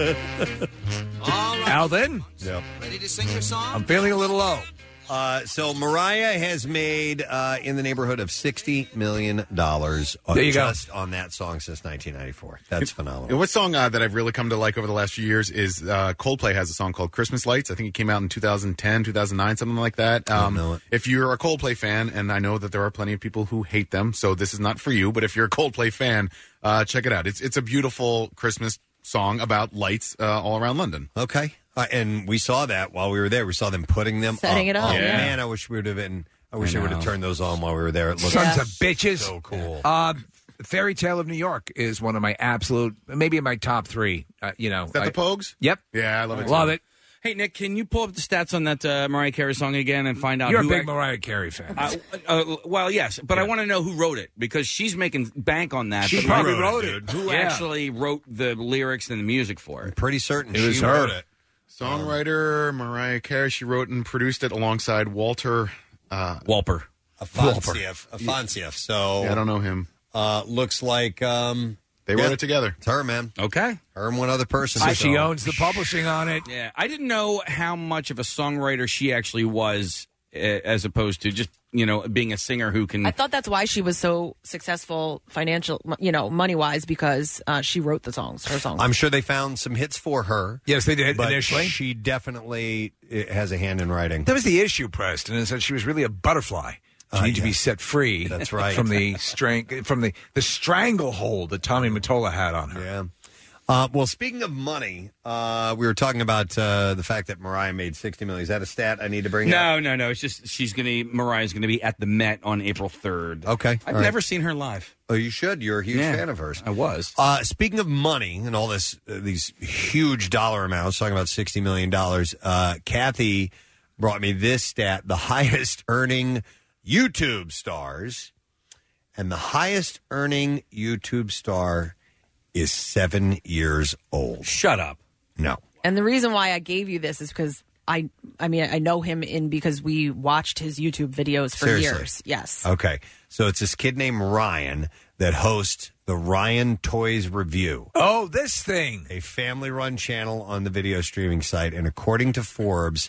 Alvin? Yep. Ready to sing your song? I'm feeling a little low. So Mariah has made in the neighborhood of $60 million just on that song since 1994. That's phenomenal. And what song that I've really come to like over the last few years is Coldplay has a song called Christmas Lights. I think it came out in 2010, 2009, something like that. I don't know it. If you're a Coldplay fan, and I know that there are plenty of people who hate them, so this is not for you, but if you're a Coldplay fan, check it out. It's a beautiful Christmas song about lights all around London. Okay. And we saw that while we were there. We saw them putting them Setting it up. Oh, Yeah. man, I wish we would have been. I wish they would have turned those on while we were there. It looked Sons of bitches. so cool. Fairy Tale of New York is one of my absolute, maybe in my top 3. Is that the Pogues? Yep. Yeah, I love it. Love it. Hey, Nick, can you pull up the stats on that Mariah Carey song again and find out You're who a big Mariah Carey fan. well, yes, but I want to know who wrote it because she's making bank on that. She But probably wrote it. Who actually wrote the lyrics and the music for it? Pretty certain It was she her. wrote it. Songwriter Mariah Carey. She wrote and produced it alongside Walter Walper. Afanasieff. So yeah, I don't know him. Looks like they wrote it together. It's her, man. Okay. Her and one other person. She owns the publishing on it. Yeah, I didn't know how much of a songwriter she actually was, as opposed to just being a singer who can. I thought that's why she was so successful financial, money wise, because she wrote her songs. I'm sure they found some hits for her. Yes, they did but initially. She definitely has a hand in writing. That was the issue, Preston, is that she was really a butterfly. She needed to be set free. That's right. From the stranglehold that Tommy Mottola had on her. Yeah. Well, speaking of money, we were talking about the fact that Mariah made $60 million. Is that a stat I need to bring up? No. It's just Mariah's going to be at the Met on April 3rd. Okay. I've never seen her live. Oh, you should. You're a huge fan of hers. I was. Speaking of money and all this, these huge dollar amounts, talking about $60 million, Kathy brought me this stat: the highest earning YouTube stars, and the highest earning YouTube star is 7 years old. Shut up. No. And the reason why I gave you this is because I know him because we watched his YouTube videos for Seriously? years. Yes. Okay. So it's this kid named Ryan that hosts the Ryan Toys Review. Oh, this thing. A family-run channel on the video streaming site. And according to Forbes,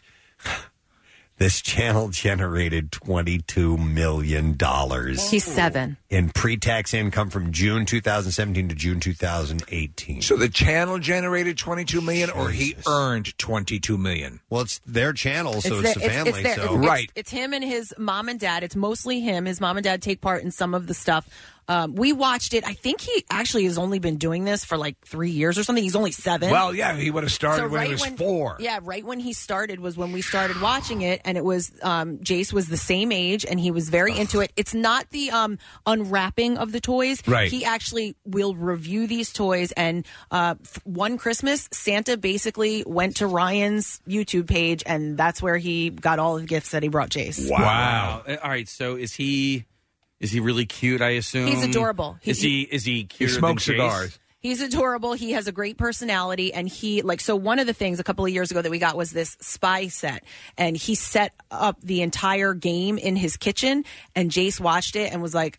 this channel generated $22 million. He's 7. In pre-tax income from June 2017 to June 2018. So the channel generated $22 million, or he earned $22 million? Well, it's their channel, so it's the family. It's him and his mom and dad. It's mostly him. His mom and dad take part in some of the stuff. We watched it. I think he actually has only been doing this for like 3 years or something. He's only 7. Well, yeah, he would have started when he was 4. Yeah, right when he started was when we started watching it, and it was Jace was the same age, and he was very into it. It's not the unwrapping of the toys. Right. He actually will review these toys, and one Christmas, Santa basically went to Ryan's YouTube page, and that's where he got all the gifts that he brought Jace. Wow. All right, so is he really cute, I assume? He's adorable. Is he cuter He smokes than Jace? cigars. He's adorable. He has a great personality, and so one of the things a couple of years ago that we got was this spy set, and he set up the entire game in his kitchen, and Jace watched it and was like,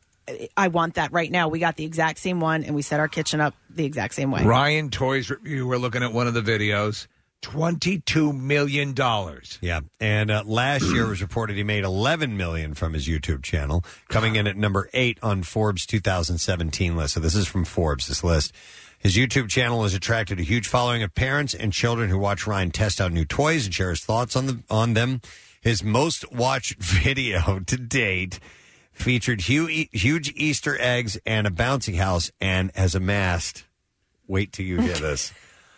I want that right now. We got the exact same one, and we set our kitchen up the exact same way. Ryan Toys Review, we're looking at one of the videos. $22 million. Yeah, and last year it was reported he made $11 million from his YouTube channel, coming in at number 8 on Forbes 2017 list. So this is from Forbes, this list. His YouTube channel has attracted a huge following of parents and children who watch Ryan test out new toys and share his thoughts on them. His most watched video to date featured huge Easter eggs and a bouncy house, and has amassed, wait till you hear this,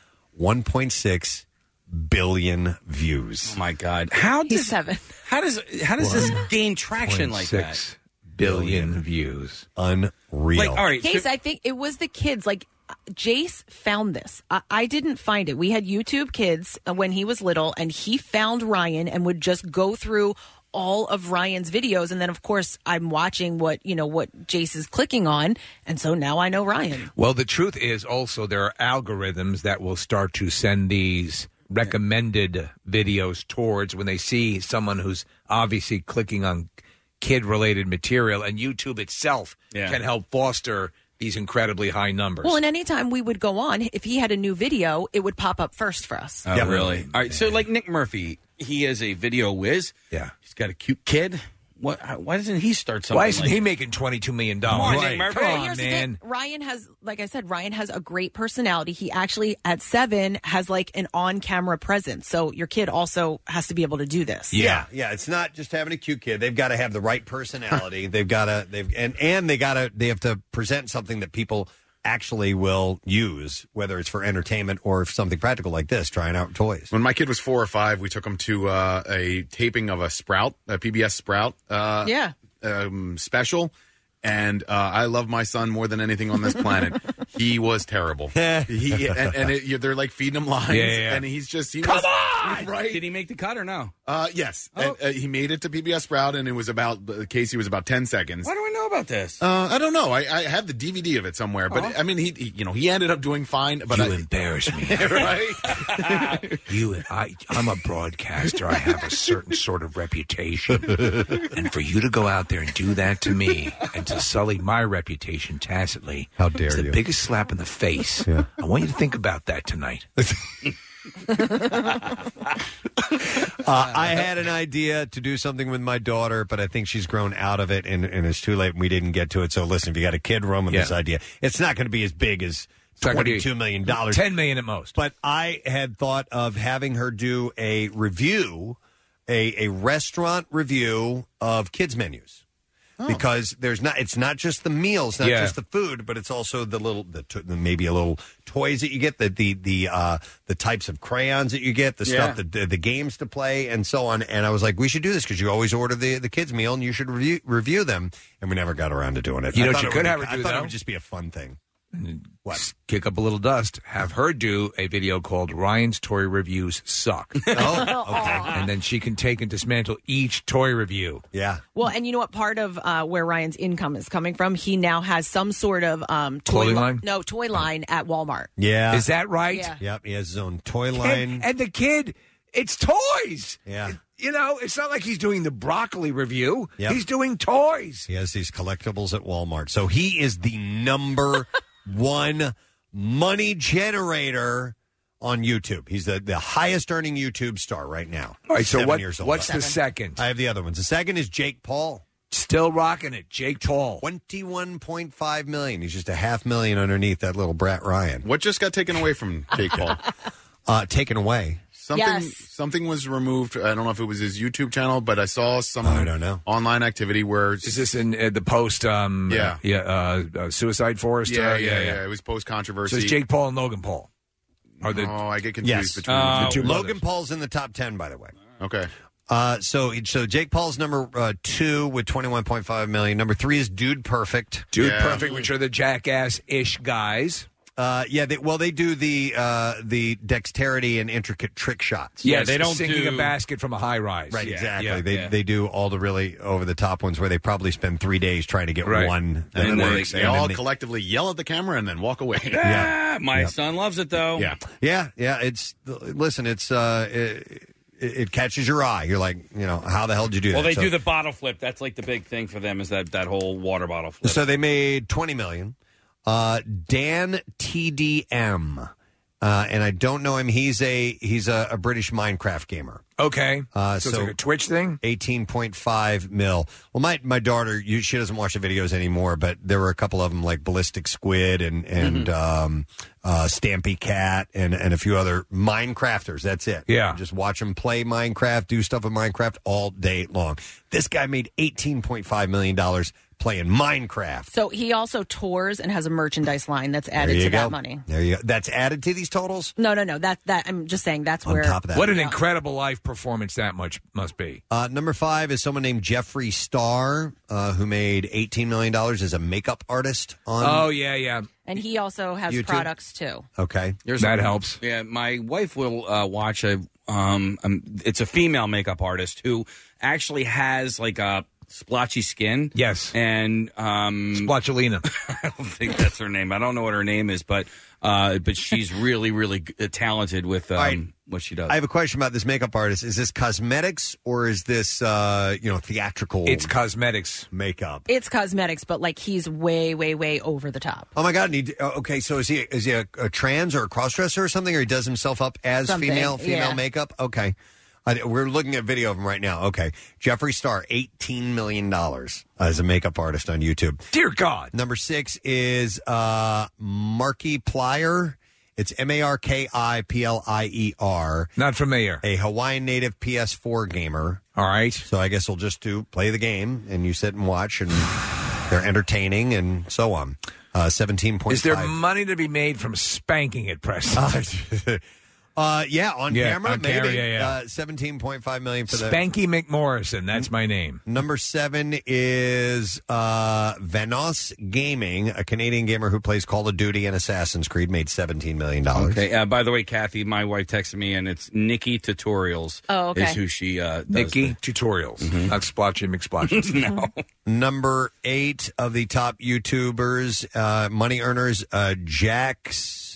1.6 billion views. Oh my God! He's 7. How does this gain traction like that? 6 billion views. Unreal. All right, Case, I think it was the kids. Like Jace found this. I didn't find it. We had YouTube Kids when he was little, and he found Ryan and would just go through all of Ryan's videos, and then of course I'm watching what Jace is clicking on, and so now I know Ryan. Well, the truth is also there are algorithms that will start to send these recommended videos towards when they see someone who's obviously clicking on kid-related material, and YouTube itself can help foster these incredibly high numbers. Well, and anytime we would go on, if he had a new video, it would pop up first for us. Oh, really? All right, so like Nick Murphy, he is a video whiz. Yeah. He's got a cute kid. Why doesn't he start something? Why isn't he making $22 million? Come on, Nick Murphy. Come Well, on, here's the man. thing. Ryan has, like I said, Ryan has a great personality. He actually, at 7, has like an on-camera presence. So your kid also has to be able to do this. Yeah. It's not just having a cute kid. They've got to have the right personality. They have to present something that people actually will use, whether it's for entertainment or something practical like this, trying out toys. When my kid was 4 or 5, we took him to a taping of a PBS Sprout special. And I love my son more than anything on this planet. He was terrible. They're like feeding him lines. Yeah. And he's just... Come on! God! Right? Did he make the cut or no? Yes. Oh. He made it to PBS Sprout, and it was about Casey was about 10 seconds. Why do I know about this? I don't know. I have the DVD of it somewhere, but I mean, he ended up doing fine. But you embarrass me, right? I'm a broadcaster. I have a certain sort of reputation, and for you to go out there and do that to me and to sully my reputation tacitly, how dare is the you? biggest slap in the face. Yeah. I want you to think about that tonight. I had an idea to do something with my daughter, but I think she's grown out of it, and it's too late, and we didn't get to it. So listen, if you got a kid, run with this idea. It's not going to be as big as $22 million. $10 million at most. But I had thought of having her do a review, a restaurant review of kids' menus. Because it's not just the meals, not just the food, but it's also maybe a little toys that you get, the types of crayons that you get, the stuff, the games to play, and so on. And I was like, we should do this because you always order the kids' meal, and you should review them. And we never got around to doing it. You know what you could have her do, I thought though? it would just be a fun thing. What? Kick up a little dust. Have her do a video called Ryan's Toy Reviews Suck. Oh, okay. And then she can take and dismantle each toy review. Yeah. Well, and you know what? Part of where Ryan's income is coming from, he now has some sort of Clothing line? No, toy line at Walmart. Yeah. Is that right? Yeah. Yep, he has his own toy line. And the kid, it's toys. Yeah. You know, it's not like he's doing the broccoli review. Yep. He's doing toys. He has these collectibles at Walmart. So he is the number one money generator on YouTube. He's the highest earning YouTube star right now. All right, so 7 years old. what's the second? I have the other ones. The second is Jake Paul. Still rocking it, Jake Paul. $21.5 million. He's just $500,000 underneath that little brat Ryan. What just got taken away from Jake Paul? Taken away. Something was removed. I don't know if it was his YouTube channel, but I saw some I don't know. online activity where Is this in the post? Suicide Forest. Yeah. It was post controversy. So it's Jake Paul and Logan Paul. I get confused between the two. Logan Paul's in the top 10, by the way. Okay. So Jake Paul's number 2 with $21.5 million. Number 3 is Dude Perfect. Dude Perfect, which are the jackass-ish guys. They do the dexterity and intricate trick shots. Yeah, they don't sinking a basket from a high rise. Right, Yeah, exactly. yeah. They do all the really over the top ones where they probably spend 3 days trying to get one that And then works. they all collectively yell at the camera and then walk away. My son loves it though. Yeah. It's it catches your eye. You're like, how the hell did you do that? Well, they do the bottle flip. That's like the big thing for them is that whole water bottle flip. So they made $20 million. Dan TDM, and I don't know him. He's a British Minecraft gamer. Okay, so it's like a Twitch thing. 18.5 mil. Well, my daughter, she doesn't watch the videos anymore, but there were a couple of them like Ballistic Squid and Stampy Cat and a few other Minecrafters. That's it. Yeah, just watch them play Minecraft, do stuff with Minecraft all day long. This guy made $18.5 million playing Minecraft. So he also tours and has a merchandise line that's added to that money. There you go. That's added to these totals? No. That I'm just saying that's On where. top of that. What an incredible life performance that must be. Number 5 is someone named Jeffree Star, who made $18 million as a makeup artist on. Oh yeah. And he also has YouTube? products too. Okay, that helps. Yeah, my wife will watch it's a female makeup artist who actually has like a splotchy skin. Yes. And Splotchelina. I don't think that's her name. I don't know what her name is, but she's really, really talented with what she does. I have a question about this makeup artist. Is this cosmetics or is this theatrical? It's cosmetics makeup. It's cosmetics, but like he's way, way, way over the top. Oh my God! Okay, so is he a trans or a crossdresser or something, or he does himself up as Something, female yeah. makeup? Okay. We're looking at video of him right now. Okay. Jeffree Star, $18 million as a makeup artist on YouTube. Dear God. Number 6 is Markiplier. It's Markiplier. Not familiar. A Hawaiian native PS4 gamer. All right. So I guess we'll just play the game, and you sit and watch, and they're entertaining, and so on. 17.5. Is there money to be made from spanking it, Preston? Yeah, on camera, on maybe. camera, yeah. $17.5 million for the Spanky McMorrison. That's my name. Number 7 is Vanos Gaming, a Canadian gamer who plays Call of Duty and Assassin's Creed, made $17 million. Okay. By the way, Kathy, my wife texted me, and it's Nikki Tutorials. Oh, okay. Is who she does. Nikki Tutorials. Not Splotchy McSplotches. No. Number 8 of the top YouTubers, money earners, Jax,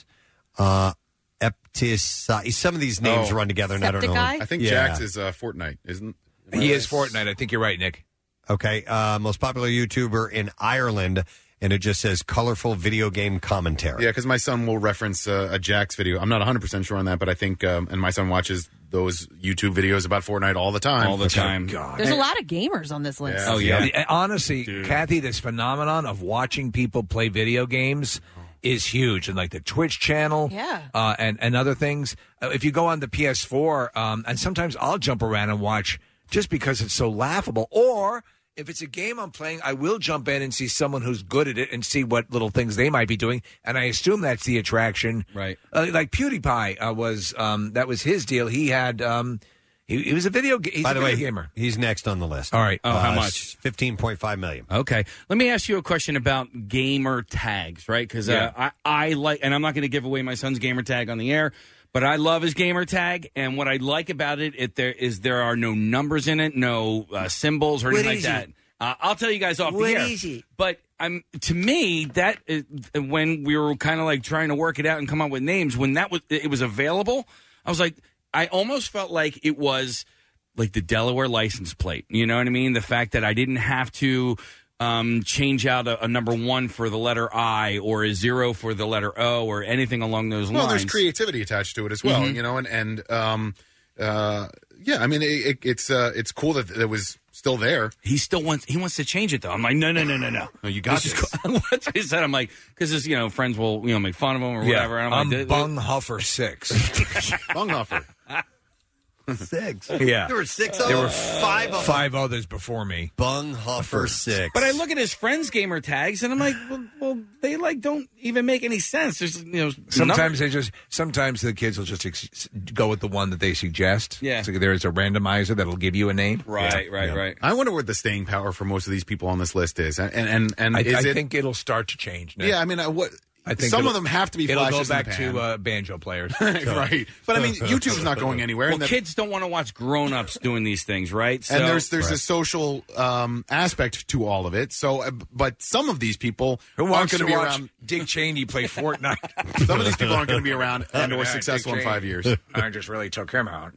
some of these names run together, and I don't know. I think Jax is Fortnite, isn't he? Is Fortnite. I think you're right, Nick. Okay. Most popular YouTuber in Ireland, and it just says colorful video game commentary. Yeah, because my son will reference a Jax video. I'm not 100% sure on that, but I think, and my son watches those YouTube videos about Fortnite all the time. All the time. God. There's a lot of gamers on this list. Yeah. Oh, yeah. Honestly, Kathy, this phenomenon of watching people play video games is huge, and like the Twitch channel, and other things. If you go on the PS4, and sometimes I'll jump around and watch just because it's so laughable. Or if it's a game I'm playing, I will jump in and see someone who's good at it and see what little things they might be doing, and I assume that's the attraction. Right. Like PewDiePie was that was his deal. He had. He was a video gamer. He's next on the list. All right. How much? $15.5 million. Okay. Let me ask you a question about gamer tags, right? Because I like, and I'm not going to give away my son's gamer tag on the air, but I love his gamer tag. And what I like about it, there are no numbers in it, no symbols or anything like that. I'll tell you guys off the air. What is it? But to me, that is, when we were kind of like trying to work it out and come up with names, when it was available, I was like, I almost felt like it was like the Delaware license plate. You know what I mean? The fact that I didn't have to change out a number 1 for the letter I or a 0 for the letter O or anything along those lines. Well, there's creativity attached to it as well, you know, and yeah, I mean, it's cool that it was still there. He wants to change it though. I'm like, no. No, you got this. That's what I said. I'm like, because his, friends will, make fun of him or whatever. And I'm like, Bung Huffer 6. Bung Huffer. 6. Yeah. There were 6 There were 5 others before me. Bung Huffer 6. But I look at his friends' gamer tags, and I'm like, well, they don't even make any sense. There's, sometimes the kids will just go with the one that they suggest. Yeah. So there is a randomizer that'll give you a name. Right. I wonder what the staying power for most of these people on this list is, and I think it'll start to change. Nick. Yeah, I mean, I think some of them have to be it'll flashes go back in the pan. to banjo players. Right. But I mean, YouTube's not going anywhere. Well, kids don't want to watch grown-ups doing these things, right? So, and there's a social aspect to all of it. So, but some of these people aren't going to be around. Dick Cheney play Fortnite. Some of these people aren't going to be around and or successful in 5 years. I just really took him out.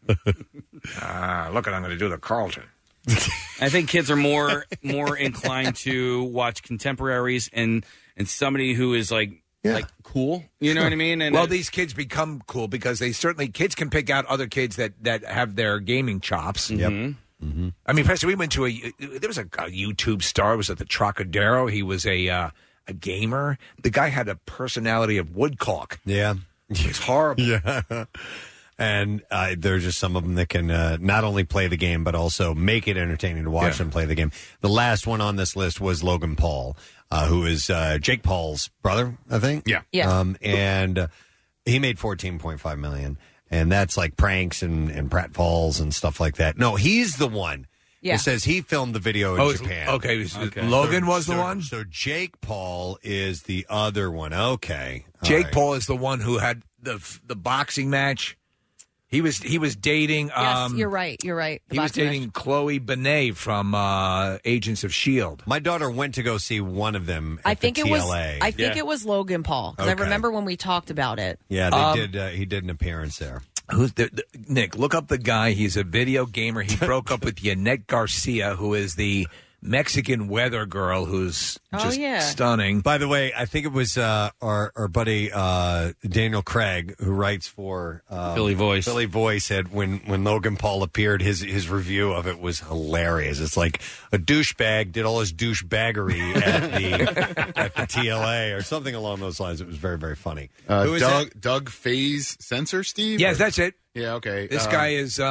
Look, I'm going to do the Carlton. I think kids are more inclined to watch contemporaries and somebody who is like cool. You know what I mean? And these kids become cool because kids can pick out other kids that have their gaming chops. Yep. Mm-hmm. I mean, Preston, we went to there was a YouTube star. It was at the Trocadero. He was a gamer. The guy had a personality of woodcock. Yeah. It's horrible. Yeah. And there's just some of them that can not only play the game, but also make it entertaining to watch them play the game. The last one on this list was Logan Paul, who is Jake Paul's brother, I think. Yeah. And he made $14.5 million. And that's like pranks and pratfalls and stuff like that. No, he's the one. Yeah. It says he filmed the video in Japan. Okay. Logan was the one? So Jake Paul is the other one. Okay. Jake Paul is the one who had the boxing match. He was dating. Yes, you're right. He was dating Chloe Benet from Agents of S.H.I.E.L.D. My daughter went to go see one of them. I At think the TLA. I think it was Logan Paul because I remember when we talked about it. Yeah, they did. He did an appearance there. Who's Nick? Look up the guy. He's a video gamer. He broke up with Yanette Garcia, who is the Mexican weather girl who's just stunning. By the way, I think it was our buddy Daniel Craig, who writes for Philly Voice. Philly Voice said when Logan Paul appeared, his review of it was hilarious. It's like a douchebag did all his douchebaggery at the TLA or something along those lines. It was very, very funny. Who is Doug Faze Censor, Steve? Yes, that's it. Yeah, okay. This guy is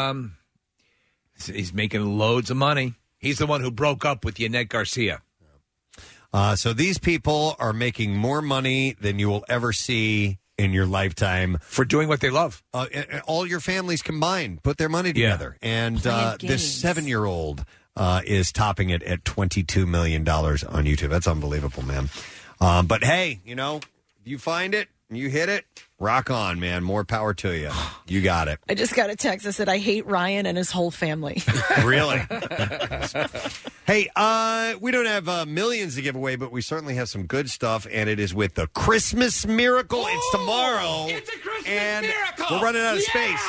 he's making loads of money. He's the one who broke up with Yanette Garcia. So these people are making more money than you will ever see in your lifetime for doing what they love. All your families combined put their money together. And this 7-year-old is topping it at $22 million on YouTube. That's unbelievable, man. But hey, you know, if you find it, you hit it, rock on, man. More power to you. You got it. I just got a text that said, I hate Ryan and his whole family. Really? Hey, we don't have millions to give away, but we certainly have some good stuff, and it is with the Christmas Miracle. It's tomorrow. It's a Christmas miracle. We're running out of space.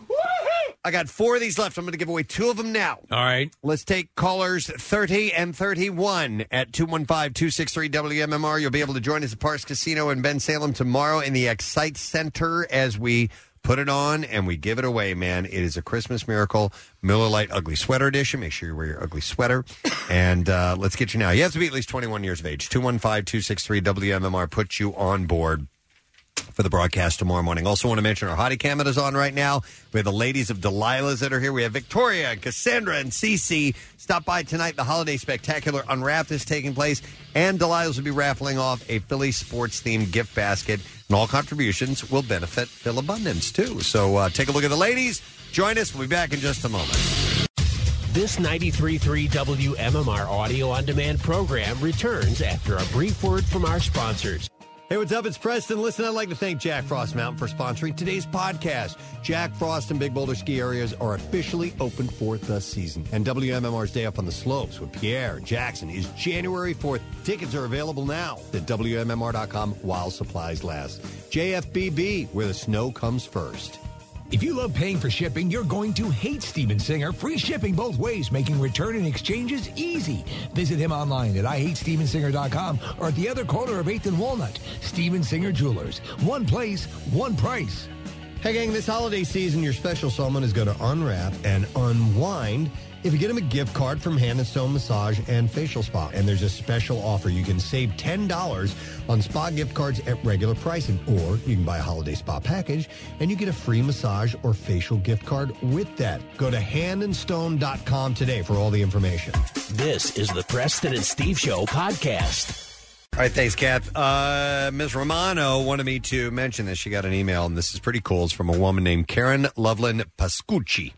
I got 4 of these left. I'm going to give away 2 of them now. All right. Let's take callers 30 and 31 at 215-263-WMMR. You'll be able to join us at Parks Casino in Ben Salem tomorrow in the Excite Center as we put it on and we give it away, man. It is a Christmas Miracle Miller Lite Ugly Sweater Edition. Make sure you wear your ugly sweater. And let's get you now. You have to be at least 21 years of age. 215-263-WMMR. Put you on board for the broadcast tomorrow morning. Also want to mention our hottie cam is on right now. We have the ladies of Delilah's that are here. We have Victoria and Cassandra and Cece. Stop by tonight. The Holiday Spectacular Unwrapped is taking place. And Delilah's will be raffling off a Philly sports-themed gift basket. And all contributions will benefit Phil Abundance, too. So take a look at the ladies. Join us. We'll be back in just a moment. This 93.3 WMMR audio-on-demand program returns after a brief word from our sponsors. Hey, what's up? It's Preston. Listen, I'd like to thank Jack Frost Mountain for sponsoring today's podcast. Jack Frost and Big Boulder ski areas are officially open for the season. And WMMR's Day Up on the Slopes with Pierre and Jackson is January 4th. Tickets are available now at WMMR.com while supplies last. JFBB, where the snow comes first. If you love paying for shipping, you're going to hate Steven Singer. Free shipping both ways, making return and exchanges easy. Visit him online at IHateStevenSinger.com or at the other corner of 8th and Walnut. Steven Singer Jewelers. One place, one price. Hey, gang, this holiday season, your special someone is going to unwrap and unwind if you get them a gift card from Hand & Stone Massage and Facial Spa. And there's a special offer. You can save $10 on spa gift cards at regular pricing. Or you can buy a holiday spa package and you get a free massage or facial gift card with that. Go to handandstone.com today for all the information. This is the Preston and Steve Show podcast. All right, thanks, Kath. Ms. Romano wanted me to mention this. She got an email, and this is pretty cool. It's from a woman named Karen Loveland Pascucci.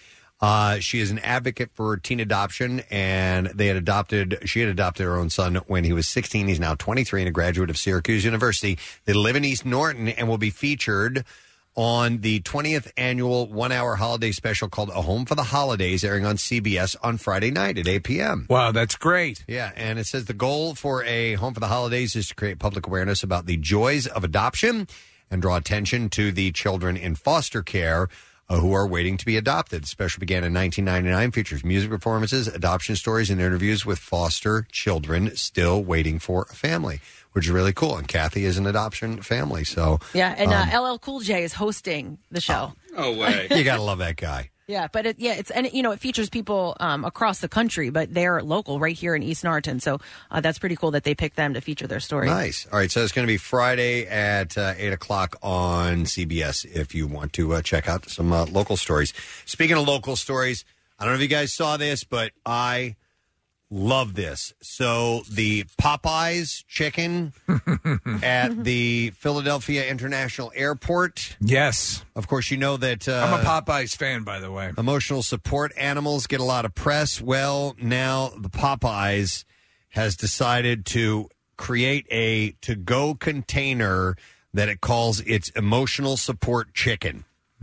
She is an advocate for teen adoption, and she had adopted her own son when he was 16. He's now 23 and a graduate of Syracuse University. They live in East Norton and will be featured on the 20th annual 1-hour holiday special called A Home for the Holidays, airing on CBS on Friday night at 8 p.m. Wow, that's great. Yeah, and it says the goal for A Home for the Holidays is to create public awareness about the joys of adoption and draw attention to the children in foster care who are waiting to be adopted. The special began in 1999, features music performances, adoption stories, and interviews with foster children still waiting for a family, which is really cool. And Kathy is an adoption family, so... Yeah, and LL Cool J is hosting the show. Oh, way. You gotta love that guy. Yeah, but it features people across the country, but they're local right here in East Norton. So that's pretty cool that they picked them to feature their story. Nice. All right, so it's going to be Friday at 8 o'clock on CBS if you want to check out some local stories. Speaking of local stories, I don't know if you guys saw this, but I love this. So the Popeyes chicken at the Philadelphia International Airport. Yes. Of course, you know that... I'm a Popeyes fan, by the way. Emotional support animals get a lot of press. Well, now the Popeyes has decided to create a to-go container that it calls its emotional support chicken.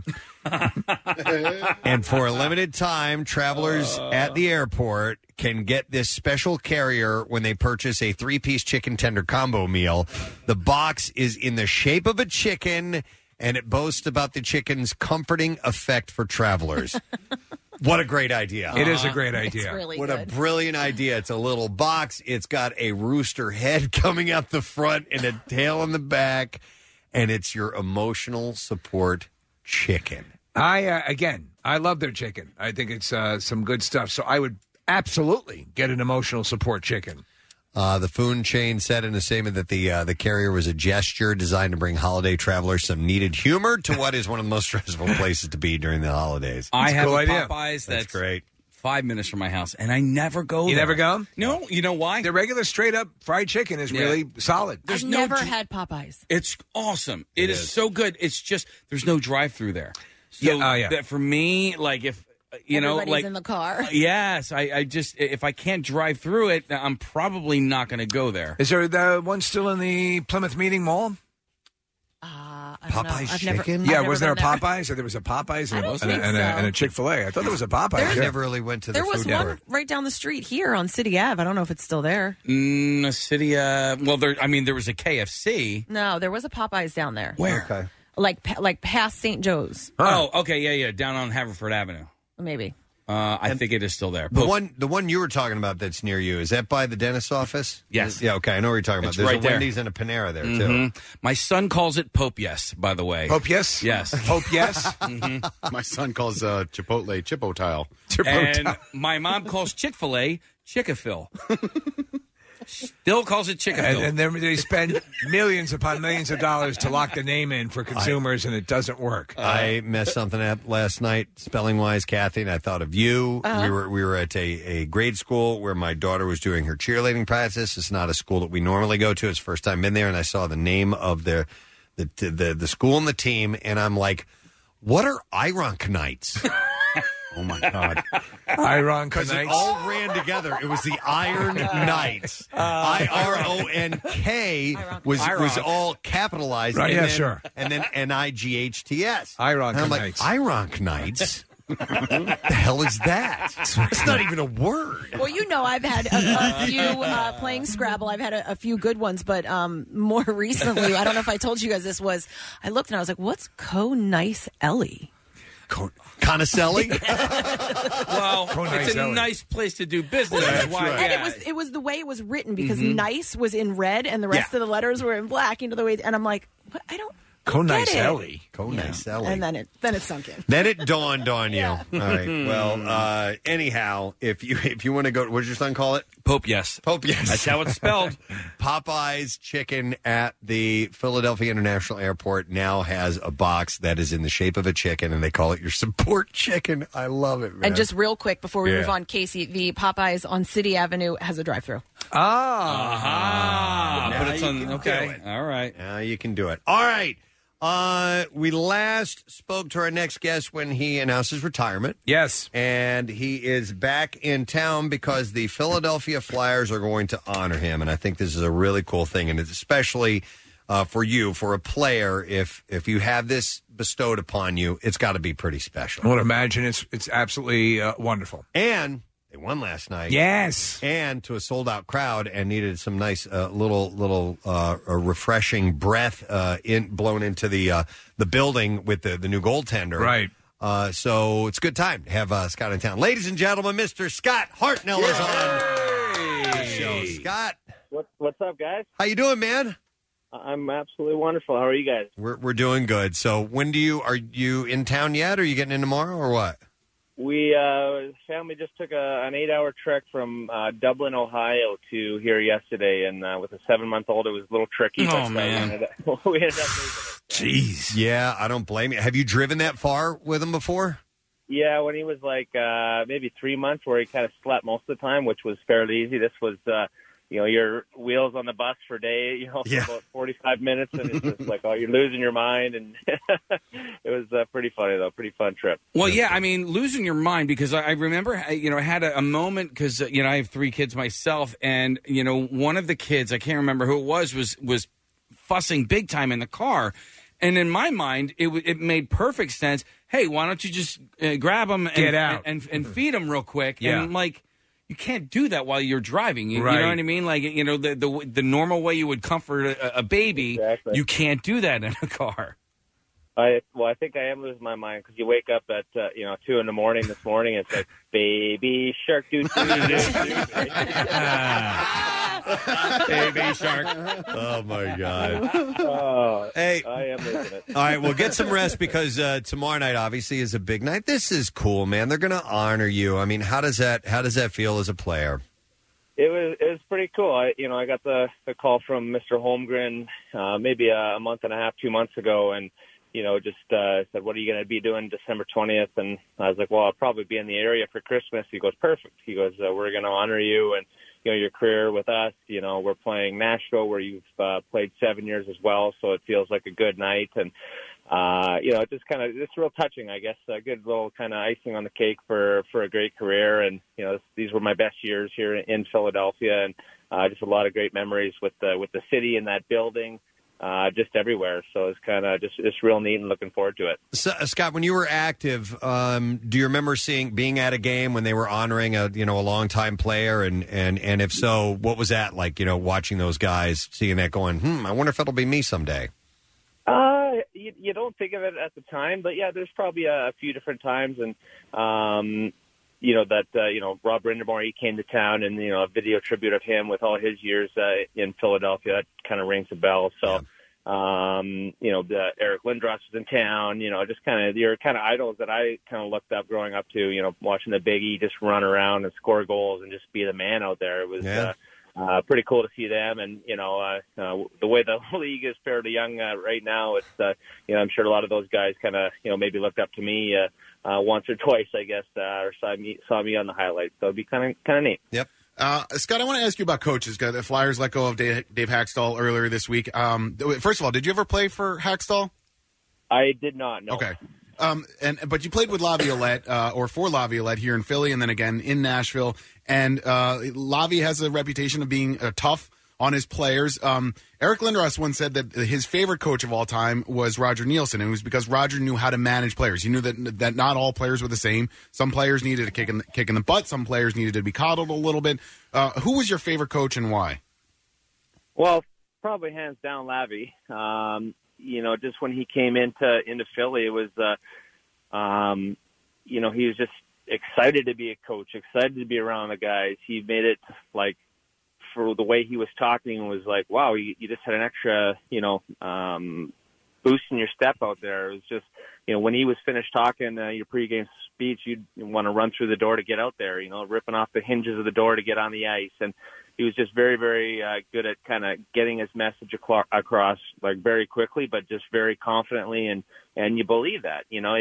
And for a limited time, travelers at the airport can get this special carrier when they purchase a 3-piece chicken tender combo meal. The box is in the shape of a chicken, and it boasts about the chicken's comforting effect for travelers. What a great idea. It is a great idea. It's really what good. A brilliant idea. It's a little box. It's got a rooster head coming out the front and a tail in the back, and it's your emotional support chicken. I love their chicken. I think it's some good stuff. So I would absolutely get an emotional support chicken. The food chain said in a statement that the carrier was a gesture designed to bring holiday travelers some needed humor to what is one of the most stressful places to be during the holidays. I have cool a idea. Popeyes that's great. 5 minutes from my house, and I never go. You there. never go? No. You know why? The regular straight up fried chicken is really solid. I've never had Popeyes. It's awesome. It is so good. It's just there's no drive-through there. So that for me, like if Everybody's in the car. Yes, I just if I can't drive through it, I'm probably not going to go there. Is there the one still in the Plymouth Meeting Mall? Popeyes chicken? Was there a Popeyes? Or there was a Popeyes and a Chick-fil-A. I thought there was a Popeyes. I never really went to the There was food one court. right down the street here on City Ave. I don't know if it's still there. City. There was a KFC. No, there was a Popeyes down there. Where? Okay. Like past St. Joe's. Oh, okay, yeah, down on Haverford Avenue. Maybe. I think it is still there. The one you were talking about that's near you, is that by the dentist's office? Yes. Yeah, okay, I know what you're talking about. It's There's right a there. Wendy's and a Panera there, too. Mhm. My son calls it Pope Yes, by the way. Pope Yes? Yes. Pope Yes? My son calls Chipotle Chipotile. And my mom calls Chick-fil-A Chick-a-Phil. Still calls it Chick-a-Phil. And then they spend millions upon millions of dollars to lock the name in for consumers, and it doesn't work. I messed something up last night, spelling wise, Kathy, and I thought of you. Uh-huh. We were at a grade school where my daughter was doing her cheerleading practice. It's not a school that we normally go to. It's the first time in there, and I saw the name of the school and the team, and I'm like, what are Ironk Knights? Oh my God! Because it all ran together. It was the Iron Knights. IRONK was all capitalized. Right, and yeah, then, sure. And then NIGHTS. Ironk And I'm like, Knights. Ironk Knights? What the hell is that? It's not even a word. Well, I've had a few playing Scrabble. I've had a few good ones, but more recently, I don't know if I told you guys this was. I looked and I was like, "What's Nice Ellie?" Conicelli? Well, it's a nice place to do business. That's why. And it was the way it was written because nice was in red and the rest of the letters were in black. The way, and I'm like, what? I don't. Conicelli. And then it sunk in. Then it dawned on you. All right. Well, anyhow, if you want to go, what does your son call it? Pope Yes. Pope Yes. That's how it's spelled. Popeyes chicken at the Philadelphia International Airport now has a box that is in the shape of a chicken, and they call it your support chicken. I love it, man. And just real quick before we move on, Casey, the Popeyes on City Avenue has a drive-through. But it's on. Okay. All right. Now you can do it. All right. We last spoke to our next guest when he announced his retirement. Yes. And he is back in town because the Philadelphia Flyers are going to honor him. And I think this is a really cool thing. And it's especially for you, for a player, if you have this bestowed upon you, it's got to be pretty special. I would imagine it's absolutely wonderful. And they won last night. Yes. And to a sold-out crowd and needed some nice little refreshing breath blown into the building with the new goaltender. Right. So it's a good time to have Scott in town. Ladies and gentlemen, Mr. Scott Hartnell is on the show. Scott. What's up, guys? How you doing, man? I'm absolutely wonderful. How are you guys? We're doing good. So are you in town yet? Or are you getting in tomorrow or what? We family just took an 8-hour trek from Dublin, Ohio, to here yesterday, and with a 7-month-old, it was a little tricky. Oh, man! We ended up making it. Jeez. Yeah, I don't blame you. Have you driven that far with him before? Yeah, when he was like maybe 3 months, where he kind of slept most of the time, which was fairly easy. This was. Your wheels on the bus for for about 45 minutes, and it's just like, you're losing your mind. And it was pretty funny, though. Pretty fun trip. Well, yeah, I mean, losing your mind, because I remember, I had a moment, because, I have 3 kids myself, and, one of the kids, I can't remember who it was fussing big time in the car. And in my mind, it made perfect sense. Hey, why don't you just grab them and, get out and feed them real quick? Yeah. And, like, you can't do that while you're driving. You Right. know what I mean? Like, the normal way you would comfort a baby, Exactly. you can't do that in a car. I think I am losing my mind, because you wake up at 2 in the morning this morning. It's like baby shark, doo doo doo. Baby shark. Oh my God. Hey, I am losing it. All right, well, get some rest, because tomorrow night obviously is a big night. This is cool, man. They're going to honor you. I mean, how does that feel as a player? It was pretty cool. I got the call from Mr. Holmgren maybe a month and a half, 2 months ago, and just said, what are you going to be doing December 20th? And I was like, well, I'll probably be in the area for Christmas. He goes, perfect. He goes, we're going to honor you and, your career with us. We're playing Nashville where you've played 7 years as well. So it feels like a good night. And, it just it's real touching, I guess, a good little kind of icing on the cake for a great career. And, these were my best years here in Philadelphia, and just a lot of great memories with the city and that building. Just everywhere. So it's kind of just real neat and looking forward to it. So, Scott, when you were active, do you remember being at a game when they were honoring a longtime player? And if so, what was that like, watching those guys, seeing that going, I wonder if it'll be me someday? You don't think of it at the time, but yeah, there's probably a few different times. And, Rob Brindamore, he came to town, and, a video tribute of him with all his years in Philadelphia, that kind of rings a bell. So, Eric Lindros was in town, just your kind of idols that I kind of looked up growing up to, watching the Big E just run around and score goals and just be the man out there. It was pretty cool to see them. And, the way the league is fairly young right now, it's, I'm sure a lot of those guys kind of, maybe looked up to me once or twice, I guess, or saw me on the highlights. So it'd be kind of neat. Yep. Scott, I want to ask you about coaches. The Flyers let go of Dave Hackstall earlier this week. First of all, did you ever play for Hackstall? I did not, no. Okay. But you played with Laviolette, or for Laviolette here in Philly, and then again in Nashville. And Lavi has a reputation of being tough on his players. Eric Lindros once said that his favorite coach of all time was Roger Nielsen, and it was because Roger knew how to manage players. He knew that not all players were the same. Some players needed a kick in the butt. Some players needed to be coddled a little bit. Who was your favorite coach and why? Well, probably hands down Lavi. Just when he came into Philly, it was, he was just excited to be a coach, excited to be around the guys. He made it like, for the way he was talking, was like, wow, you just had an extra, boost in your step out there. It was just, when he was finished talking your pregame speech, you'd want to run through the door to get out there, ripping off the hinges of the door to get on the ice. And he was just very, very good at kind of getting his message across, like, very quickly, but just very confidently. And you believe that,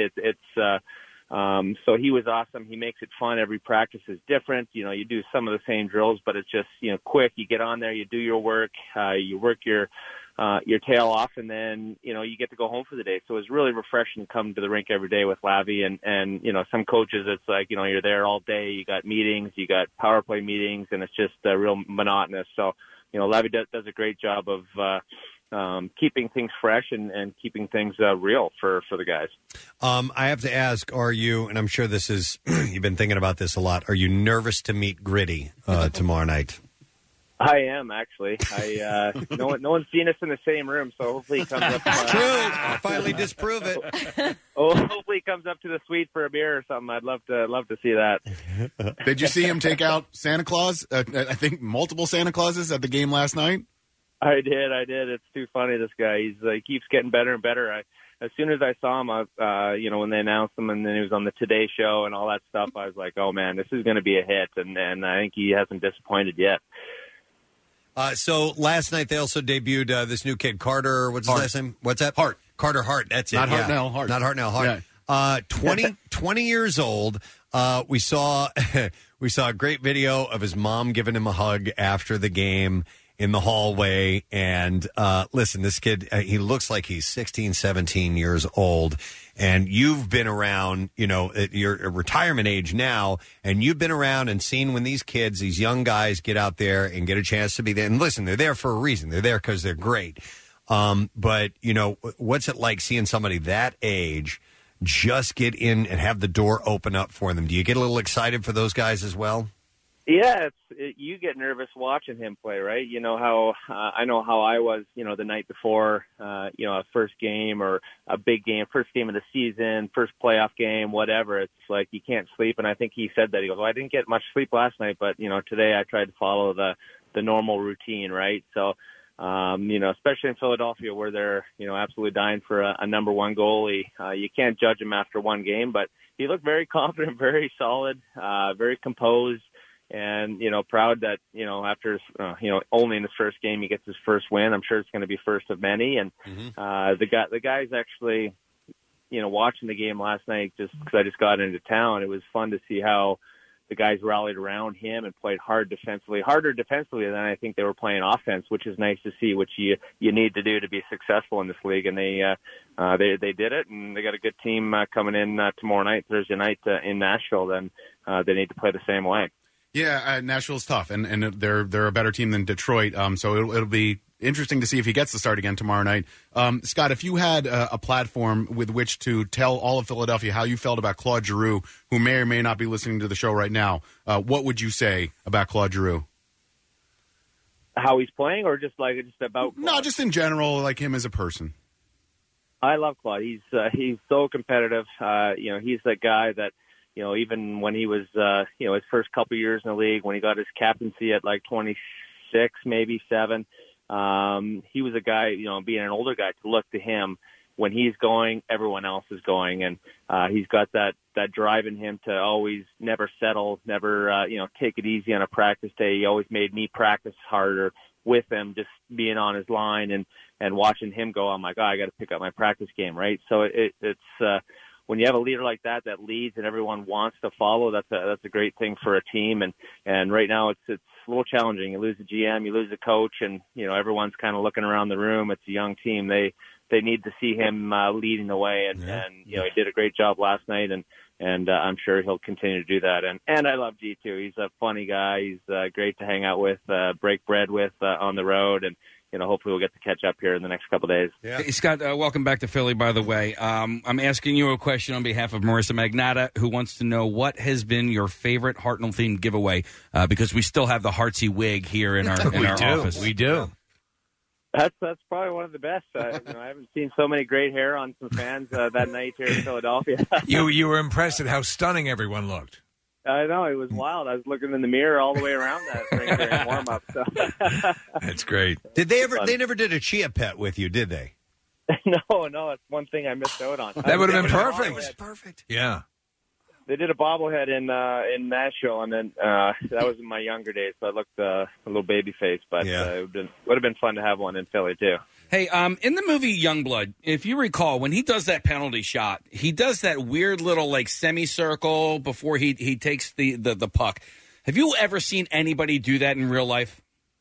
so he was awesome. He makes it fun. Every practice is different. You do some of the same drills, but it's just, quick. You get on there, you do your work, you work your tail off, and then, you get to go home for the day. So it was really refreshing to come to the rink every day with Lavi. And some coaches, it's like, you're there all day. You got meetings, you got power play meetings, and it's just real monotonous. So, Lavi does a great job of, keeping things fresh and keeping things real for the guys. I have to ask, are you, and I'm sure this is, you've been thinking about this a lot, are you nervous to meet Gritty tomorrow night? I am, actually. No one's seen us in the same room, so hopefully he comes up. True. Finally disprove it. Hopefully he comes up to the suite for a beer or something. I'd love to see that. Did you see him take out Santa Claus? I think multiple Santa Clauses at the game last night. I did. It's too funny, this guy. He keeps getting better and better. As soon as I saw him, when they announced him and then he was on the Today Show and all that stuff, I was like, oh, man, this is going to be a hit. And I think he hasn't disappointed yet. So last night they also debuted this new kid, Carter. What's his last name? What's that? Hart. Carter Hart. That's it. Not Hartnell. Hart. Not Hartnell. Hart. Yeah. 20 years old. We saw a great video of his mom giving him a hug after the game in the hallway. And listen, this kid, he looks like he's 16, 17 years old. And you've been around, at your retirement age now, and you've been around and seen when these kids, these young guys, get out there and get a chance to be there. And listen, they're there for a reason. They're there because they're great. But, what's it like seeing somebody that age just get in and have the door open up for them? Do you get a little excited for those guys as well? Yeah, you get nervous watching him play, right? I know how I was, the night before, a first game or a big game, first game of the season, first playoff game, whatever. It's like you can't sleep. And I think he said that. He goes, well, I didn't get much sleep last night, but, today I tried to follow the normal routine, right? So, especially in Philadelphia where they're, absolutely dying for a number one goalie. You can't judge him after one game, but he looked very confident, very solid, very composed. And, proud that, after, only in his first game, he gets his first win. I'm sure it's going to be first of many. And the guy's actually, watching the game last night just because I just got into town. It was fun to see how the guys rallied around him and played harder defensively than I think they were playing offense, which is nice to see, which you need to do to be successful in this league. And they did it, and they got a good team coming in tomorrow night, Thursday night in Nashville. Then they need to play the same way. Yeah, Nashville's tough, and they're a better team than Detroit. So it'll be interesting to see if he gets to start again tomorrow night. Scott, if you had a platform with which to tell all of Philadelphia how you felt about Claude Giroux, who may or may not be listening to the show right now, what would you say about Claude Giroux? How he's playing, or just about Claude? No, just in general, like him as a person. I love Claude. He's so competitive. He's that guy that, even when he was, his first couple years in the league, when he got his captaincy at like 26, maybe 7, he was a guy, being an older guy, to look to him. When he's going, everyone else is going. And he's got that drive in him to always never settle, never, take it easy on a practice day. He always made me practice harder with him, just being on his line and watching him go, I'm like, I got to pick up my practice game, right? So it's when you have a leader like that leads and everyone wants to follow, that's a great thing for a team. And right now it's a little challenging. You lose the GM, you lose the coach, and everyone's kind of looking around the room. It's a young team. They need to see him leading the way, and he did a great job last night, and I'm sure he'll continue to do that. And I love G too. He's a funny guy. He's great to hang out with, break bread with on the road, and hopefully we'll get to catch up here in the next couple of days. Yeah. Hey, Scott, welcome back to Philly, by the way. I'm asking you a question on behalf of Marissa Magnotta, who wants to know what has been your favorite Hartnell-themed giveaway, because we still have the Heartsy wig here in our office. We do. That's probably one of the best. I haven't seen so many great hair on some fans that night here in Philadelphia. You were impressed at how stunning everyone looked. I know, it was wild. I was looking in the mirror all the way around that ring during warm-up. So. That's great. Did they ever? They never did a chia pet with you, did they? No, it's one thing I missed out on. That would have been perfect. It was perfect. Yeah. They did a bobblehead in Nashville, and then that was in my younger days, so I looked a little baby face. But it would have been fun to have one in Philly too. Hey, in the movie Youngblood, if you recall, when he does that penalty shot, he does that weird little semicircle before he takes the puck. Have you ever seen anybody do that in real life?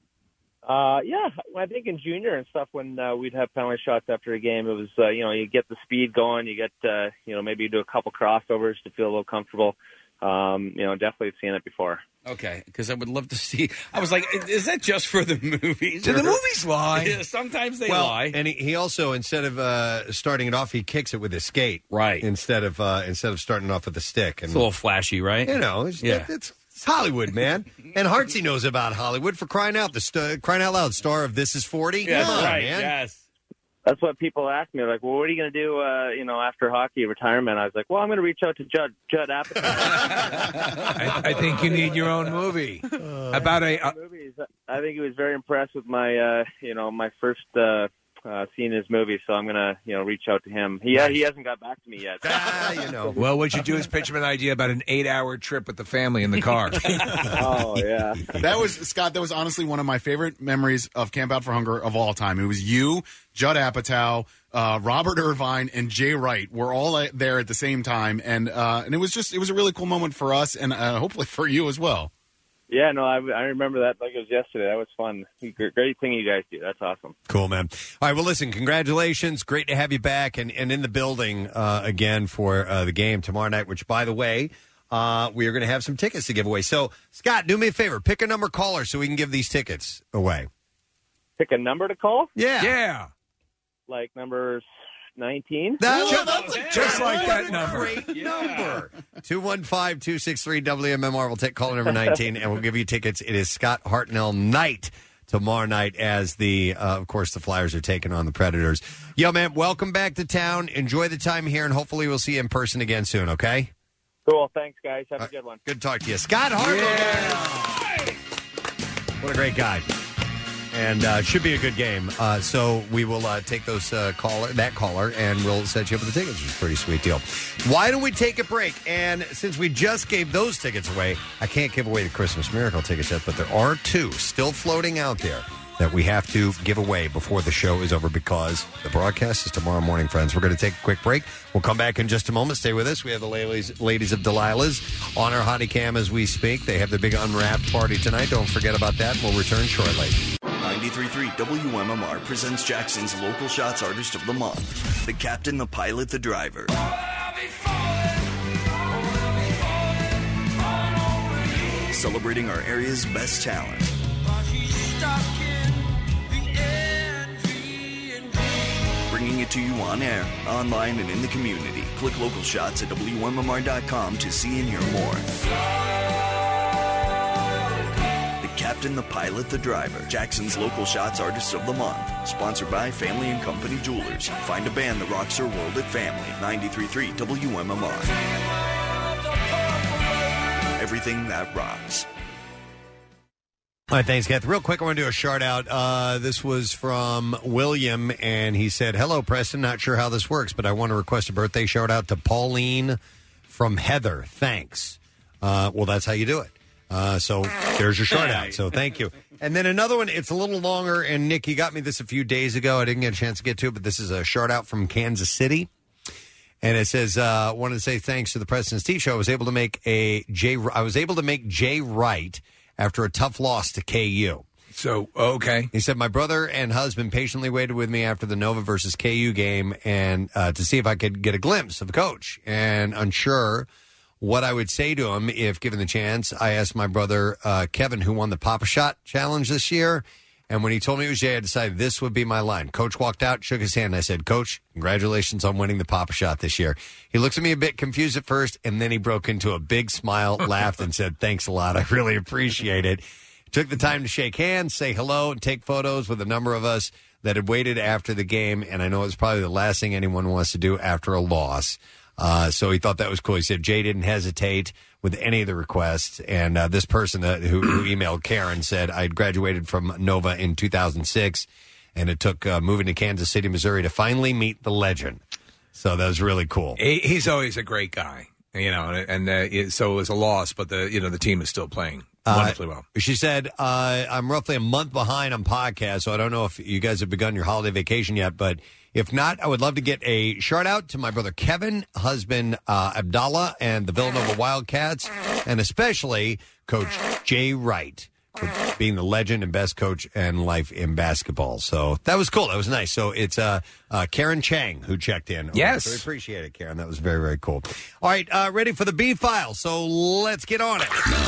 Yeah, I think in junior and stuff when we'd have penalty shots after a game, it was you get the speed going, you get maybe do a couple crossovers to feel a little comfortable. Definitely seen it before. Okay, because I would love to see. I was like, is that just for the movies? Do the movies lie? Yeah, sometimes they lie. And he also, instead of starting it off, he kicks it with his skate, right? Instead of starting off with a stick. And it's a little flashy, right? It's Hollywood, man. And Hartsey knows about Hollywood, for crying out loud. Star of This Is 40. Yes, Come on, right. man. Yes. That's what people ask me. Like, well, what are you going to do, after hockey retirement? I was like, well, I'm going to reach out to Judd Apatow. I think you need your own movie. About movies. I think he was very impressed with my, my first scene in his movie. So I'm going to, reach out to him. He hasn't got back to me yet. Well, what you do is pitch him an idea about an 8-hour trip with the family in the car. Oh, yeah. That was honestly one of my favorite memories of Camp Out for Hunger of all time. It was you, Judd Apatow, Robert Irvine, and Jay Wright were all there at the same time. And it was a really cool moment for us and hopefully for you as well. Yeah, no, I remember that like it was yesterday. That was fun. Great thing you guys do. That's awesome. Cool, man. All right, well, listen, congratulations. Great to have you back and in the building again for the game tomorrow night, which, by the way, we are going to have some tickets to give away. So, Scott, do me a favor. Pick a number caller so we can give these tickets away. Pick a number to call? Yeah. Like number 19? Just like that number. Great number. 215-263-WMMR. We'll take caller number 19, and we'll give you tickets. It is Scott Hartnell night tomorrow night as of course, the Flyers are taking on the Predators. Yo, man, welcome back to town. Enjoy the time here, and hopefully we'll see you in person again soon, okay? Cool. Thanks, guys. Have a good one. Good to talk to you. Scott Hartnell. Yeah. What a great guy. And should be a good game. So we will take that caller, and we'll set you up with the tickets, which is a pretty sweet deal. Why don't we take a break? And since we just gave those tickets away, I can't give away the Christmas Miracle tickets yet, but there are 2 still floating out there. that we have to give away before the show is over because the broadcast is tomorrow morning, friends. We're going to take a quick break. We'll come back in just a moment. Stay with us. We have the ladies of Delilah's on our hottie cam as we speak. They have the big unwrapped party tonight. Don't forget about that. We'll return shortly. 93.3 WMMR presents Jackson's Local Shots Artist of the Month. The captain, the pilot, the driver. Celebrating our area's best talent. Bringing it to you on air, online, and in the community. Click local shots at WMMR.com to see and hear more. The captain, the pilot, the driver. Jackson's Local Shots Artist of the Month. Sponsored by Family and Company Jewelers. Find a band that rocks their world at Family. 93.3 WMMR. Everything that rocks. All right, thanks, Kath. Real quick, I want to do a shout out. This was from William, and he said, "Hello, Preston. Not sure how this works, but I want to request a birthday shout out to Pauline from Heather. Thanks." Well, that's how you do it. So there's your shout out. So thank you. And then another one, it's a little longer, and Nick, you got me this a few days ago. I didn't get a chance to get to it, but this is a shout out from Kansas City. And it says, wanted to say thanks to the Preston and Steve Show. I was able to make Jay Wright after a tough loss to KU. So, okay. He said, my brother and husband patiently waited with me after the Nova versus KU game and to see if I could get a glimpse of the coach. And unsure what I would say to him if given the chance, I asked my brother, Kevin, who won the Pop-A-Shot Challenge this year. And when he told me it was Jay, I decided this would be my line. Coach walked out, shook his hand, and I said, Coach, congratulations on winning the Pop-A-Shot this year. He looked at me a bit confused at first, and then he broke into a big smile, laughed, and said, thanks a lot. I really appreciate it. Took the time to shake hands, say hello, and take photos with a number of us that had waited after the game, and I know it's probably the last thing anyone wants to do after a loss. So he thought that was cool. He said Jay didn't hesitate with any of the requests. And this person who emailed Karen said, I had graduated from Nova in 2006, and it took moving to Kansas City, Missouri to finally meet the legend. So that was really cool. He's always a great guy, and so it was a loss, but the team is still playing wonderfully well. She said, I'm roughly a month behind on podcasts, so I don't know if you guys have begun your holiday vacation yet, but if not, I would love to get a shout out to my brother Kevin, husband Abdallah, and the Villanova Wildcats, and especially Coach Jay Wright for being the legend and best coach in life in basketball. So that was cool. That was nice. So it's Karen Chang who checked in. Yes. We appreciate it, Karen. That was very, very cool. All right, ready for the B file. So let's get on it.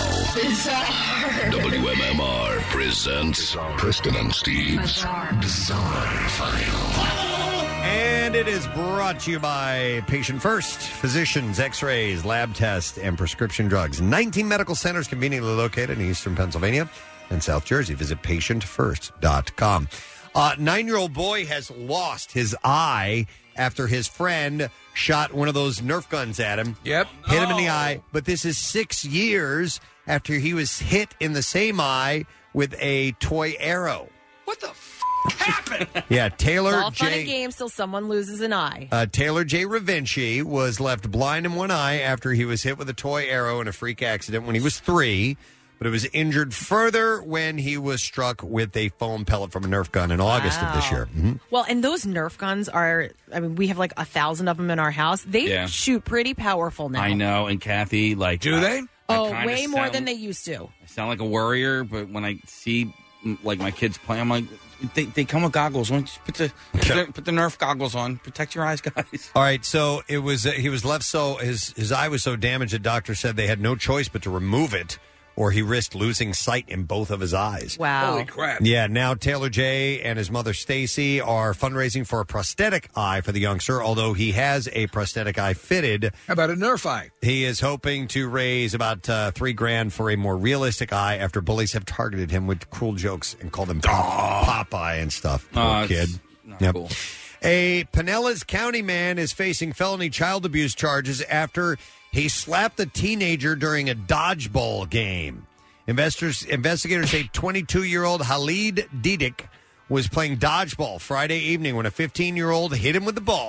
WMMR presents Preston and Steve's Bizarre File. And it is brought to you by Patient First, physicians, x-rays, lab tests, and prescription drugs. 19 medical centers conveniently located in eastern Pennsylvania and South Jersey. Visit patientfirst.com. 9-year-old boy has lost his eye after his friend shot one of those Nerf guns at him. Yep. Hit him in the eye. But this is 6 years after he was hit in the same eye with a toy arrow. What the happened? Yeah, Taylor It's all fun J. and games till someone loses an eye. Taylor J. Ravinci was left blind in one eye after he was hit with a toy arrow in a freak accident when he was 3, but it was injured further when he was struck with a foam pellet from a Nerf gun in August of this year. Mm-hmm. Well, and those Nerf guns are, we have like 1,000 of them in our house. They shoot pretty powerful now. I know, and Kathy, do they? Way more than they used to. I sound like a worrier, but when I see like my kids play, I'm like, they come with goggles. Why don't you put the Nerf goggles on? Protect your eyes, guys. All right, so it was he was left his eye was so damaged that doctors said they had no choice but to remove it, or he risked losing sight in both of his eyes. Wow. Holy crap. Yeah, now Taylor J. and his mother Stacy are fundraising for a prosthetic eye for the youngster, although he has a prosthetic eye fitted. How about a Nerf eye? He is hoping to raise about $3,000 for a more realistic eye after bullies have targeted him with cruel jokes and called him Popeye and stuff. Poor kid. Not cool. A Pinellas County man is facing felony child abuse charges after he slapped a teenager during a dodgeball game. Investigators say 22-year-old Halid Didik was playing dodgeball Friday evening when a 15-year-old hit him with the ball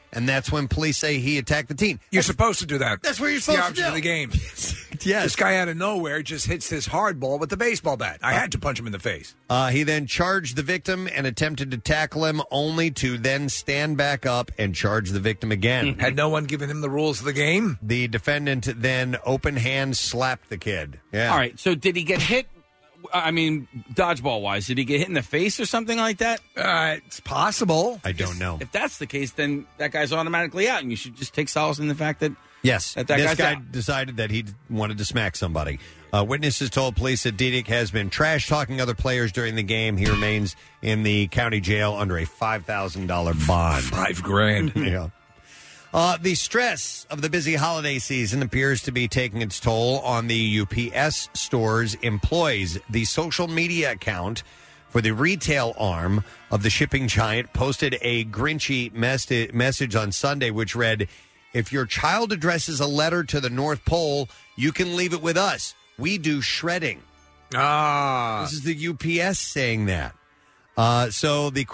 and that's when police say he attacked the teen. You're supposed to do that. That's what you're It's supposed the to opposite do. of the game. Yes. This guy out of nowhere just hits this hard ball with the baseball bat. I had to punch him in the face. He then charged the victim and attempted to tackle him, only to then stand back up and charge the victim again. Had no one given him the rules of the game? The defendant then open hand slapped the kid. Yeah. All right. So did he get hit? I mean, dodgeball wise, did he get hit in the face or something like that? It's possible. I don't know. If that's the case, then that guy's automatically out, and you should just take solace in the fact that Yes, that this guy's guy out. decided that he wanted to smack somebody. Witnesses told police that Diedick has been trash-talking other players during the game. He remains in the county jail under a $5,000 bond. $5,000. Yeah. The stress of the busy holiday season appears to be taking its toll on the UPS store's employees. The social media account for the retail arm of the shipping giant posted a Grinchy message on Sunday, which read, "If your child addresses a letter to the North Pole, you can leave it with us. We do shredding." This is the UPS saying that. So the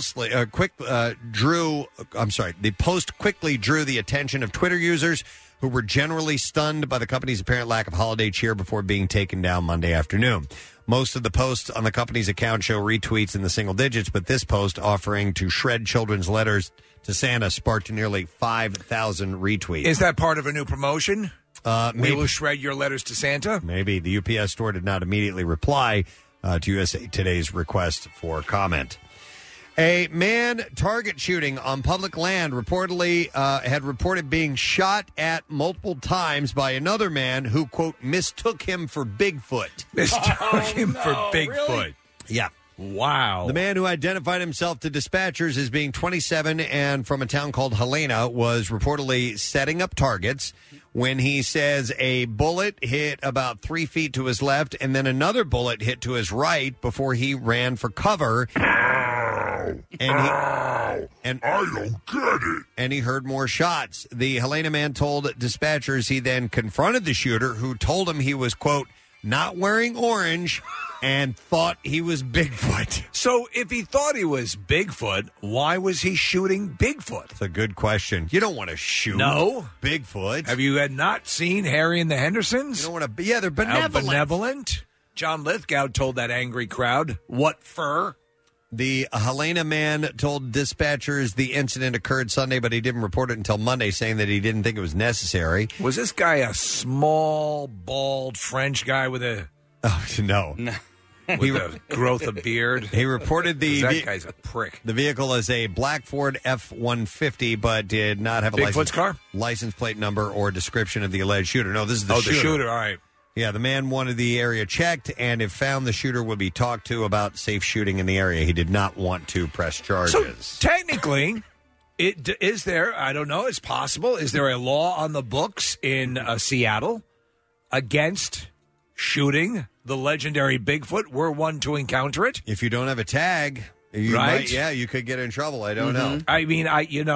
the post quickly drew the attention of Twitter users who were generally stunned by the company's apparent lack of holiday cheer before being taken down Monday afternoon. Most of the posts on the company's account show retweets in the single digits, but this post offering to shred children's letters to Santa sparked nearly 5,000 retweets. Is that part of a new promotion? Maybe. We will shred your letters to Santa? Maybe. The UPS store did not immediately reply to USA Today's request for comment. A man target shooting on public land reportedly had reported being shot at multiple times by another man who, quote, mistook him for Bigfoot. Mistook him for Bigfoot. Really? Yeah. Wow. The man who identified himself to dispatchers as being 27 and from a town called Helena was reportedly setting up targets when he says a bullet hit about 3 feet to his left and then another bullet hit to his right before he ran for cover. I don't get it. And he heard more shots. The Helena man told dispatchers he then confronted the shooter, who told him he was, quote, not wearing orange and thought he was Bigfoot. So if he thought he was Bigfoot, why was he shooting Bigfoot? That's a good question. You don't want to shoot Bigfoot. Have you not seen Harry and the Hendersons? You don't want to. Yeah, they're benevolent. John Lithgow told that angry crowd, "What fur?" The Helena man told dispatchers the incident occurred Sunday, but he didn't report it until Monday, saying that he didn't think it was necessary. Was this guy a small, bald French guy with a... Oh, no. With a growth of beard? He reported that guy's a prick. The vehicle is a black Ford F-150, but did not have a Bigfoot's license plate number or description of the alleged shooter. No, this is the shooter. the shooter, all right. Yeah, the man wanted the area checked, and if found, the shooter would be talked to about safe shooting in the area. He did not want to press charges. So technically, is there, I don't know, it's possible, is there a law on the books in Seattle against shooting the legendary Bigfoot were one to encounter it? If you don't have a tag, you right? might, you could get in trouble. I don't know. I mean,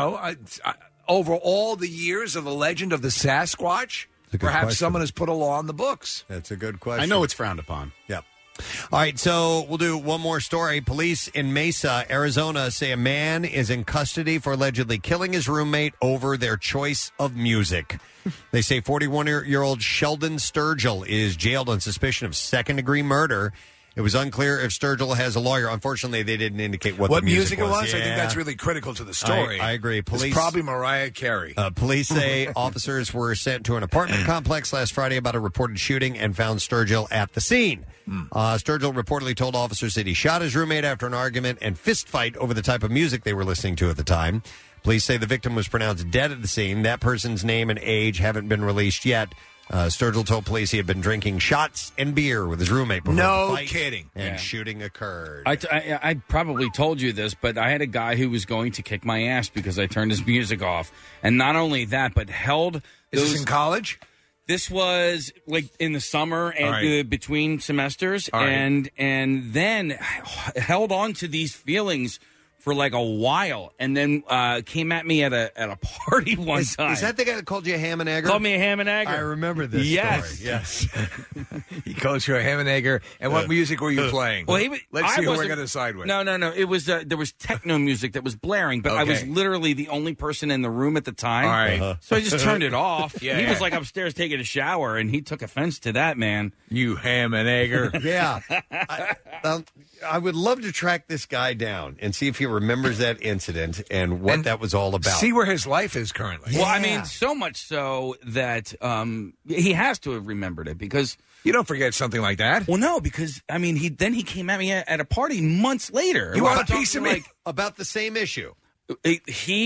over all the years of the legend of the Sasquatch, perhaps question. someone has put a law on the books. That's a good question. I know it's frowned upon. Yep. All right, so we'll do one more story. Police in Mesa, Arizona, say a man is in custody for allegedly killing his roommate over their choice of music. They say 41-year-old Sheldon Sturgill is jailed on suspicion of second-degree murder. It was unclear if Sturgill has a lawyer. Unfortunately, they didn't indicate what the music it was. Yeah. I think that's really critical to the story. I agree. It's probably Mariah Carey. Police say officers were sent to an apartment complex last Friday about a reported shooting and found Sturgill at the scene. Sturgill reportedly told officers that he shot his roommate after an argument and fist fight over the type of music they were listening to at the time. Police say the victim was pronounced dead at the scene. That person's name and age haven't been released yet. Sturgill told police he had been drinking shots and beer with his roommate before the fight kidding. And shooting occurred. I probably told you this, but I had a guy who was going to kick my ass because I turned his music off. And not only that, but held... Is this in college? This was like in the summer and between semesters, and then held on to these feelings for like a while, and then came at me at a party one time. Is that the guy that called you a ham and egger? Called me a ham and egger. I remember this Yes. story. Yes. He calls you a ham and egger. And what music were you playing? Well, Let's see who we're going to side with. No. It was there was techno music that was blaring, but I was literally the only person in the room at the time. All right. So I just turned it off. Yeah, he yeah. was like upstairs taking a shower, and he took offense to that, man. You ham and egger. Yeah. I would love to track this guy down and see if he remembers that incident and what that was all about. See where his life is currently. Well, I mean, so much so that he has to have remembered it because you don't forget something like that. Well, no, because I mean, he came at me at a party months later. You want a piece of me about the same issue? It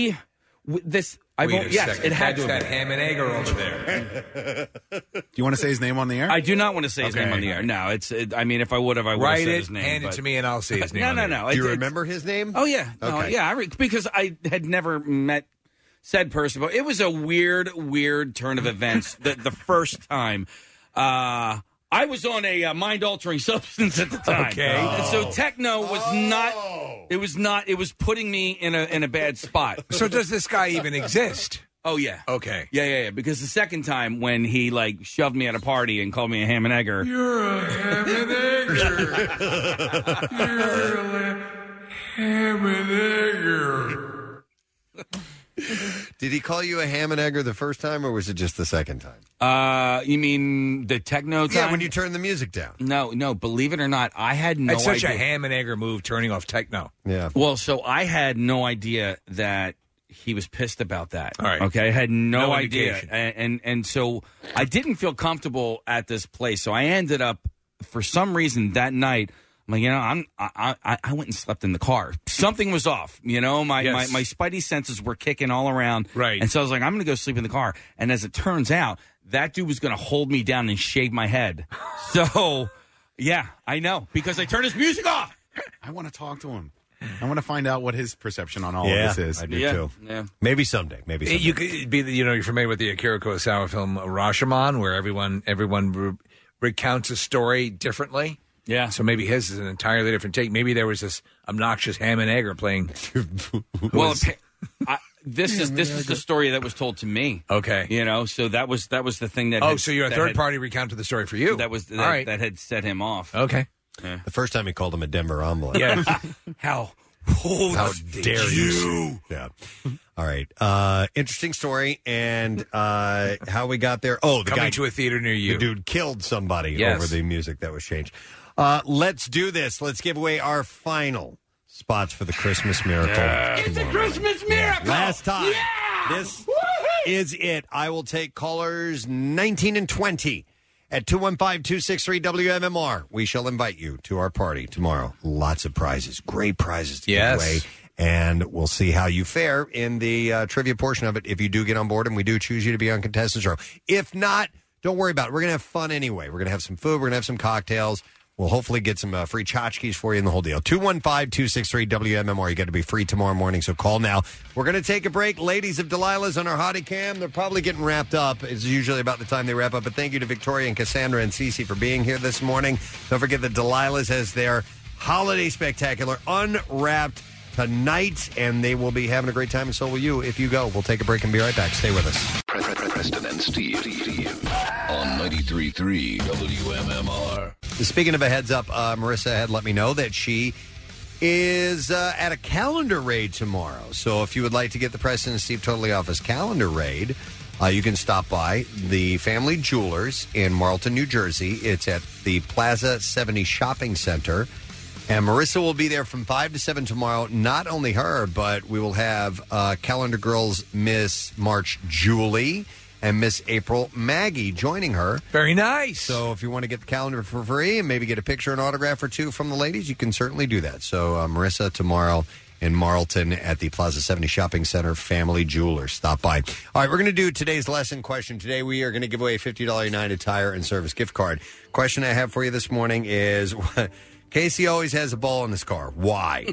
had to that ham and egger over there. Do you want to say his name on the air? I do not want to say his name on the air. No, I mean, if I would have, I would have said his name. Hand it to me, and I'll say his name. No. Do you remember his name? Oh yeah, Okay. Because I had never met said person, but it was a weird turn of events. the first time. I was on a mind-altering substance at the time. Okay. And so techno was not. It was not. It was putting me in a bad spot. So does this guy even exist? Oh yeah. Okay. Yeah. Because the second time when he like shoved me at a party and called me a ham and egger. You're a ham and egger. You're a ham and egger. Did he call you a ham and egger the first time, or was it just the second time? You mean the techno time? Yeah, when you turn the music down. No. Believe it or not, I had no idea. It's such a ham and egger move, turning off techno. Yeah. Well, so I had no idea that he was pissed about that. All right. Okay, I had no idea, indication. and so I didn't feel comfortable at this place. So I ended up, for some reason, that night. I'm like, I went and slept in the car. Something was off. My spidey senses were kicking all around. Right. And so I was like, I'm going to go sleep in the car. And as it turns out, that dude was going to hold me down and shave my head. So, yeah, I know. Because I turned his music off. I want to talk to him. I want to find out what his perception on all of this is. I do too. Yeah. Maybe someday. You could be, you're familiar with the Akira Kurosawa film Rashomon, where everyone recounts a story differently. Yeah. So maybe his is an entirely different take. Maybe there was this obnoxious ham and egger playing. Well, this is the story that was told to me. Okay. So that was the thing that. So you're a third party recounted the story for you. That had set him off. Okay. Yeah. The first time he called him a Denver omelet. Yeah. How dare you? Yeah. All right. Interesting story. And how we got there. Oh, the Coming guy to a theater near you. The dude killed somebody over the music that was changed. Let's do this. Let's give away our final spots for the Christmas Miracle. It's a Christmas miracle. Last time. Yeah! This is it. I will take callers 19 and 20 at 215-263-WMMR. We shall invite you to our party tomorrow. Lots of prizes. Great prizes to give away. And we'll see how you fare in the trivia portion of it if you do get on board and we do choose you to be on Contestants Row. If not, don't worry about it. We're going to have fun anyway. We're going to have some food. We're going to have some cocktails. We'll hopefully get some free tchotchkes for you in the whole deal. 215-263-WMMR. You got to be free tomorrow morning, so call now. We're going to take a break. Ladies of Delilah's on our hottie cam. They're probably getting wrapped up. It's usually about the time they wrap up. But thank you to Victoria and Cassandra and Cece for being here this morning. Don't forget that Delilah's has their holiday spectacular unwrapped tonight, and they will be having a great time, and so will you if you go. We'll take a break and be right back. Stay with us. Preston and Steve on 93.3 WMMR. Speaking of a heads up, Marissa had let me know that she is at a calendar raid tomorrow. So if you would like to get the Preston and Steve Totally Office calendar raid, you can stop by the Family Jewelers in Marlton, New Jersey. It's at the Plaza 70 Shopping Center. And Marissa will be there from 5 to 7 tomorrow. Not only her, but we will have Calendar Girls Miss March Julie and Miss April Maggie joining her. Very nice. So if you want to get the calendar for free and maybe get a picture and autograph or two from the ladies, you can certainly do that. So Marissa tomorrow in Marlton at the Plaza 70 Shopping Center, Family Jewelers. Stop by. All right, we're going to do today's lesson question. Today we are going to give away a $50 United Tire and Service gift card. Question I have for you this morning is... Casey always has a ball in his car. Why?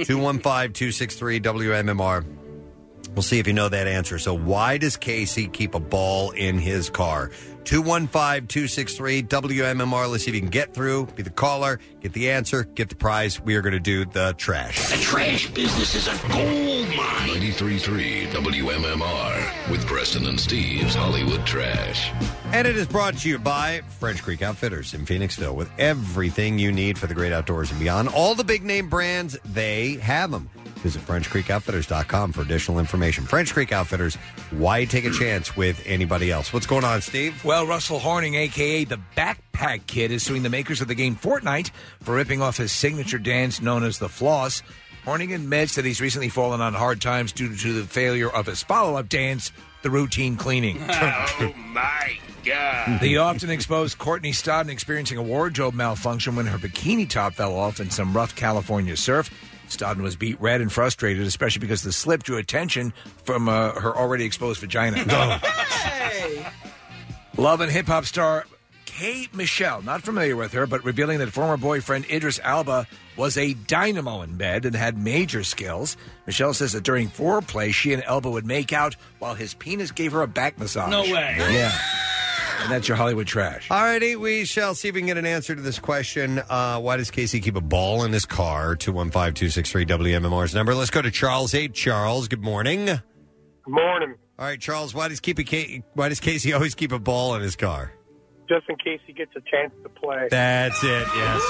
215-263-WMMR. We'll see if you know that answer. So why does Casey keep a ball in his car? 215-263-WMMR. Let's see if you can get through, be the caller, get the answer, get the prize. We are going to do the trash. The trash business is a gold mine. 93.3 WMMR with Preston and Steve's Hollywood Trash. And it is brought to you by French Creek Outfitters in Phoenixville with everything you need for the great outdoors and beyond. All the big name brands, they have them. Visit FrenchCreekOutfitters.com for additional information. French Creek Outfitters, why take a chance with anybody else? What's going on, Steve? Well, Russell Horning, a.k.a. the Backpack Kid, is suing the makers of the game Fortnite for ripping off his signature dance known as the Floss. Horning admits that he's recently fallen on hard times due to the failure of his follow-up dance, the routine cleaning. Oh, my God. The often exposed Courtney Stodden experiencing a wardrobe malfunction when her bikini top fell off in some rough California surf. Stodden was beat red and frustrated, especially because the slip drew attention from her already exposed vagina. Hey. Love and hip-hop star K. Michelle, not familiar with her, but revealing that former boyfriend Idris Elba was a dynamo in bed and had major skills. Michelle says that during foreplay, she and Elba would make out while his penis gave her a back massage. No way. Yeah. And that's your Hollywood trash. All righty, we shall see if we can get an answer to this question. Why does Casey keep a ball in his car? 215-263-WMMR's number. Let's go to Charles. Hey, Charles, good morning. Good morning. All right, Charles, why does Casey always keep a ball in his car? Just in case he gets a chance to play. That's it, yes.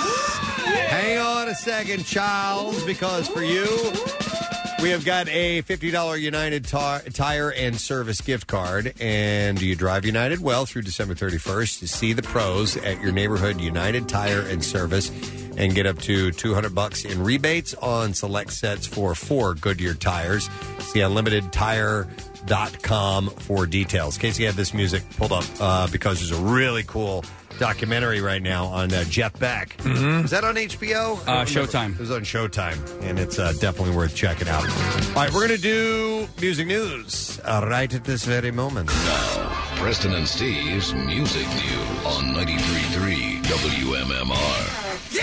Hang on a second, Charles, because for you, we have got a $50 United Tire and Service gift card. And you drive United well through December 31st to see the pros at your neighborhood United Tire and Service and get up to $200 in rebates on select sets for 4 Goodyear tires. See UnlimitedTire.com for details. Casey had this music pulled up because there's a really cool documentary right now on Jeff Beck. Mm-hmm. Is that on HBO? Showtime. It was on Showtime, and it's definitely worth checking out. All right, we're going to do music news right at this very moment. Now, Preston and Steve's Music News on 93.3 WMMR.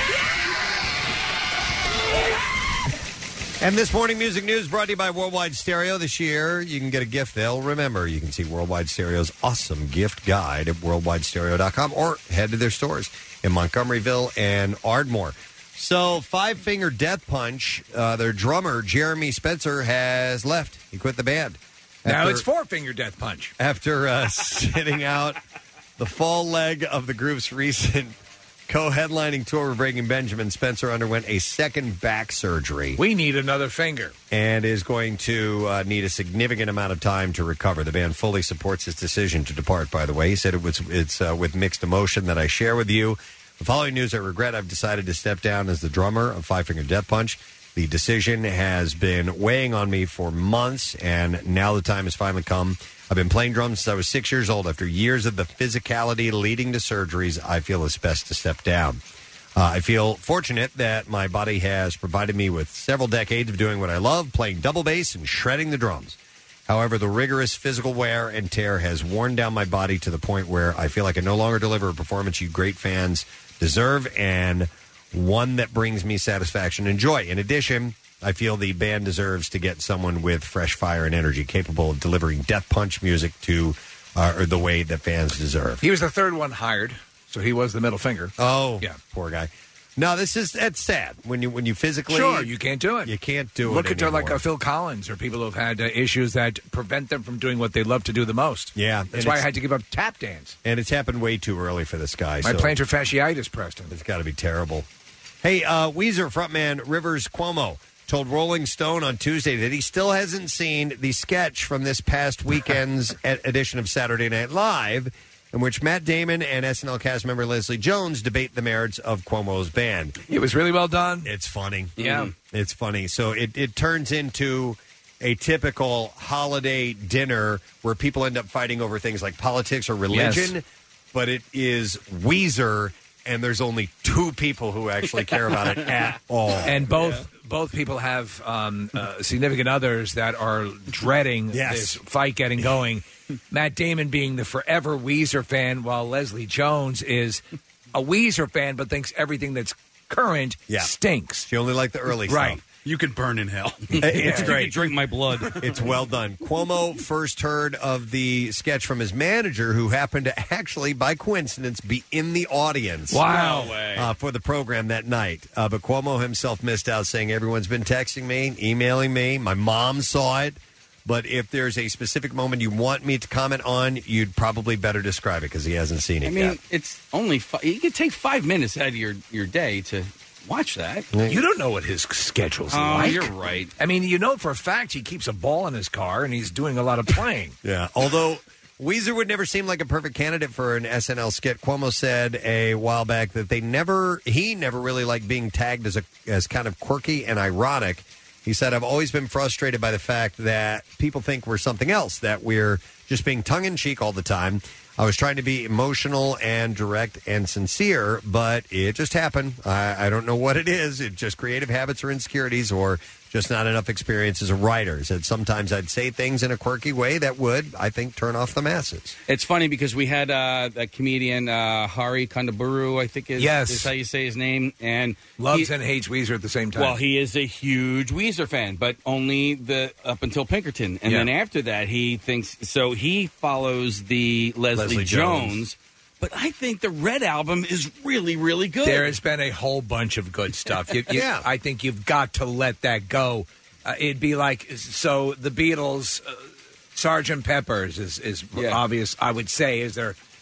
And this morning, music news brought to you by Worldwide Stereo. This year, you can get a gift they'll remember. You can see Worldwide Stereo's awesome gift guide at worldwidestereo.com or head to their stores in Montgomeryville and Ardmore. So, Five Finger Death Punch, their drummer, Jeremy Spencer, has left. He quit the band. Now it's Four Finger Death Punch. After sitting out the fall leg of the group's recent co-headlining tour with Breaking Benjamin, Spencer underwent a second back surgery. We need another finger. And is going to need a significant amount of time to recover. The band fully supports his decision to depart, by the way. He said it's with mixed emotion that I share with you. The following news, I regret I've decided to step down as the drummer of Five Finger Death Punch. The decision has been weighing on me for months, and now the time has finally come. I've been playing drums since I was 6 years old. After years of the physicality leading to surgeries, I feel it's best to step down. I feel fortunate that my body has provided me with several decades of doing what I love, playing double bass and shredding the drums. However, the rigorous physical wear and tear has worn down my body to the point where I feel like I no longer deliver a performance you great fans deserve and one that brings me satisfaction and joy. In addition, I feel the band deserves to get someone with fresh fire and energy capable of delivering Death Punch music to or the way that fans deserve. He was the third one hired, so he was the middle finger. Oh, yeah, poor guy. No, it's sad when you physically you can't do it. You can't do Look it. Look at like Phil Collins or people who have had issues that prevent them from doing what they love to do the most. Yeah, that's why I had to give up tap dance. And it's happened way too early for this guy. My plantar fasciitis, Preston. It's got to be terrible. Hey, Weezer frontman Rivers Cuomo told Rolling Stone on Tuesday that he still hasn't seen the sketch from this past weekend's edition of Saturday Night Live, in which Matt Damon and SNL cast member Leslie Jones debate the merits of Cuomo's band. It was really well done. It's funny. Yeah. It's funny. So it turns into a typical holiday dinner where people end up fighting over things like politics or religion, but it is Weezer, and there's only two people who actually care about it at all. And both people have significant others that are dreading this fight getting going. Matt Damon being the forever Weezer fan, while Leslie Jones is a Weezer fan but thinks everything that's current stinks. She only liked the early stuff. You could burn in hell. It's You great. could drink my blood. It's well done. Cuomo first heard of the sketch from his manager, who happened to actually, by coincidence, be in the audience. Wow. No way. For the program that night. But Cuomo himself missed out, saying everyone's been texting me, emailing me. My mom saw it. But if there's a specific moment you want me to comment on, you'd probably better describe it because he hasn't seen it yet. It's only you can take 5 minutes out of your day to watch that. You don't know what his schedule's Oh, like. you're right. I mean, you know for a fact he keeps a ball in his car and he's doing a lot of playing. Yeah, although Weezer would never seem like a perfect candidate for an SNL skit. Cuomo said a while back that he never really liked being tagged as kind of quirky and ironic. He said, I've always been frustrated by the fact that people think we're something else, that we're just being tongue-in-cheek all the time. I was trying to be emotional and direct and sincere, but it just happened. I don't know what it is. It's just creative habits or insecurities or just not enough experience as a writer. He said sometimes I'd say things in a quirky way that would, I think, turn off the masses. It's funny because we had that comedian Hari Kondaburu, I think is how you say his name, and loves and hates Weezer at the same time. Well, he is a huge Weezer fan, but only up until Pinkerton, and then after that, he thinks so. He follows the Leslie Jones. But I think the Red Album is really, really good. There has been a whole bunch of good stuff. Yeah. I think you've got to let that go. It'd be like, so the Beatles, Sgt. Pepper's is obvious, I would say, is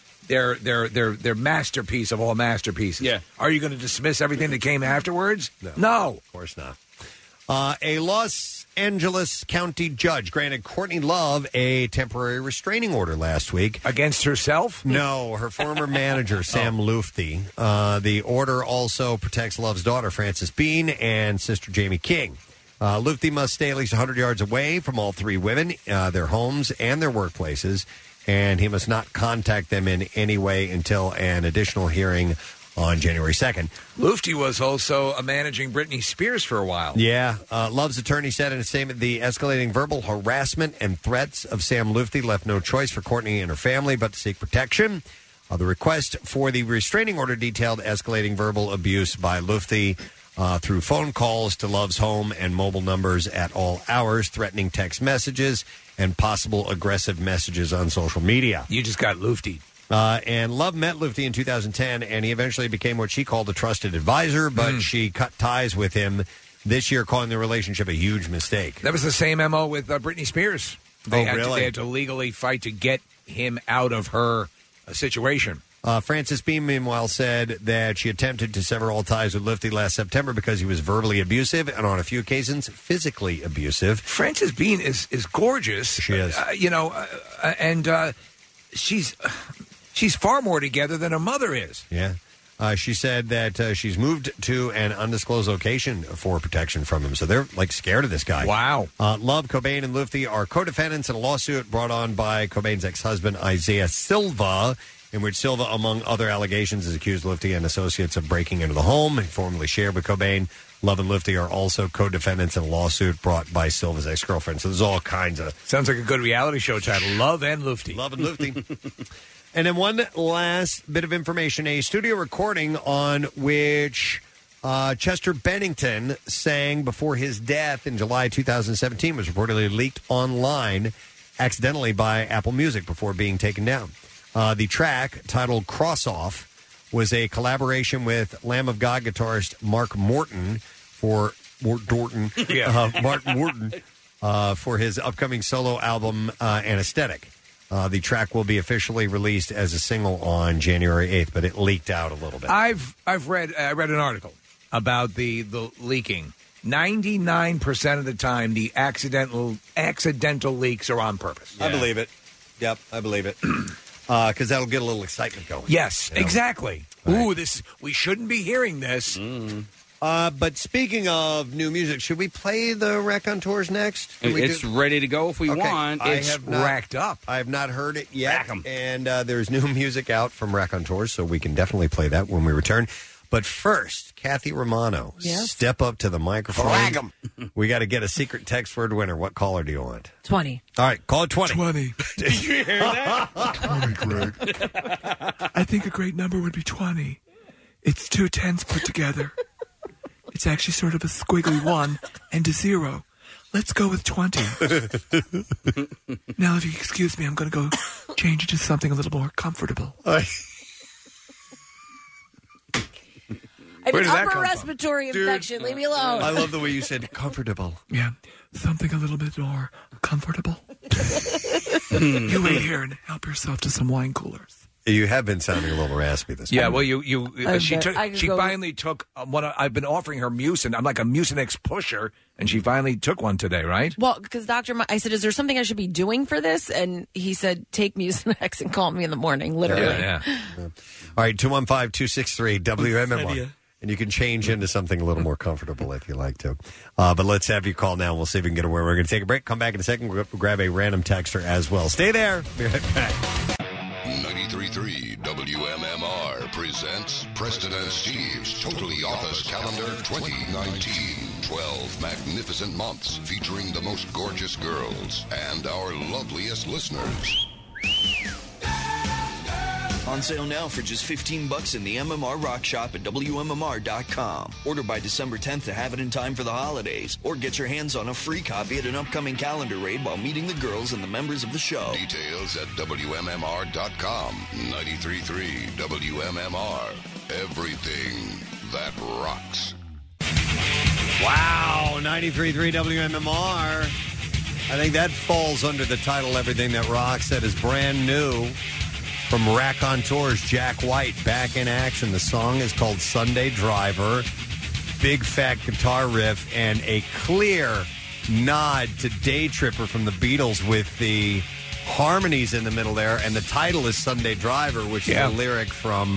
their masterpiece of all masterpieces. Yeah. Are you going to dismiss everything that came afterwards? No. Of course not. A Los Angeles County judge granted Courtney Love a temporary restraining order last week. Against herself? No, her former manager, Sam Lufty. The order also protects Love's daughter, Frances Bean, and sister Jamie King. Lufty must stay at least 100 yards away from all three women, their homes, and their workplaces, and he must not contact them in any way until an additional hearing on January 2nd. Lufty was also managing Britney Spears for a while. Yeah. Love's attorney said in a statement, the escalating verbal harassment and threats of Sam Lufty left no choice for Courtney and her family but to seek protection. The request for the restraining order detailed escalating verbal abuse by Lufty through phone calls to Love's home and mobile numbers at all hours, threatening text messages, and possible aggressive messages on social media. You just got Lufty. And Love met Lufty in 2010, and he eventually became what she called a trusted advisor, but she cut ties with him this year, calling the relationship a huge mistake. That was the same MO with Britney Spears. They had to legally fight to get him out of her situation. Frances Bean, meanwhile, said that she attempted to sever all ties with Lufty last September because he was verbally abusive and on a few occasions physically abusive. Frances Bean is gorgeous. She is. And she's far more together than her mother is. Yeah. She said that she's moved to an undisclosed location for protection from him. So they're like scared of this guy. Wow. Love, Cobain, and Lufty are co-defendants in a lawsuit brought on by Cobain's ex-husband, Isaiah Silva, in which Silva, among other allegations, has accused Lufty and associates of breaking into the home he formerly shared with Cobain. Love and Lufty are also co-defendants in a lawsuit brought by Silva's ex-girlfriend. So there's all kinds of... Sounds like a good reality show title, Love and Lufty. Love and Lufty. And then one last bit of information, a studio recording on which Chester Bennington sang before his death in July 2017 was reportedly leaked online accidentally by Apple Music before being taken down. The track, titled Cross Off, was a collaboration with Lamb of God guitarist Mark Morton for his upcoming solo album Anesthetic. The track will be officially released as a single on January 8th, but it leaked out a little bit. I read an article about the leaking. 99% of the time, the accidental leaks are on purpose. I believe it. Yep, I believe it. Because that'll get a little excitement going. Yes, exactly. Right. Ooh, we shouldn't be hearing this. But speaking of new music, should we play the Raconteurs next? It's ready to go if we want. It's racked up. I have not heard it yet. And there's new music out from Raconteurs, so we can definitely play that when we return. But first, Kathy Romano, step up to the microphone. Flag 'em. We got to get a secret text word winner. What caller do you want? 20. All right, call it 20. 20. Did you hear that? 20, Greg. I think a great number would be 20. It's two tens put together. It's actually sort of a squiggly 1 and a 0. Let's go with 20. Now, if you excuse me, I'm going to go change it to something a little more comfortable. I mean, upper respiratory infection. Leave me alone. I love the way you said comfortable. Yeah, something a little bit more comfortable. You wait here and help yourself to some wine coolers. You have been sounding a little raspy this morning. Yeah, well, she finally took one. I've been offering her Mucin. I'm like a Mucinex pusher, and she finally took one today, right? Well, because I said, is there something I should be doing for this? And he said, take Mucinex and call me in the morning, literally. Yeah. All right, 215-263-WMMR. And you can change into something a little more comfortable if you like to. But let's have you call now. We'll see if we can get away. We're going to take a break. Come back in a second. We'll grab a random texter as well. Stay there. Be right back. 93.3 WMMR presents Preston and Steve's Totally Office Calendar 2019. 12 magnificent months featuring the most gorgeous girls and our loveliest listeners. On sale now for just $15 in the MMR Rock Shop at WMMR.com. Order by December 10th to have it in time for the holidays. Or get your hands on a free copy at an upcoming calendar raid while meeting the girls and the members of the show. Details at WMMR.com. 93.3 WMMR. Everything that rocks. Wow, 93.3 WMMR. I think that falls under the title Everything That Rocks. That is brand new. From Raconteurs, Jack White, back in action. The song is called Sunday Driver. Big fat guitar riff and a clear nod to Day Tripper from the Beatles with the harmonies in the middle there. And the title is Sunday Driver, which is a lyric from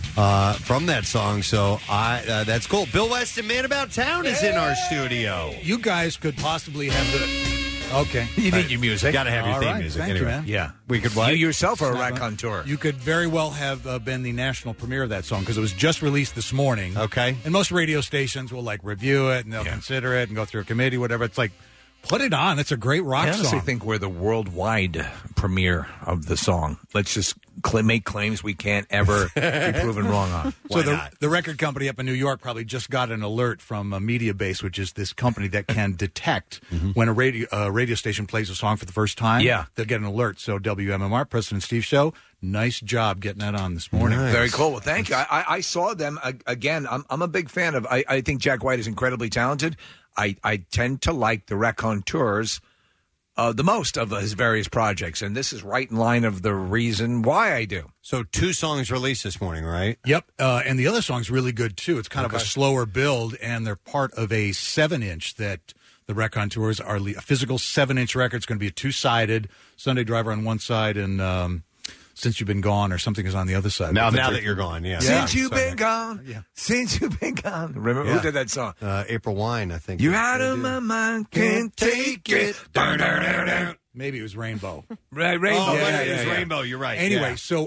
that song. So that's cool. Bill Weston, Man About Town, is in our studio. You guys could possibly have the... Okay. You need your music. Got to have your theme music. Thank anyway. you, man. Yeah. We could You yourself are a raconteur. You could very well have been the national premiere of that song because it was just released this morning. Okay. And most radio stations will review it and they'll consider it and go through a committee, whatever. It's like, put it on. It's a great rock I honestly song. think we're the worldwide premiere of the song. Let's just make claims we can't ever be proven wrong on. So the record company up in New York probably just got an alert from Mediabase, which is this company that can detect when a radio station plays a song for the first time. Yeah. They'll get an alert. So WMMR, Preston and Steve Show, nice job getting that on this morning. Nice. Very cool. Well, thank you. I saw them again. I'm a big fan of. I think Jack White is incredibly talented. I tend to like the Raconteurs the most of his various projects, and this is right in line of the reason why I do. So 2 songs released this morning, right? Yep, and the other song's really good, too. It's kind of a slower build, and they're part of a 7-inch that the Raconteurs are a physical 7-inch record. It's going to be a 2-sided, Sunday Driver on one side and Since You've Been Gone or something is on the other side. Now that you're gone, yeah. Since you've been gone, since you've been gone. Remember who did that song? April Wine, I think. You're out of my mind, can't take it. Maybe it was Rainbow. Right, Rainbow. Oh, it was Rainbow. You're right. Anyway, so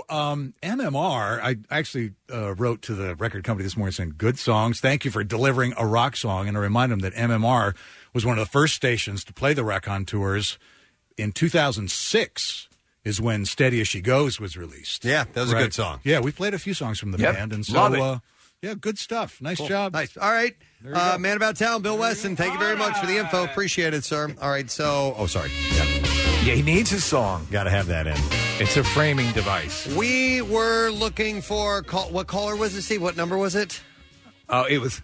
MMR, I actually wrote to the record company this morning saying, good songs. Thank you for delivering a rock song. And I remind them that MMR was one of the first stations to play the Raconteurs in 2006. Is when Steady As She Goes was released. Yeah, that was a good song. Yeah, we played a few songs from the band. And so, good stuff. Nice job. Nice. All right. Man About Town, Bill Weston, thank you very much for the info. Appreciate it, sir. All right, so... Oh, sorry. Yeah, he needs a song. Got to have that in. It's a framing device. We were looking for... What caller was it, Steve? What number was it? Oh, it was...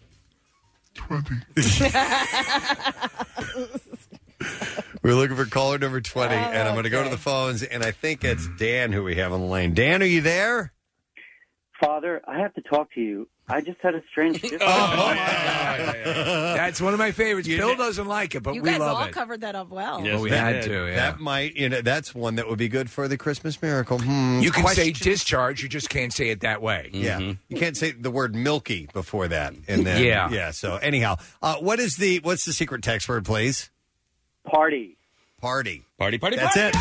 20. We're looking for caller number 20, and I'm going to go to the phones, and I think it's Dan who we have on the line. Dan, are you there? Father, I have to talk to you. I just had a strange... That's one of my favorites. Bill doesn't like it, but you we guys love all it. covered that up well. Yes, we had to, yeah. That might, that's one that would be good for the Christmas miracle. You can say discharge, you just can't say it that way. Yeah. You can't say the word milky before that. And then, yeah, so anyhow, what's the secret text word, please? Party. Party. Party. That's it.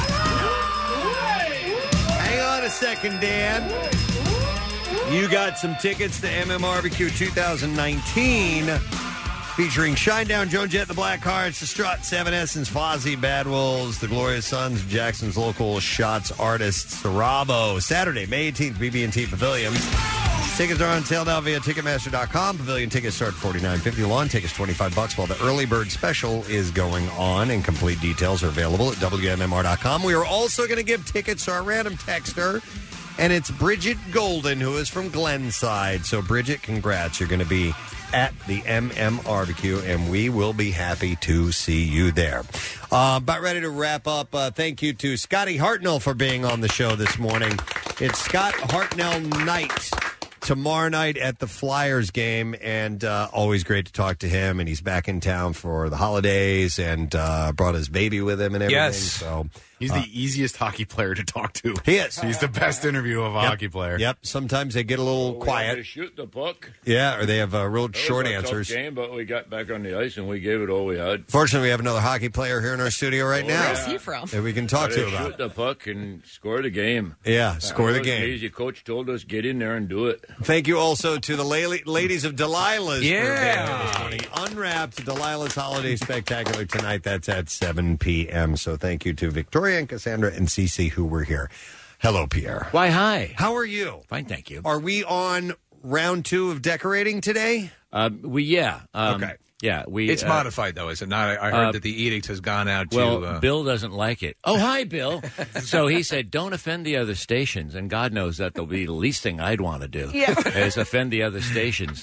Hang on a second, Dan. You got some tickets to MMRBQ 2019 featuring Shinedown, Joan Jett, the Blackhearts, The Strut, Seven Essence, Fozzy, Bad Wolves, The Glorious Sons, Jackson's local shots artist, Sarabo. Saturday, May 18th, BB&T Pavilion. Tickets are on sale now via Ticketmaster.com. Pavilion tickets start at $49.50. Lawn tickets $25 while the early bird special is going on, and complete details are available at WMMR.com. We are also going to give tickets to our random texter, and it's Bridget Golden, who is from Glenside. So, Bridget, congrats. You're going to be at the Barbecue, and we will be happy to see you there. About ready to wrap up. Thank you to Scotty Hartnell for being on the show this morning. It's Scott Hartnell night tomorrow night at the Flyers game, and always great to talk to him. And he's back in town for the holidays, and brought his baby with him and everything. Yes. So he's the easiest hockey player to talk to. He is. He's the best interview of a hockey player. Yep. Sometimes they get a little quiet. To shoot the puck. Yeah, or they have real That short was a answers. Tough game, but we got back on the ice and we gave it all we had. Fortunately, we have another hockey player here in our studio right now. Where's he from? That we can talk to about. Shoot the puck and score the game. Yeah, score the game. Easy. Coach told us get in there and do it. Thank you also to the ladies of Delilah's. Yeah. For being here this morning. Unwrapped Delilah's Holiday Spectacular tonight. That's at 7 p.m. So thank you to Victoria and Cassandra and Cece who were here. Hello, Pierre. Why, hi. How are you? Fine, thank you. Are we on round 2 of decorating today? Okay. Yeah, It's modified, though, is it not? I heard that the edict has gone out to... Well, Bill doesn't like it. Oh, hi, Bill. So he said, don't offend the other stations, and God knows that'll be the least thing I'd want to do, is offend the other stations.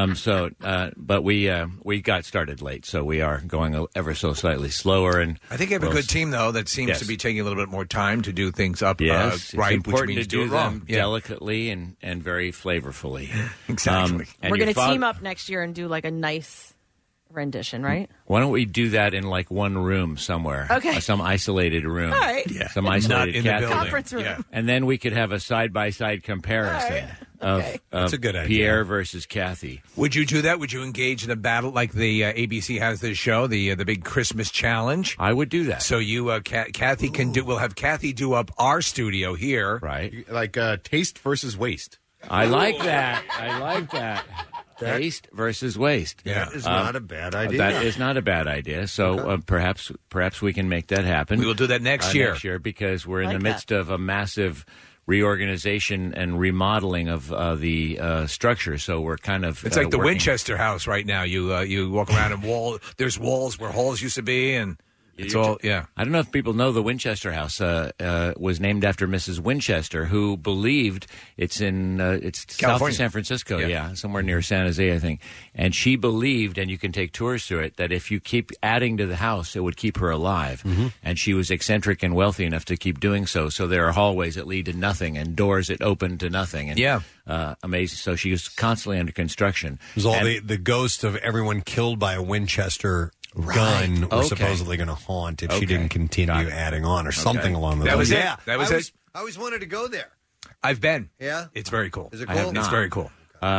But we got started late, so we are going ever so slightly slower. And I think you have a good team, though, that seems to be taking a little bit more time to do things up right, it's which important means to do it them wrong. delicately and very flavorfully. Exactly. And We're going to your team up next year and do like a nice rendition, right? Why don't we do that in like one room somewhere? Okay. Some isolated room. All right. Yeah. Some isolated Not in the Catholic. building. Conference room. Yeah. And then we could have a side-by-side comparison of That's a good idea. Pierre versus Kathy. Would you do that? Would you engage in a battle like the ABC has this show, the big Christmas challenge? I would do that. So you, Kathy can do. We'll have Kathy do up our studio here, right? Like taste versus waste. I like that. I like that. Taste versus waste. That is not a bad idea. That is not a bad idea. So perhaps we can make that happen. We will do that next year. Next year, because we're in Like the midst of a massive reorganization and remodeling of the structure. So we're kind of It's like the working. Winchester House right now. You walk around and there's walls where halls used to be, and it's all I don't know if people know the Winchester House was named after Mrs. Winchester, who believed it's south California. of San Francisco, somewhere near San Jose, I think. And she believed, and you can take tours through it, that if you keep adding to the house, it would keep her alive. And she was eccentric and wealthy enough to keep doing so. So there are hallways that lead to nothing and doors that open to nothing. And, amazing. So she was constantly under construction. It was all the ghost of everyone killed by a Winchester gun were supposedly going to haunt if she didn't continue adding on or something along those lines. That was it. Yeah, That was it. I always wanted to go there. I've been. Yeah? It's very cool. Is it I cool? have not. It's very cool.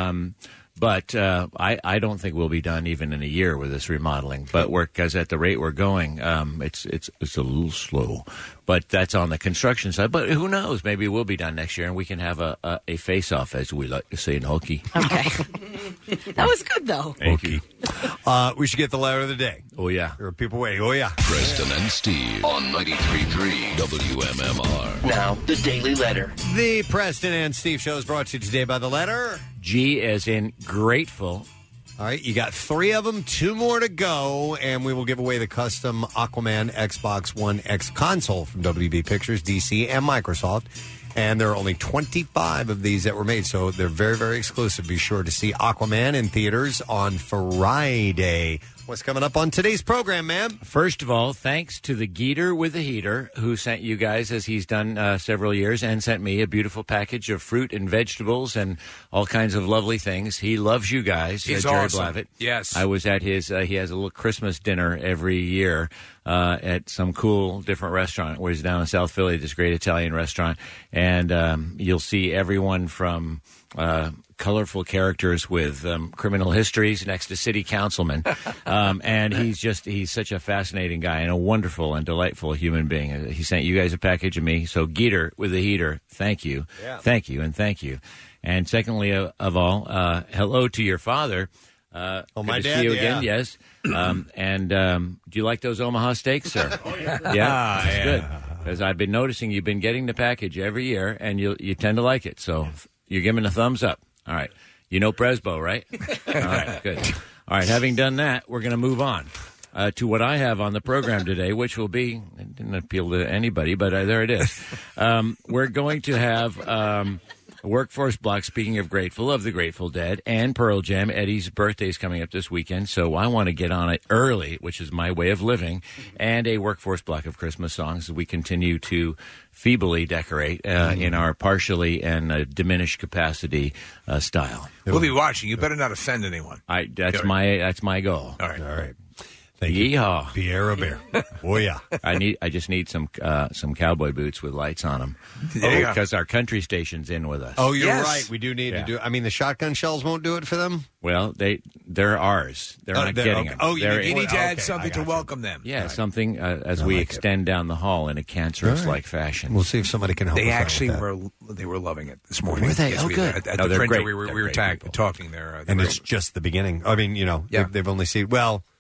But I don't think we'll be done even in a year with this remodeling. But because at the rate we're going, it's a little slow. But that's on the construction side. But who knows? Maybe we'll be done next year, and we can have a face-off, as we like to say in hockey. Okay. That was good, though. Thank you. We should get the letter of the day. Oh, yeah. There are people waiting. Oh, yeah. Preston and Steve on 93.3 WMMR. Now, the Daily Letter. The Preston and Steve Show is brought to you today by the letter G as in grateful. All right, you got 3 of them, 2 more to go, and we will give away the custom Aquaman Xbox One X console from WB Pictures, DC, and Microsoft. And there are only 25 of these that were made, so they're very, very exclusive. Be sure to see Aquaman in theaters on Friday. What's coming up on today's program, ma'am? First of all, thanks to the Geeter with the Heater, who sent you guys, as he's done several years, and sent me a beautiful package of fruit and vegetables and all kinds of lovely things. He loves you guys. He's Jerry awesome. Blavitt. Yes. I was at his, he has a little Christmas dinner every year at some cool different restaurant where he's down in South Philly, this great Italian restaurant. And you'll see everyone from colorful characters with criminal histories next to city councilmen. And he's such a fascinating guy and a wonderful and delightful human being. He sent you guys a package of me. So Geeter with the Heater, thank you. Yeah. Thank you and thank you. And secondly of all, hello to your father. My good to dad, see you yeah. again, yes. And do you like those Omaha steaks, sir? Oh, yeah. Yeah? That's good. Because I've been noticing you've been getting the package every year, and you tend to like it. So you're giving a thumbs up. All right. You know Presbo, right? All right, good. All right, having done that, we're going to move on to what I have on the program today, which will be, it didn't appeal to anybody, but there it is. We're going to have a workforce block, speaking of Grateful, of the Grateful Dead, and Pearl Jam. Eddie's birthday is coming up this weekend, so I want to get on it early, which is my way of living, and a workforce block of Christmas songs as we continue to feebly decorate in our partially and diminished capacity style. We'll be watching. You better not offend anyone. That's my goal. All right. Thank Yeehaw. you. Pierre Robert. Oh, yeah. I just need some cowboy boots with lights on them. Because our country station's in with us. Oh, you're right. We do need to do. I mean, the shotgun shells won't do it for them. Well, they're ours. They're not getting them. Oh, you need to add something to welcome them. Yeah, something as we extend down the hall in a cancerous-like fashion. We'll see if somebody can help. They us out actually with that. they were loving it this morning. Were they? Yes, Oh, good. At No, the they're printer, great. we They're were great talking there. And it's just the beginning. I mean, they've only seen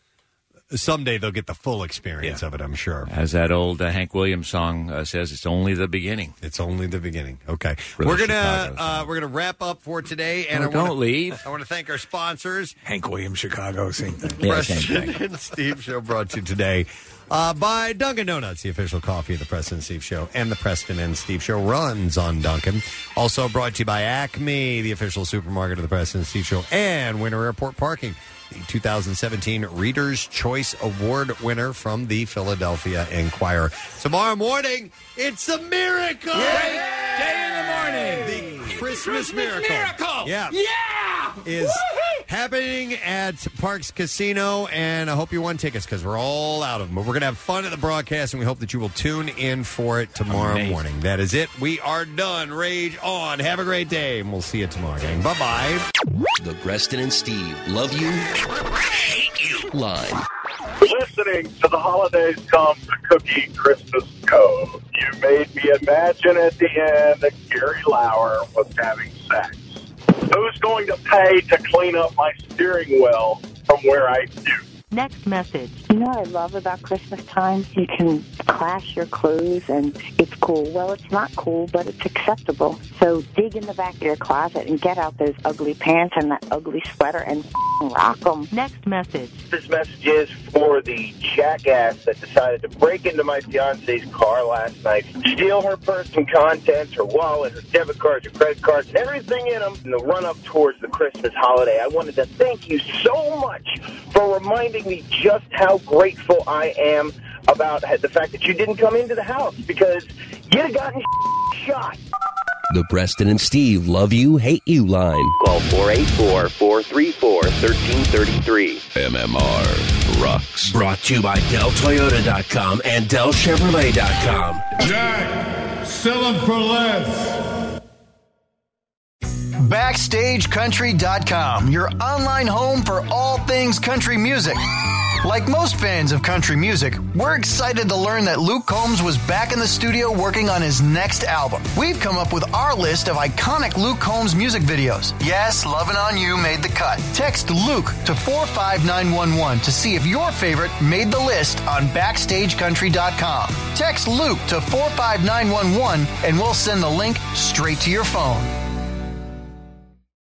someday they'll get the full experience of it, I'm sure. As that old Hank Williams song says, it's only the beginning. It's only the beginning. Okay. For We're the gonna wrap up for today. And don't leave. I want to thank our sponsors. Hank Williams, Chicago, same thing. Yeah, same Preston thing. and Steve Show brought to you today by Dunkin' Donuts, the official coffee of the Preston and Steve Show. And the Preston and Steve Show runs on Dunkin'. Also brought to you by Acme, the official supermarket of the Preston and Steve Show. And Winter Airport Parking, the 2017 Reader's Choice Award winner from the Philadelphia Inquirer. Tomorrow morning, it's a miracle! Day in the morning! The Christmas miracle! Yeah! Is happening at Parks Casino, and I hope you won tickets because we're all out of them. But we're going to have fun at the broadcast, and we hope that you will tune in for it tomorrow morning. That is it. We are done. Rage on. Have a great day, and we'll see you tomorrow, gang. Bye-bye. The Preston and Steve Love You, Hate You line. Listening to the holidays come the Cookie Christmas Code. You made me imagine at the end that Gary Lauer was having sex. Who's going to pay to clean up my steering wheel from where I do? Next message. You know what I love about Christmas time? You can clash your clothes and it's cool. Well, it's not cool, but it's acceptable. So dig in the back of your closet and get out those ugly pants and that ugly sweater and rock them. Next message. This message is for the jackass that decided to break into my fiance's car last night, steal her purse and contents, her wallet, her debit cards, her credit cards, and everything in them in the run-up towards the Christmas holiday. I wanted to thank you so much for reminding me just how grateful I am about the fact that you didn't come into the house, because you'd have gotten shot. The Preston and Steve Love You, Hate You line. Call 484-434-1333. MMR rocks. Brought to you by DellToyota.com and DellChevrolet.com. Jack, sell them for less. BackstageCountry.com, your online home for all things country music. Like most fans of country music, we're excited to learn that Luke Combs was back in the studio working on his next album. We've come up with our list of iconic Luke Combs music videos. Yes, Lovin' On You made the cut. Text Luke to 45911 to see if your favorite made the list on BackstageCountry.com. Text Luke to 45911 and we'll send the link straight to your phone.